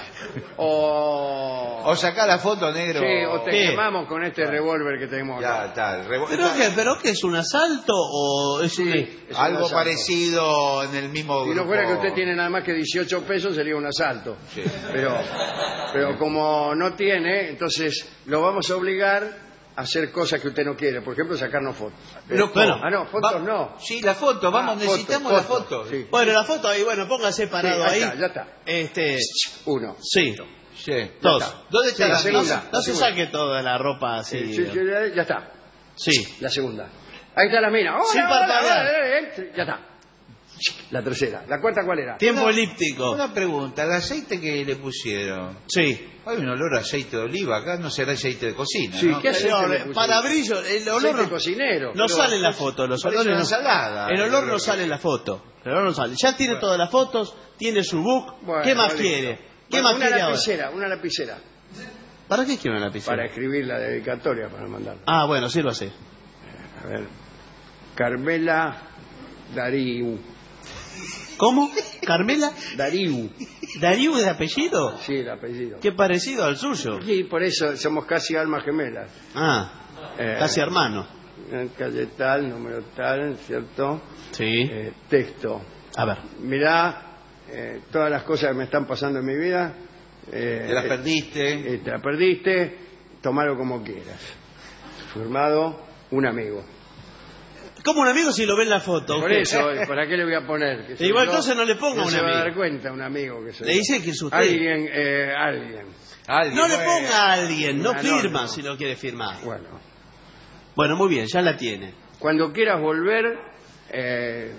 O... O sacá la foto, negro. Sí, o te ¿Qué? quemamos con este revólver que tenemos Ya, acá. está. el revólver- ¿Pero qué? ¿Pero qué? ¿Es un asalto o es un...? Es un Algo asalto. parecido en el mismo Si no grupo. fuera que usted tiene nada más que dieciocho pesos, sería un asalto. Sí. Pero, pero como no tiene, entonces lo vamos a obligar a hacer cosas que usted no quiere. Por ejemplo, sacarnos fotos. Pero, Bueno, Ah, no, fotos va- no. Sí, la foto, vamos, Ah, necesitamos foto, la foto, foto. sí. Bueno, la foto ahí, bueno, póngase parado Sí, ahí ahí. está, ya está. Este... Uno. Sí. Sí. Dos. está. ¿Dónde está Sí, la la segunda. No, no se segunda. saque toda la ropa así. Sí, sí, sí, ya, ya está. Sí. La segunda. Ahí está la mina. ¡Hola, Sin hola, parpadear. hola, eh, eh! Ya está. La tercera. ¿La cuarta cuál era? Tiempo Una- elíptico. Una pregunta, ¿el aceite que le pusieron? Sí. Hay un olor a aceite de oliva, acá no será aceite de cocina, Sí, ¿no? ¿qué aceite Señor, le pusieron? para brillo, el olor Aceite no, cocinero. no Pero- sale en la foto. Los parece olores una no, ensalada. el olor no sale en la foto. El olor no sale. Ya tiene todas las fotos, tiene su book. Bueno, ¿Qué más listo. quiere? ¿Qué Bueno, más una quiere ahora? lapicera, una lapicera. ¿Para qué quiere una lapicera? Para escribir la dedicatoria para mandar. Ah, bueno, sí lo sé. A ver. Carmela Dariu. ¿Cómo? ¿Carmela? Dariu. ¿Darío de apellido? Sí, el apellido. Qué parecido al suyo. Sí, por eso somos casi almas gemelas. Ah, Eh, casi hermano. en calle tal, número tal, ¿cierto? Sí. Eh, texto. A ver. Mirá, eh, todas las cosas que me están pasando en mi vida. eh, Te las perdiste. eh, te las perdiste, tomalo como quieras. Firmado, un amigo. ¿Cómo un amigo si lo ve en la foto? Por usted? eso, ¿para qué le voy a poner? Que si Igual entonces no le ponga no un se va a amigo. dar cuenta un amigo que soy. Le dice que es usted. Alguien, eh, alguien. Alguien, No le bueno. ponga a alguien, no Un firma anónimo. si no quiere firmar. Bueno, Bueno, muy bien, ya la tiene. cuando quieras volver, eh,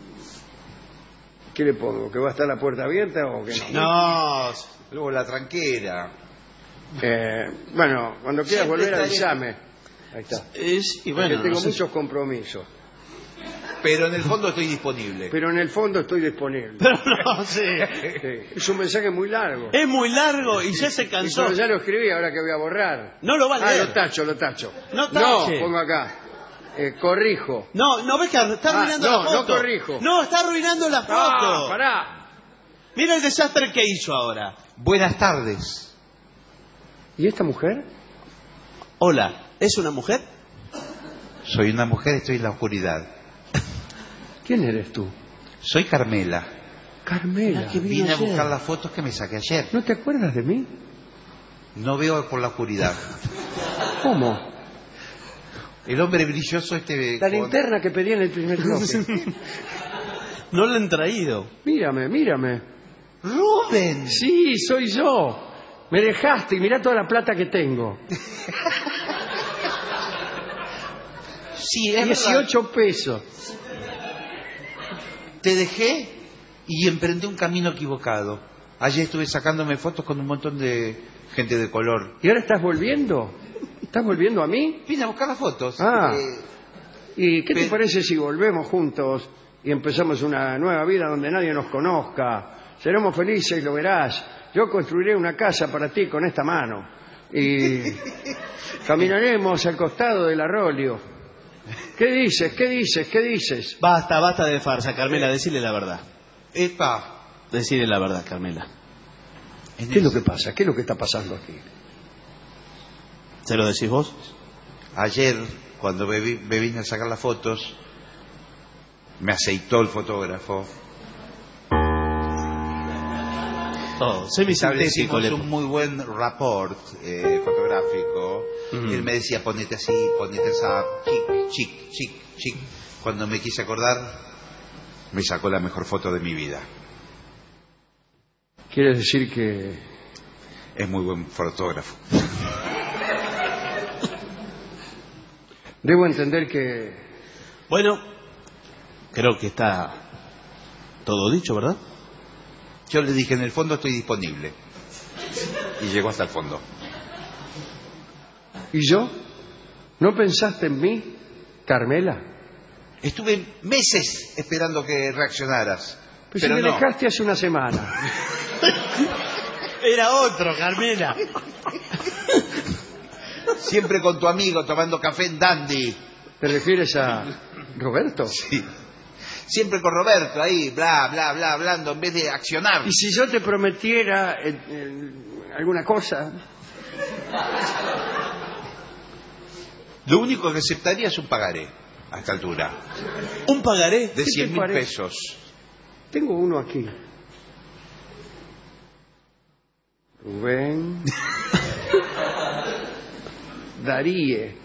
¿qué le pongo? ¿Que va a estar la puerta abierta o que no? No, Luego la tranquera. Eh, bueno, cuando quieras Siempre volver, está avísame. Ahí está. es, y Porque bueno, tengo no sé. muchos compromisos. Pero en el fondo estoy disponible. Pero en el fondo estoy disponible. Pero no, sí. Sí, es un mensaje muy largo. Es muy largo y ya se Y cansó. pero ya lo escribí, ahora que voy a borrar. No lo va a Ah, leer. lo tacho, lo tacho. No tache. pongo acá. Eh, corrijo. No, no ves que está Ah, arruinando no, la no foto. corrijo. No, está arruinando la foto. ¡Ah, pará! Mira el desastre que hizo ahora. Buenas tardes. ¿Y esta mujer? Hola, ¿es una mujer? Soy una mujer, estoy en la oscuridad. ¿Quién eres tú? Soy Carmela. Carmela. Vine a buscar las fotos que me saqué ayer. ¿No te acuerdas de mí? No veo por la oscuridad. ¿Cómo? El hombre brilloso este... La con- linterna que pedí en el primer bloque. No la han traído. Mírame, mírame. ¡Rubén! Sí, soy yo. Me dejaste y mirá toda la plata que tengo. Sí, es verdad. dieciocho pesos. Te dejé y emprendí un camino equivocado. Ayer estuve sacándome fotos con un montón de gente de color. ¿Y ahora estás volviendo? ¿Estás volviendo a mí? Vine a buscar las fotos. Ah. Eh, ¿Y qué te Pero- parece si volvemos juntos y empezamos una nueva vida donde nadie nos conozca? Seremos felices, lo verás. Yo construiré una casa para ti con esta mano. Y caminaremos al costado del arroyo. ¿Qué dices? ¿Qué dices? ¿Qué dices? Basta, basta de farsa, Carmela, decile la verdad. Epa. Decile la verdad, Carmela. ¿Qué es lo que pasa? ¿Qué es lo que está pasando aquí? ¿Se lo decís vos? Ayer, cuando me, vi- me vine a sacar las fotos, me aceitó el fotógrafo. Todo, semisintético. Establecimos un muy buen rapport eh, fotográfico. Mm. Él me decía, ponete así, ponete esa, chic, chic, chic, chic. Cuando me quise acordar, me sacó la mejor foto de mi vida. Quiere decir que... Es muy buen fotógrafo. Debo entender que... Bueno, creo que está todo dicho, ¿verdad? Yo le dije, en el fondo estoy disponible. Y llegó hasta el fondo. ¿Y yo? ¿No pensaste en mí, Carmela? Estuve meses esperando que reaccionaras. Pues pero si me no. dejaste hace una semana. Era otro, Carmela. Siempre con tu amigo tomando café en Dandy. ¿Te refieres a Roberto? Sí. Siempre con Roberto ahí, bla, bla, bla, hablando en vez de accionar. ¿Y si yo te prometiera eh, eh, alguna cosa? Lo único que aceptaría es un pagaré a esta altura. ¿Un pagaré? De cien mil pesos. Tengo uno aquí. Rubén Daríe.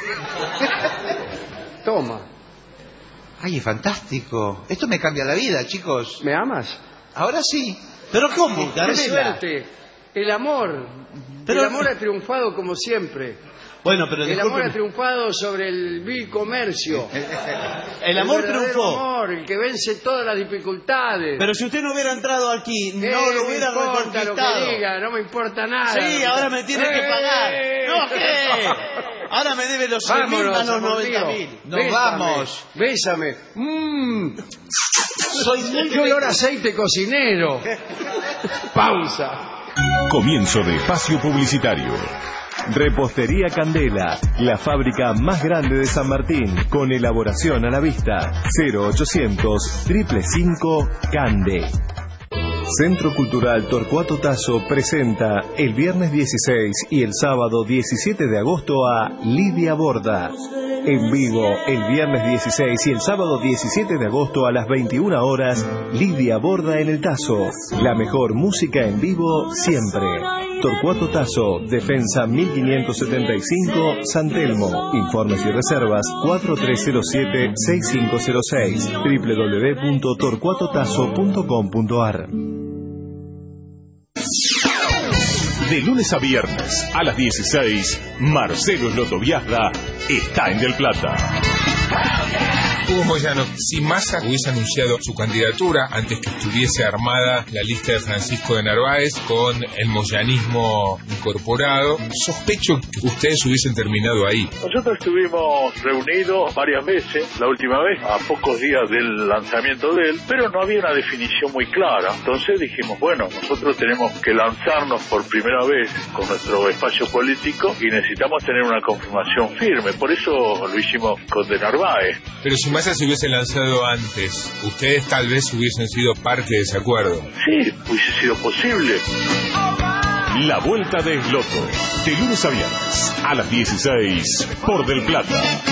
Toma. Ay, es fantástico. Esto me cambia la vida, chicos. ¿Me amas? Ahora sí. ¿Pero cómo, ¡Qué Carmela? suerte! El amor. Pero- El amor ha triunfado como siempre. Bueno, pero El amor ha discúlpeme. triunfado sobre el vil comercio. El amor verdadero triunfó. amor, el que vence todas las dificultades. Pero si usted no hubiera entrado aquí, no Eh, lo me hubiera importa lo reconquistado. que diga, no me importa nada. Sí, ahora me tiene que Eh. pagar. ¿No qué? Ahora me debe los cien mil Vámonos, a los amor noventa mío. mil. Nos Bésame, vamos. Bésame. Mmm. Soy muy Qué olor a aceite cocinero. Pausa. Comienzo de espacio publicitario. Repostería Candela, la fábrica más grande de San Martín, con elaboración a la vista. cero ochocientos, cinco cinco cinco, Cande. Centro Cultural Torcuato Tasso presenta el viernes dieciséis y el sábado diecisiete de agosto a Lidia Borda. En vivo, el viernes dieciséis y el sábado diecisiete de agosto a las veintiuna horas, Lidia Borda en el Tasso. La mejor música en vivo siempre. Torcuato Tasso, Defensa mil quinientos setenta y cinco, San Telmo. Informes y reservas cuatro tres cero siete, seis cinco cero seis, doble u doble u doble u punto torcuato tasso punto com punto a r. De lunes a viernes a las dieciséis, Marcelo Slotoviazda está en Del Plata. Hugo Moyano, si Massa hubiese anunciado su candidatura antes que estuviese armada la lista de Francisco de Narváez con el moyanismo incorporado, sospecho que ustedes hubiesen terminado ahí. Nosotros estuvimos reunidos varias veces, la última vez a pocos días del lanzamiento de él, pero no había una definición muy clara. Entonces dijimos, bueno, nosotros tenemos que lanzarnos por primera vez con nuestro espacio político y necesitamos tener una confirmación firme. Por eso lo hicimos con de Narváez. Pero si Massa se hubiese lanzado antes, ustedes tal vez hubiesen sido parte de ese acuerdo. Sí, hubiese sido posible. La Vuelta de Esloto, de lunes a viernes a las dieciséis por Del Plata.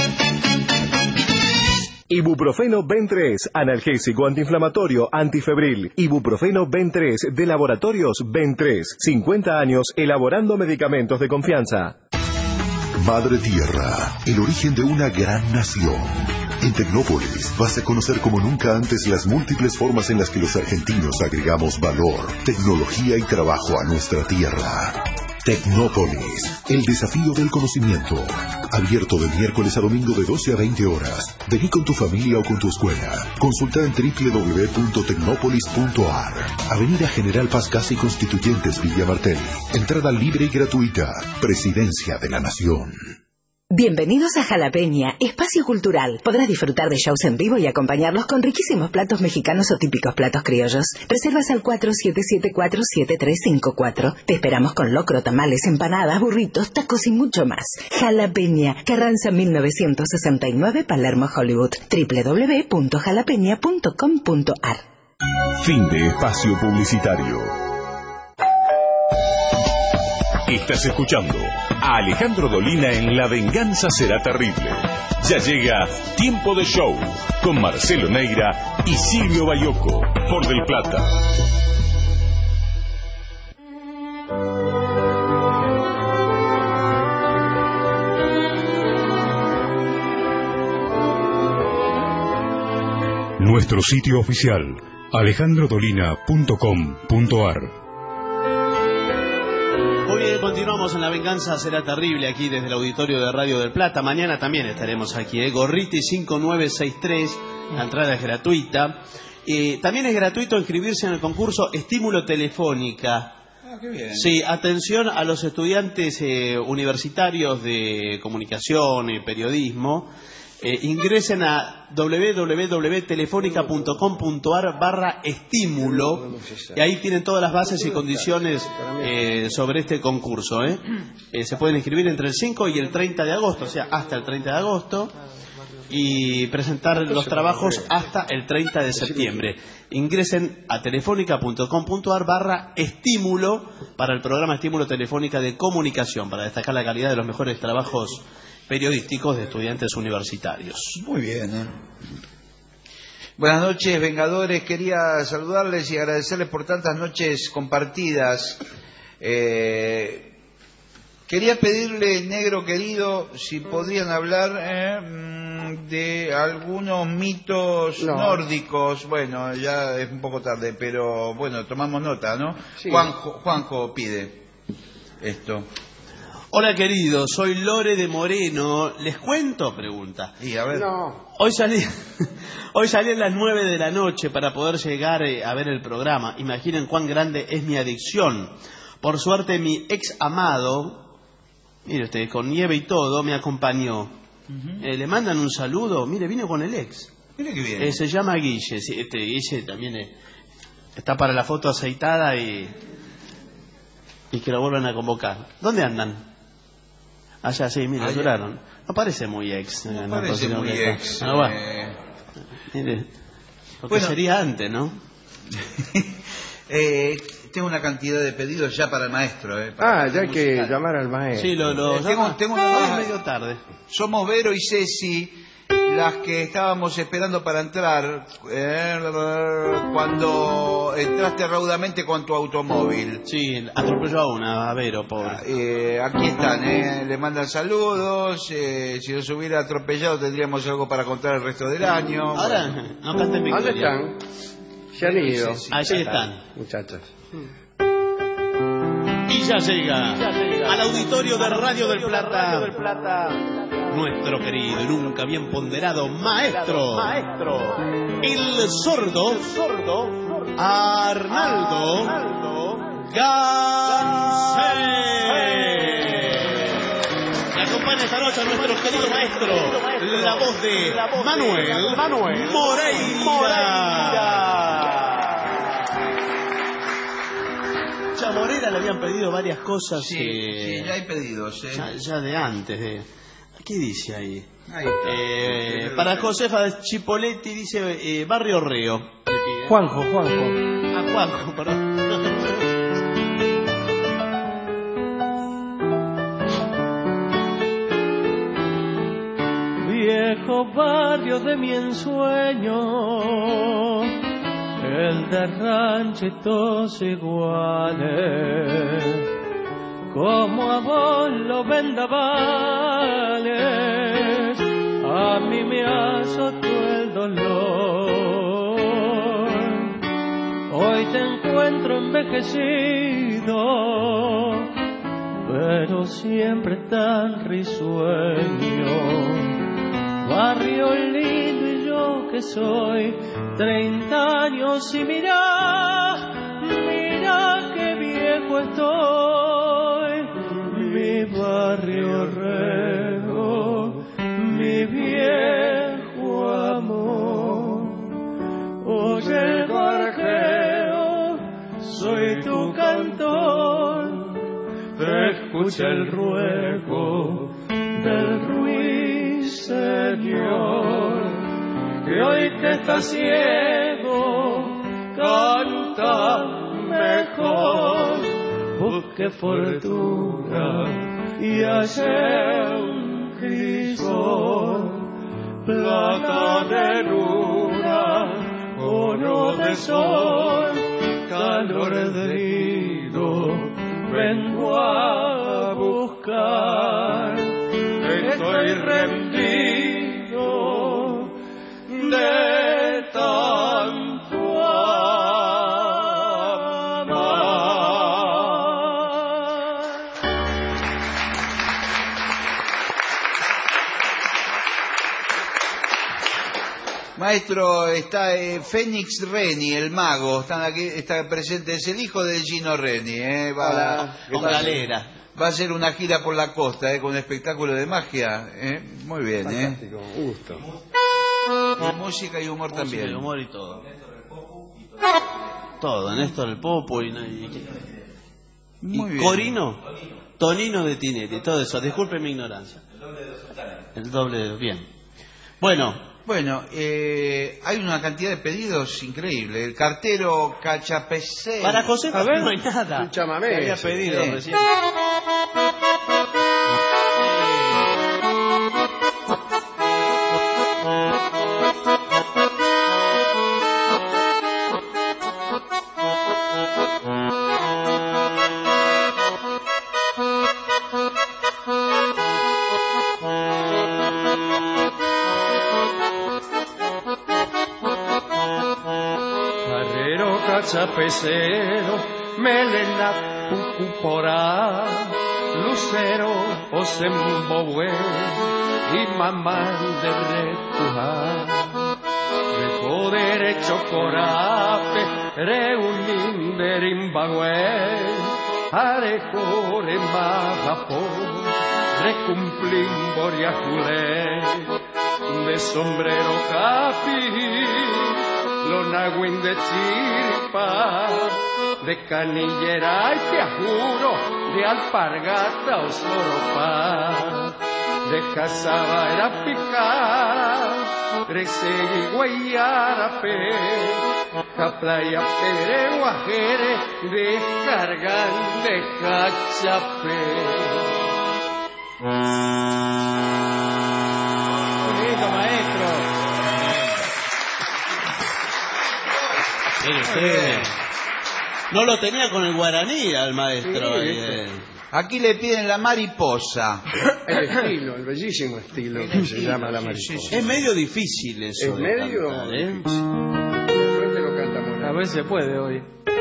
Ibuprofeno Ben tres, analgésico antiinflamatorio, antifebril. Ibuprofeno Ben tres, de Laboratorios Ben tres. cincuenta años elaborando medicamentos de confianza. Madre Tierra, el origen de una gran nación. En Tecnópolis vas a conocer como nunca antes las múltiples formas en las que los argentinos agregamos valor, tecnología y trabajo a nuestra tierra. Tecnópolis, el desafío del conocimiento. Abierto de miércoles a domingo de doce a veinte horas. Vení con tu familia o con tu escuela. Consulta en doble u doble u doble u punto tecnópolis punto a r. Avenida General Paz Casi Constituyentes, Villa Martelli. Entrada libre y gratuita. Presidencia de la Nación. Bienvenidos a Jalapeña, espacio cultural. Podrás disfrutar de shows en vivo y acompañarlos con riquísimos platos mexicanos o típicos platos criollos. Reservas al cuatro siete siete cuatro siete tres cinco cuatro. Te esperamos con locro, tamales, empanadas, burritos, tacos y mucho más. Jalapeña, Carranza mil novecientos sesenta y nueve, Palermo, Hollywood. doble u doble u doble u punto jalapeña punto com punto a r. Fin de espacio publicitario. Estás escuchando a Alejandro Dolina en La Venganza Será Terrible. Ya llega Tiempo de Show con Marcelo Neira y Silvio Bayoco por Del Plata. Nuestro sitio oficial, alejandro dolina punto com punto ar. Muy bien, continuamos en La Venganza Será Terrible aquí desde el auditorio de Radio del Plata. Mañana también estaremos aquí, ¿eh? Gorriti cinco nueve seis tres, la entrada es gratuita. Eh, también es gratuito inscribirse en el concurso Estímulo Telefónica. Ah, qué bien. Sí, atención a los estudiantes eh, universitarios de comunicación y periodismo. Eh, ingresen a w w w punto telefónica punto com punto ar barra estímulo y ahí tienen todas las bases y condiciones eh, sobre este concurso. ¿eh? Eh, se pueden inscribir entre el cinco y el treinta de agosto, o sea, hasta el treinta de agosto, y presentar los trabajos hasta el treinta de septiembre. Ingresen a telefónica punto com punto ar barra estímulo para el programa Estímulo Telefónica de Comunicación, para destacar la calidad de los mejores trabajos periodísticos de estudiantes universitarios. Muy bien, ¿eh? Buenas noches, Vengadores. Quería saludarles y agradecerles por tantas noches compartidas. Eh, quería pedirle, negro querido, si podrían hablar eh, de algunos mitos no. nórdicos. Bueno, ya es un poco tarde, pero bueno, tomamos nota, ¿no? Sí. Juanjo, Juanjo pide esto. Hola querido, soy Lore de Moreno. ¿Les cuento? Pregunta. Y a ver. No. Hoy salí, hoy salí a las nueve de la noche para poder llegar eh, a ver el programa. Imaginen cuán grande es mi adicción. Por suerte mi ex amado, mire usted, con nieve y todo, me acompañó. Uh-huh. eh, le mandan un saludo. Mire, vino con el ex. Mire qué bien. Eh, se llama Guille. Sí, este Guille también eh, está para la foto aceitada y, y que lo vuelvan a convocar. ¿Dónde andan? Allá, sí, mira, lloraron. No parece muy ex. No eh, parece muy ex. Ah, bueno. eh... Mire, porque bueno, sería antes, ¿no? eh, tengo una cantidad de pedidos ya para el maestro. Eh, para ah, ya hay que llamar al maestro. Sí, lo, lo eh, tengo, tengo una... medio tarde. Somos Vero y Ceci, las que estábamos esperando para entrar eh, cuando entraste raudamente con tu automóvil. Sí, atropelló a una, a Vero, pobre. Eh, aquí están, eh, le mandan saludos. Eh, si los hubiera atropellado tendríamos algo para contar el resto del año. Ahora, bueno. no canten victoria. ¿Dónde están? Se han ido. Sí, sí, allí están. Muchachos. Y ya llega, ya llega al auditorio de Radio del Plata, del Plata, nuestro querido y nunca bien ponderado maestro, maestro, el sordo, el sordo Arnaldo, Arnaldo Gansé. Le acompaña esta noche a nuestro querido maestro, la voz de Manuel, Manuel Moreira. A Morera le habían pedido varias cosas. Sí, eh, sí, ya hay pedidos. Eh. Ya, ya de antes. De, ¿qué dice ahí? ahí está. Eh, para Josefa Chipoletti dice eh, Barrio Reo. Juanjo, Juanjo. Ah, Juanjo, perdón. Viejo barrio de mi ensueño, el de ranchitos iguales, como a vos los vendavales, a mí me azotó el dolor. Hoy te encuentro envejecido, pero siempre tan risueño. Barrio lindo y yo que soy treinta años y mira, mira qué viejo estoy. Mi barrio Reo, mi viejo amor. Oye el gorjeo, soy tu cantor. Te escucha el ruego del ruiseñor, que hoy que está ciego canta mejor. Busque fortuna y hace un crisol, plata de luna, oro de sol, calor de nido, vengo a buscar. Estoy rendido de tal Maestro, está eh, Fénix Reni, el mago, están aquí, está presente, es el hijo de Gino Reni, eh, va, Hola, con va, galera. Va a hacer una gira por la costa, eh, con un espectáculo de magia, eh. Muy bien, fantástico, eh. un gusto. Y música y humor Música también. y humor y todo. Todo, Néstor el Popo y, y, Muy y bien. Corino, Tonino de Tinelli, todo eso. Disculpe mi ignorancia. El doble de bien. Bueno. Bueno, eh, hay una cantidad de pedidos increíble. El cartero Cachapecé. Para José a ver, no hay nada. Un chamamé. Que había ese. pedido Sí. recién. Carrero, cachapecero, melena, cucuporá, lucero, osembobué y mamá de repujar. Reco derecho corape, reunín de rimbagüe, areco remajapó, recumplín boriaculé, de sombrero capi. Lonagüín de chiripa, de canillera y te juro, de alpargata o soropa, de cazaba era picar, resegui guayarape, caplaya pere guajere, descargan de cachapé. Bonito, maestro. Usted no lo tenía con el guaraní al maestro. Sí, ahí, eh. Aquí le piden la mariposa. El estilo, el bellísimo estilo que se llama la mariposa. Es medio difícil eso. Es de medio cantar, ¿eh? De repente lo cantamos. A ver si se puede hoy.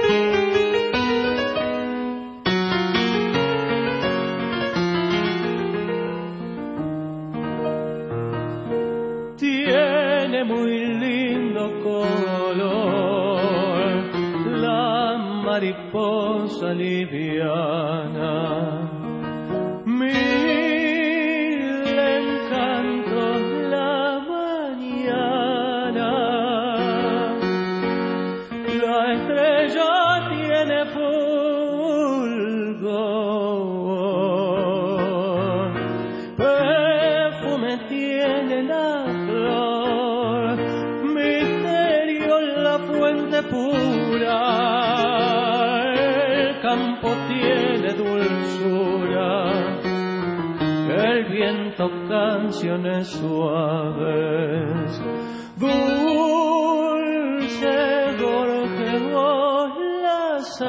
Tiene muy lindo color la mariposa liviana. Mil encantos la mañana. La estrella tiene fulgor. Perfume tiene la flor. Misterio la fuente pura. El campo tiene dulzura. El viento canciones suaves. Dulce Jorge, vos la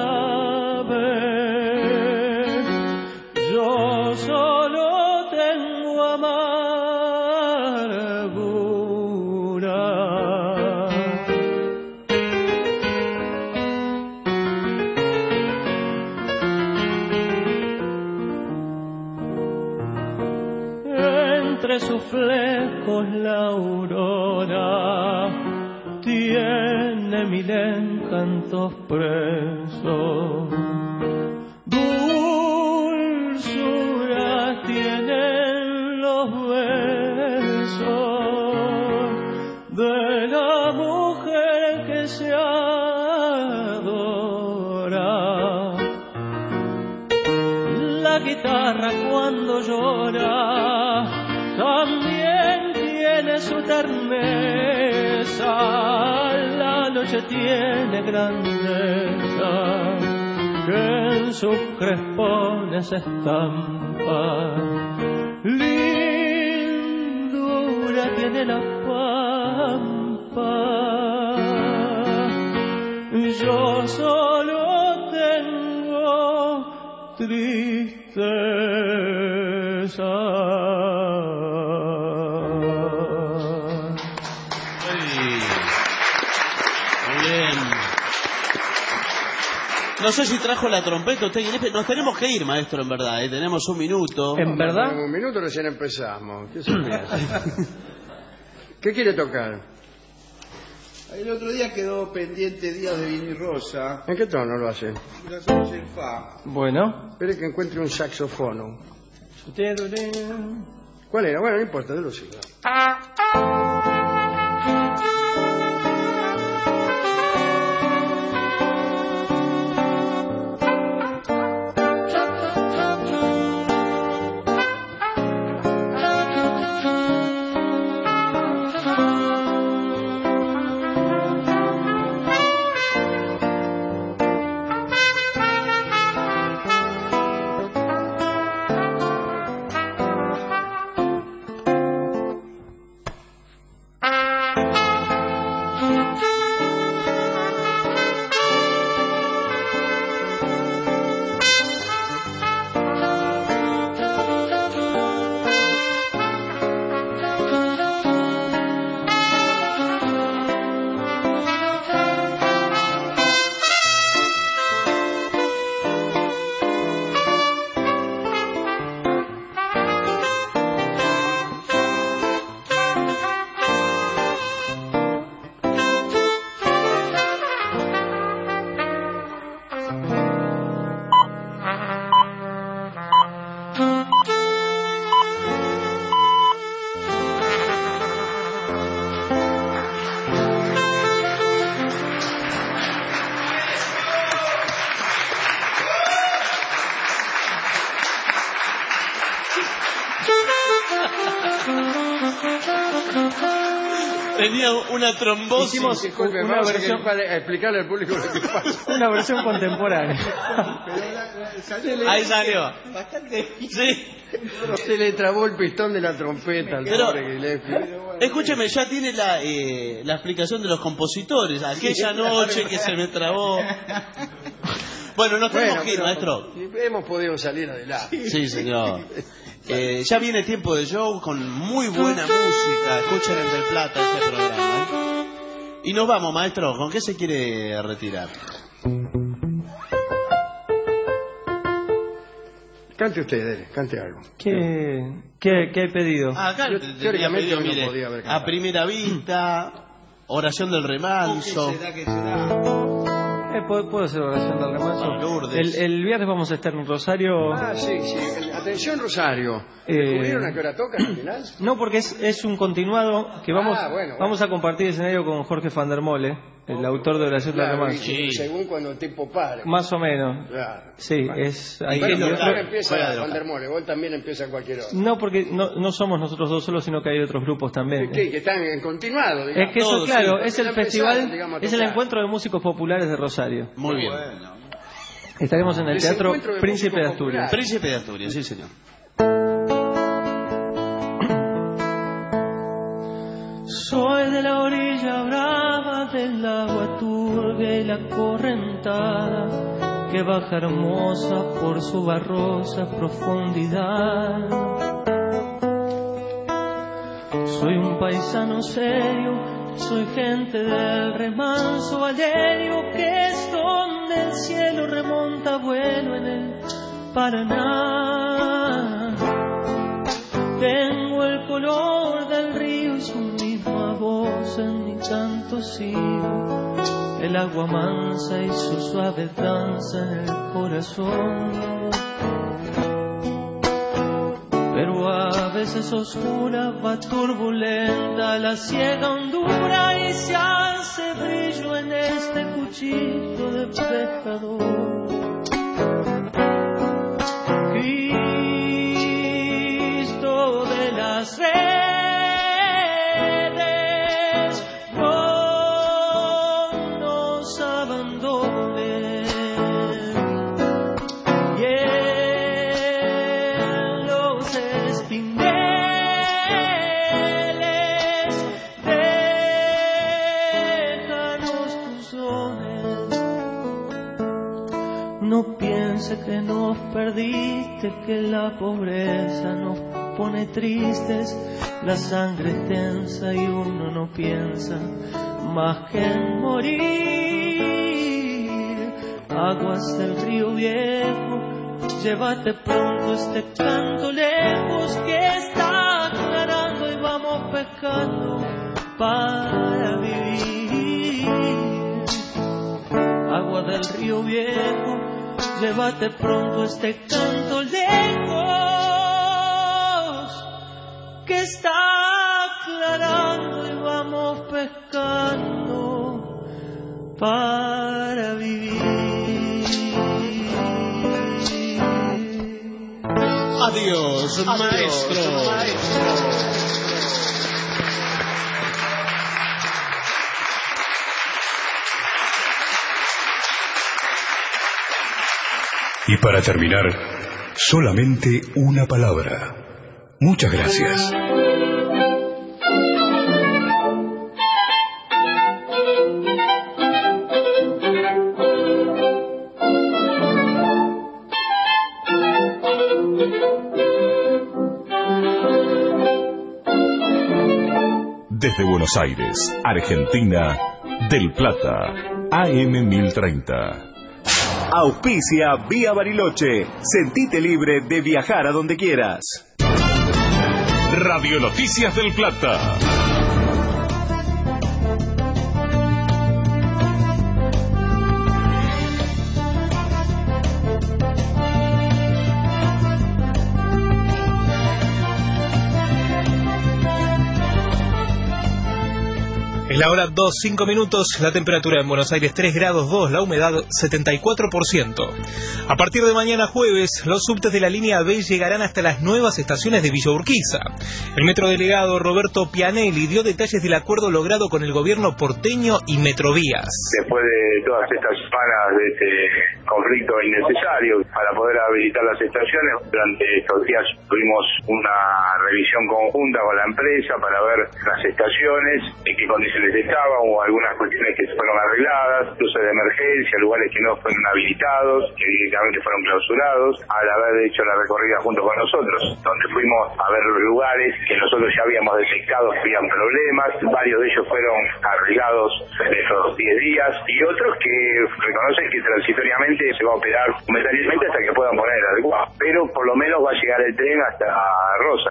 sabes. Yo solo tengo amargura. Entre sus flecos la aurora tiene mil encantos presos. Dulzura tienen los besos de la mujer que se adora. La guitarra cuando llora también tiene su terneza. La noche tiene grandeza que en sus crespones estampa. Lindura tiene la pampa. Yo solo tengo tristeza. No sé si trajo la trompeta usted. Nos tenemos que ir, maestro, en verdad. ¿eh? Tenemos un minuto. ¿En verdad? En un minuto recién empezamos. ¿Qué se piensa? ¿Qué quiere tocar? El otro día quedó pendiente Días de Vino y Rosa. ¿En qué tono lo hace? Lo hacemos en fa. Bueno. Espere que encuentre un saxofono. ¿Cuál era? Bueno, no importa, de los siglos. Tenía una trombosis. Hicimos Disculpe, una vamos versión, a, que- a explicarle al público lo que pasa. una versión contemporánea. Ahí salió. Bastante. Sí. Se le trabó el pistón de la trompeta al Pero- pobre Gillespie. Escúcheme, ya tiene la, eh, la explicación de los compositores. Aquella noche que se me trabó. Bueno, nos tenemos Bueno, que ir, pero maestro. hemos podido salir adelante. Sí, señor. Eh, ya viene tiempo de show con muy buena música. Escuchen en Del Plata ese programa. ¿eh? Y nos vamos, maestro. ¿Con qué se quiere retirar? Cante usted, dele, cante algo. ¿Qué, qué, qué he pedido? Ah, acá Yo, tenía teóricamente, pedido, hoy no mire, podía haber cantado. a primera vista, oración del remanso. ¿Qué será, qué será? Eh, ¿puedo, puedo hacer oración del remanso? Para Lourdes. El, el viernes vamos a estar en Rosario. Ah, sí, sí. Atención, Rosario. Eh, ¿Descubrieron a qué hora tocan al final? No, porque es, es un continuado que vamos, Ah, bueno, bueno. vamos a compartir escenario con Jorge van der Mole, el autor de Oración del Claro, Remanso. y según cuando el tipo pare. Más o menos. Claro. Sí, es ahí. Bueno, y pero otro- ahora empieza fuera de Van local. der Mole, vos también empieza a cualquier hora. No, porque no, no somos nosotros dos solos, sino que hay otros grupos también. ¿Qué? Que están en continuado, digamos. Es que eso, Todos, claro, sí, es el porque ya festival, empezaron, digamos, a es el tocar. encuentro de músicos populares de Rosario. Muy bien. Estaremos en el Teatro Desencuentro de Príncipe de músicos Asturias. Príncipe de Asturias, sí, señor. Soy de la orilla brava del agua turbia y la correntada que baja hermosa por su barrosa profundidad. Soy un paisano serio, soy gente del remanso valerio, que es donde el cielo remonta vuelo en el Paraná. Tengo el color del río y su misma voz en mi canto sigo, el agua mansa y su suave danza en el corazón. Pero a veces oscura va turbulenta la ciega hondura y se hace brillo en este cuchillo de pescador. Cristo de las redes, no nos abandones. Y en los espindeles, déjanos tus dones. No piense que nos perdiste, que la pobreza nos pone tristes, la sangre es tensa y uno no piensa más que en morir. Aguas del río viejo, llévate pronto este canto lejos que está aclarando y vamos pescando para vivir. Agua del río viejo, llévate pronto este canto lejos, que está aclarando y vamos pescando para vivir. Adiós, Adiós maestro. maestro. Y para terminar, solamente una palabra. Muchas gracias. Desde Buenos Aires, Argentina, Del Plata, A M mil treinta. Auspicia Vía Bariloche. Sentite libre de viajar a donde quieras. Radio Noticias del Plata. Es la hora dos, cinco minutos, la temperatura en Buenos Aires tres grados dos, la humedad setenta y cuatro por ciento. A partir de mañana jueves, los subtes de la línea B llegarán hasta las nuevas estaciones de Villa Urquiza. El metrodelegado Roberto Pianelli dio detalles del acuerdo logrado con el gobierno porteño y Metrovías. Después de todas estas semanas de este conflicto innecesario para poder habilitar las estaciones, durante estos días tuvimos una revisión conjunta con la empresa para ver las estaciones, en qué condiciones estaban, o algunas cuestiones que fueron arregladas, luces de emergencia, lugares que no fueron habilitados, que directamente fueron clausurados, al haber hecho la recorrida junto con nosotros, donde fuimos a ver lugares que nosotros ya habíamos detectado que habían problemas, varios de ellos fueron arreglados en esos diez días, y otros que reconocen que transitoriamente se va a operar momentáneamente hasta que puedan poner el adecuado, pero por lo menos va a llegar el tren hasta Rosa.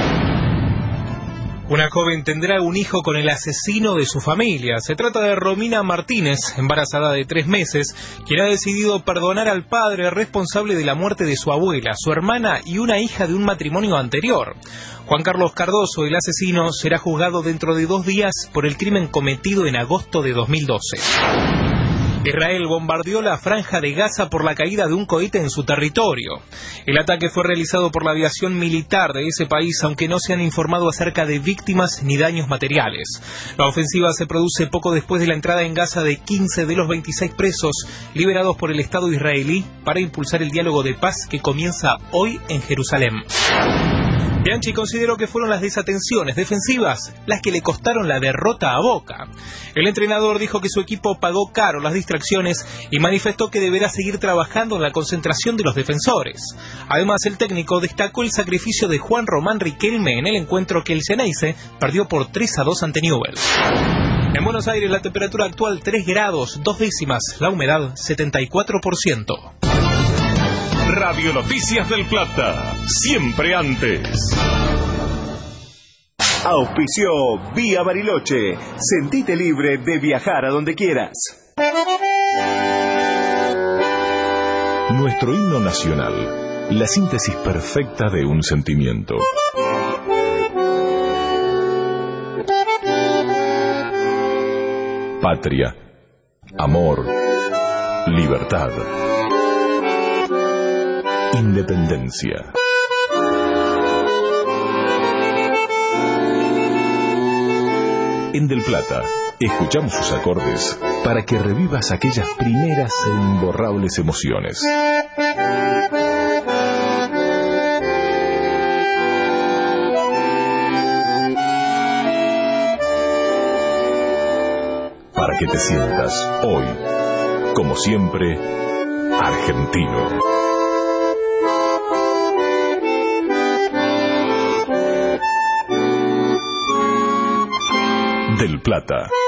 Una joven tendrá un hijo con el asesino de su familia. Se trata de Romina Martínez, embarazada de tres meses, quien ha decidido perdonar al padre responsable de la muerte de su abuela, su hermana y una hija de un matrimonio anterior. Juan Carlos Cardoso, el asesino, será juzgado dentro de dos días por el crimen cometido en agosto de dos mil doce. Israel bombardeó la franja de Gaza por la caída de un cohete en su territorio. El ataque fue realizado por la aviación militar de ese país, aunque no se han informado acerca de víctimas ni daños materiales. La ofensiva se produce poco después de la entrada en Gaza de quince de los veintiséis presos liberados por el Estado israelí para impulsar el diálogo de paz que comienza hoy en Jerusalén. Bianchi consideró que fueron las desatenciones defensivas las que le costaron la derrota a Boca. El entrenador dijo que su equipo pagó caro las distracciones y manifestó que deberá seguir trabajando en la concentración de los defensores. Además, el técnico destacó el sacrificio de Juan Román Riquelme en el encuentro que el Xeneize perdió por tres a dos ante Newell's. En Buenos Aires la temperatura actual tres grados, dos décimas, la humedad setenta y cuatro por ciento. Radio Noticias del Plata, siempre antes. Auspició Vía Bariloche. Sentite libre de viajar a donde quieras. Nuestro himno nacional, la síntesis perfecta de un sentimiento. Patria, amor, libertad, independencia. En Del Plata, escuchamos sus acordes para que revivas aquellas primeras e imborrables emociones. Para que te sientas hoy, como siempre, argentino. Del Plata.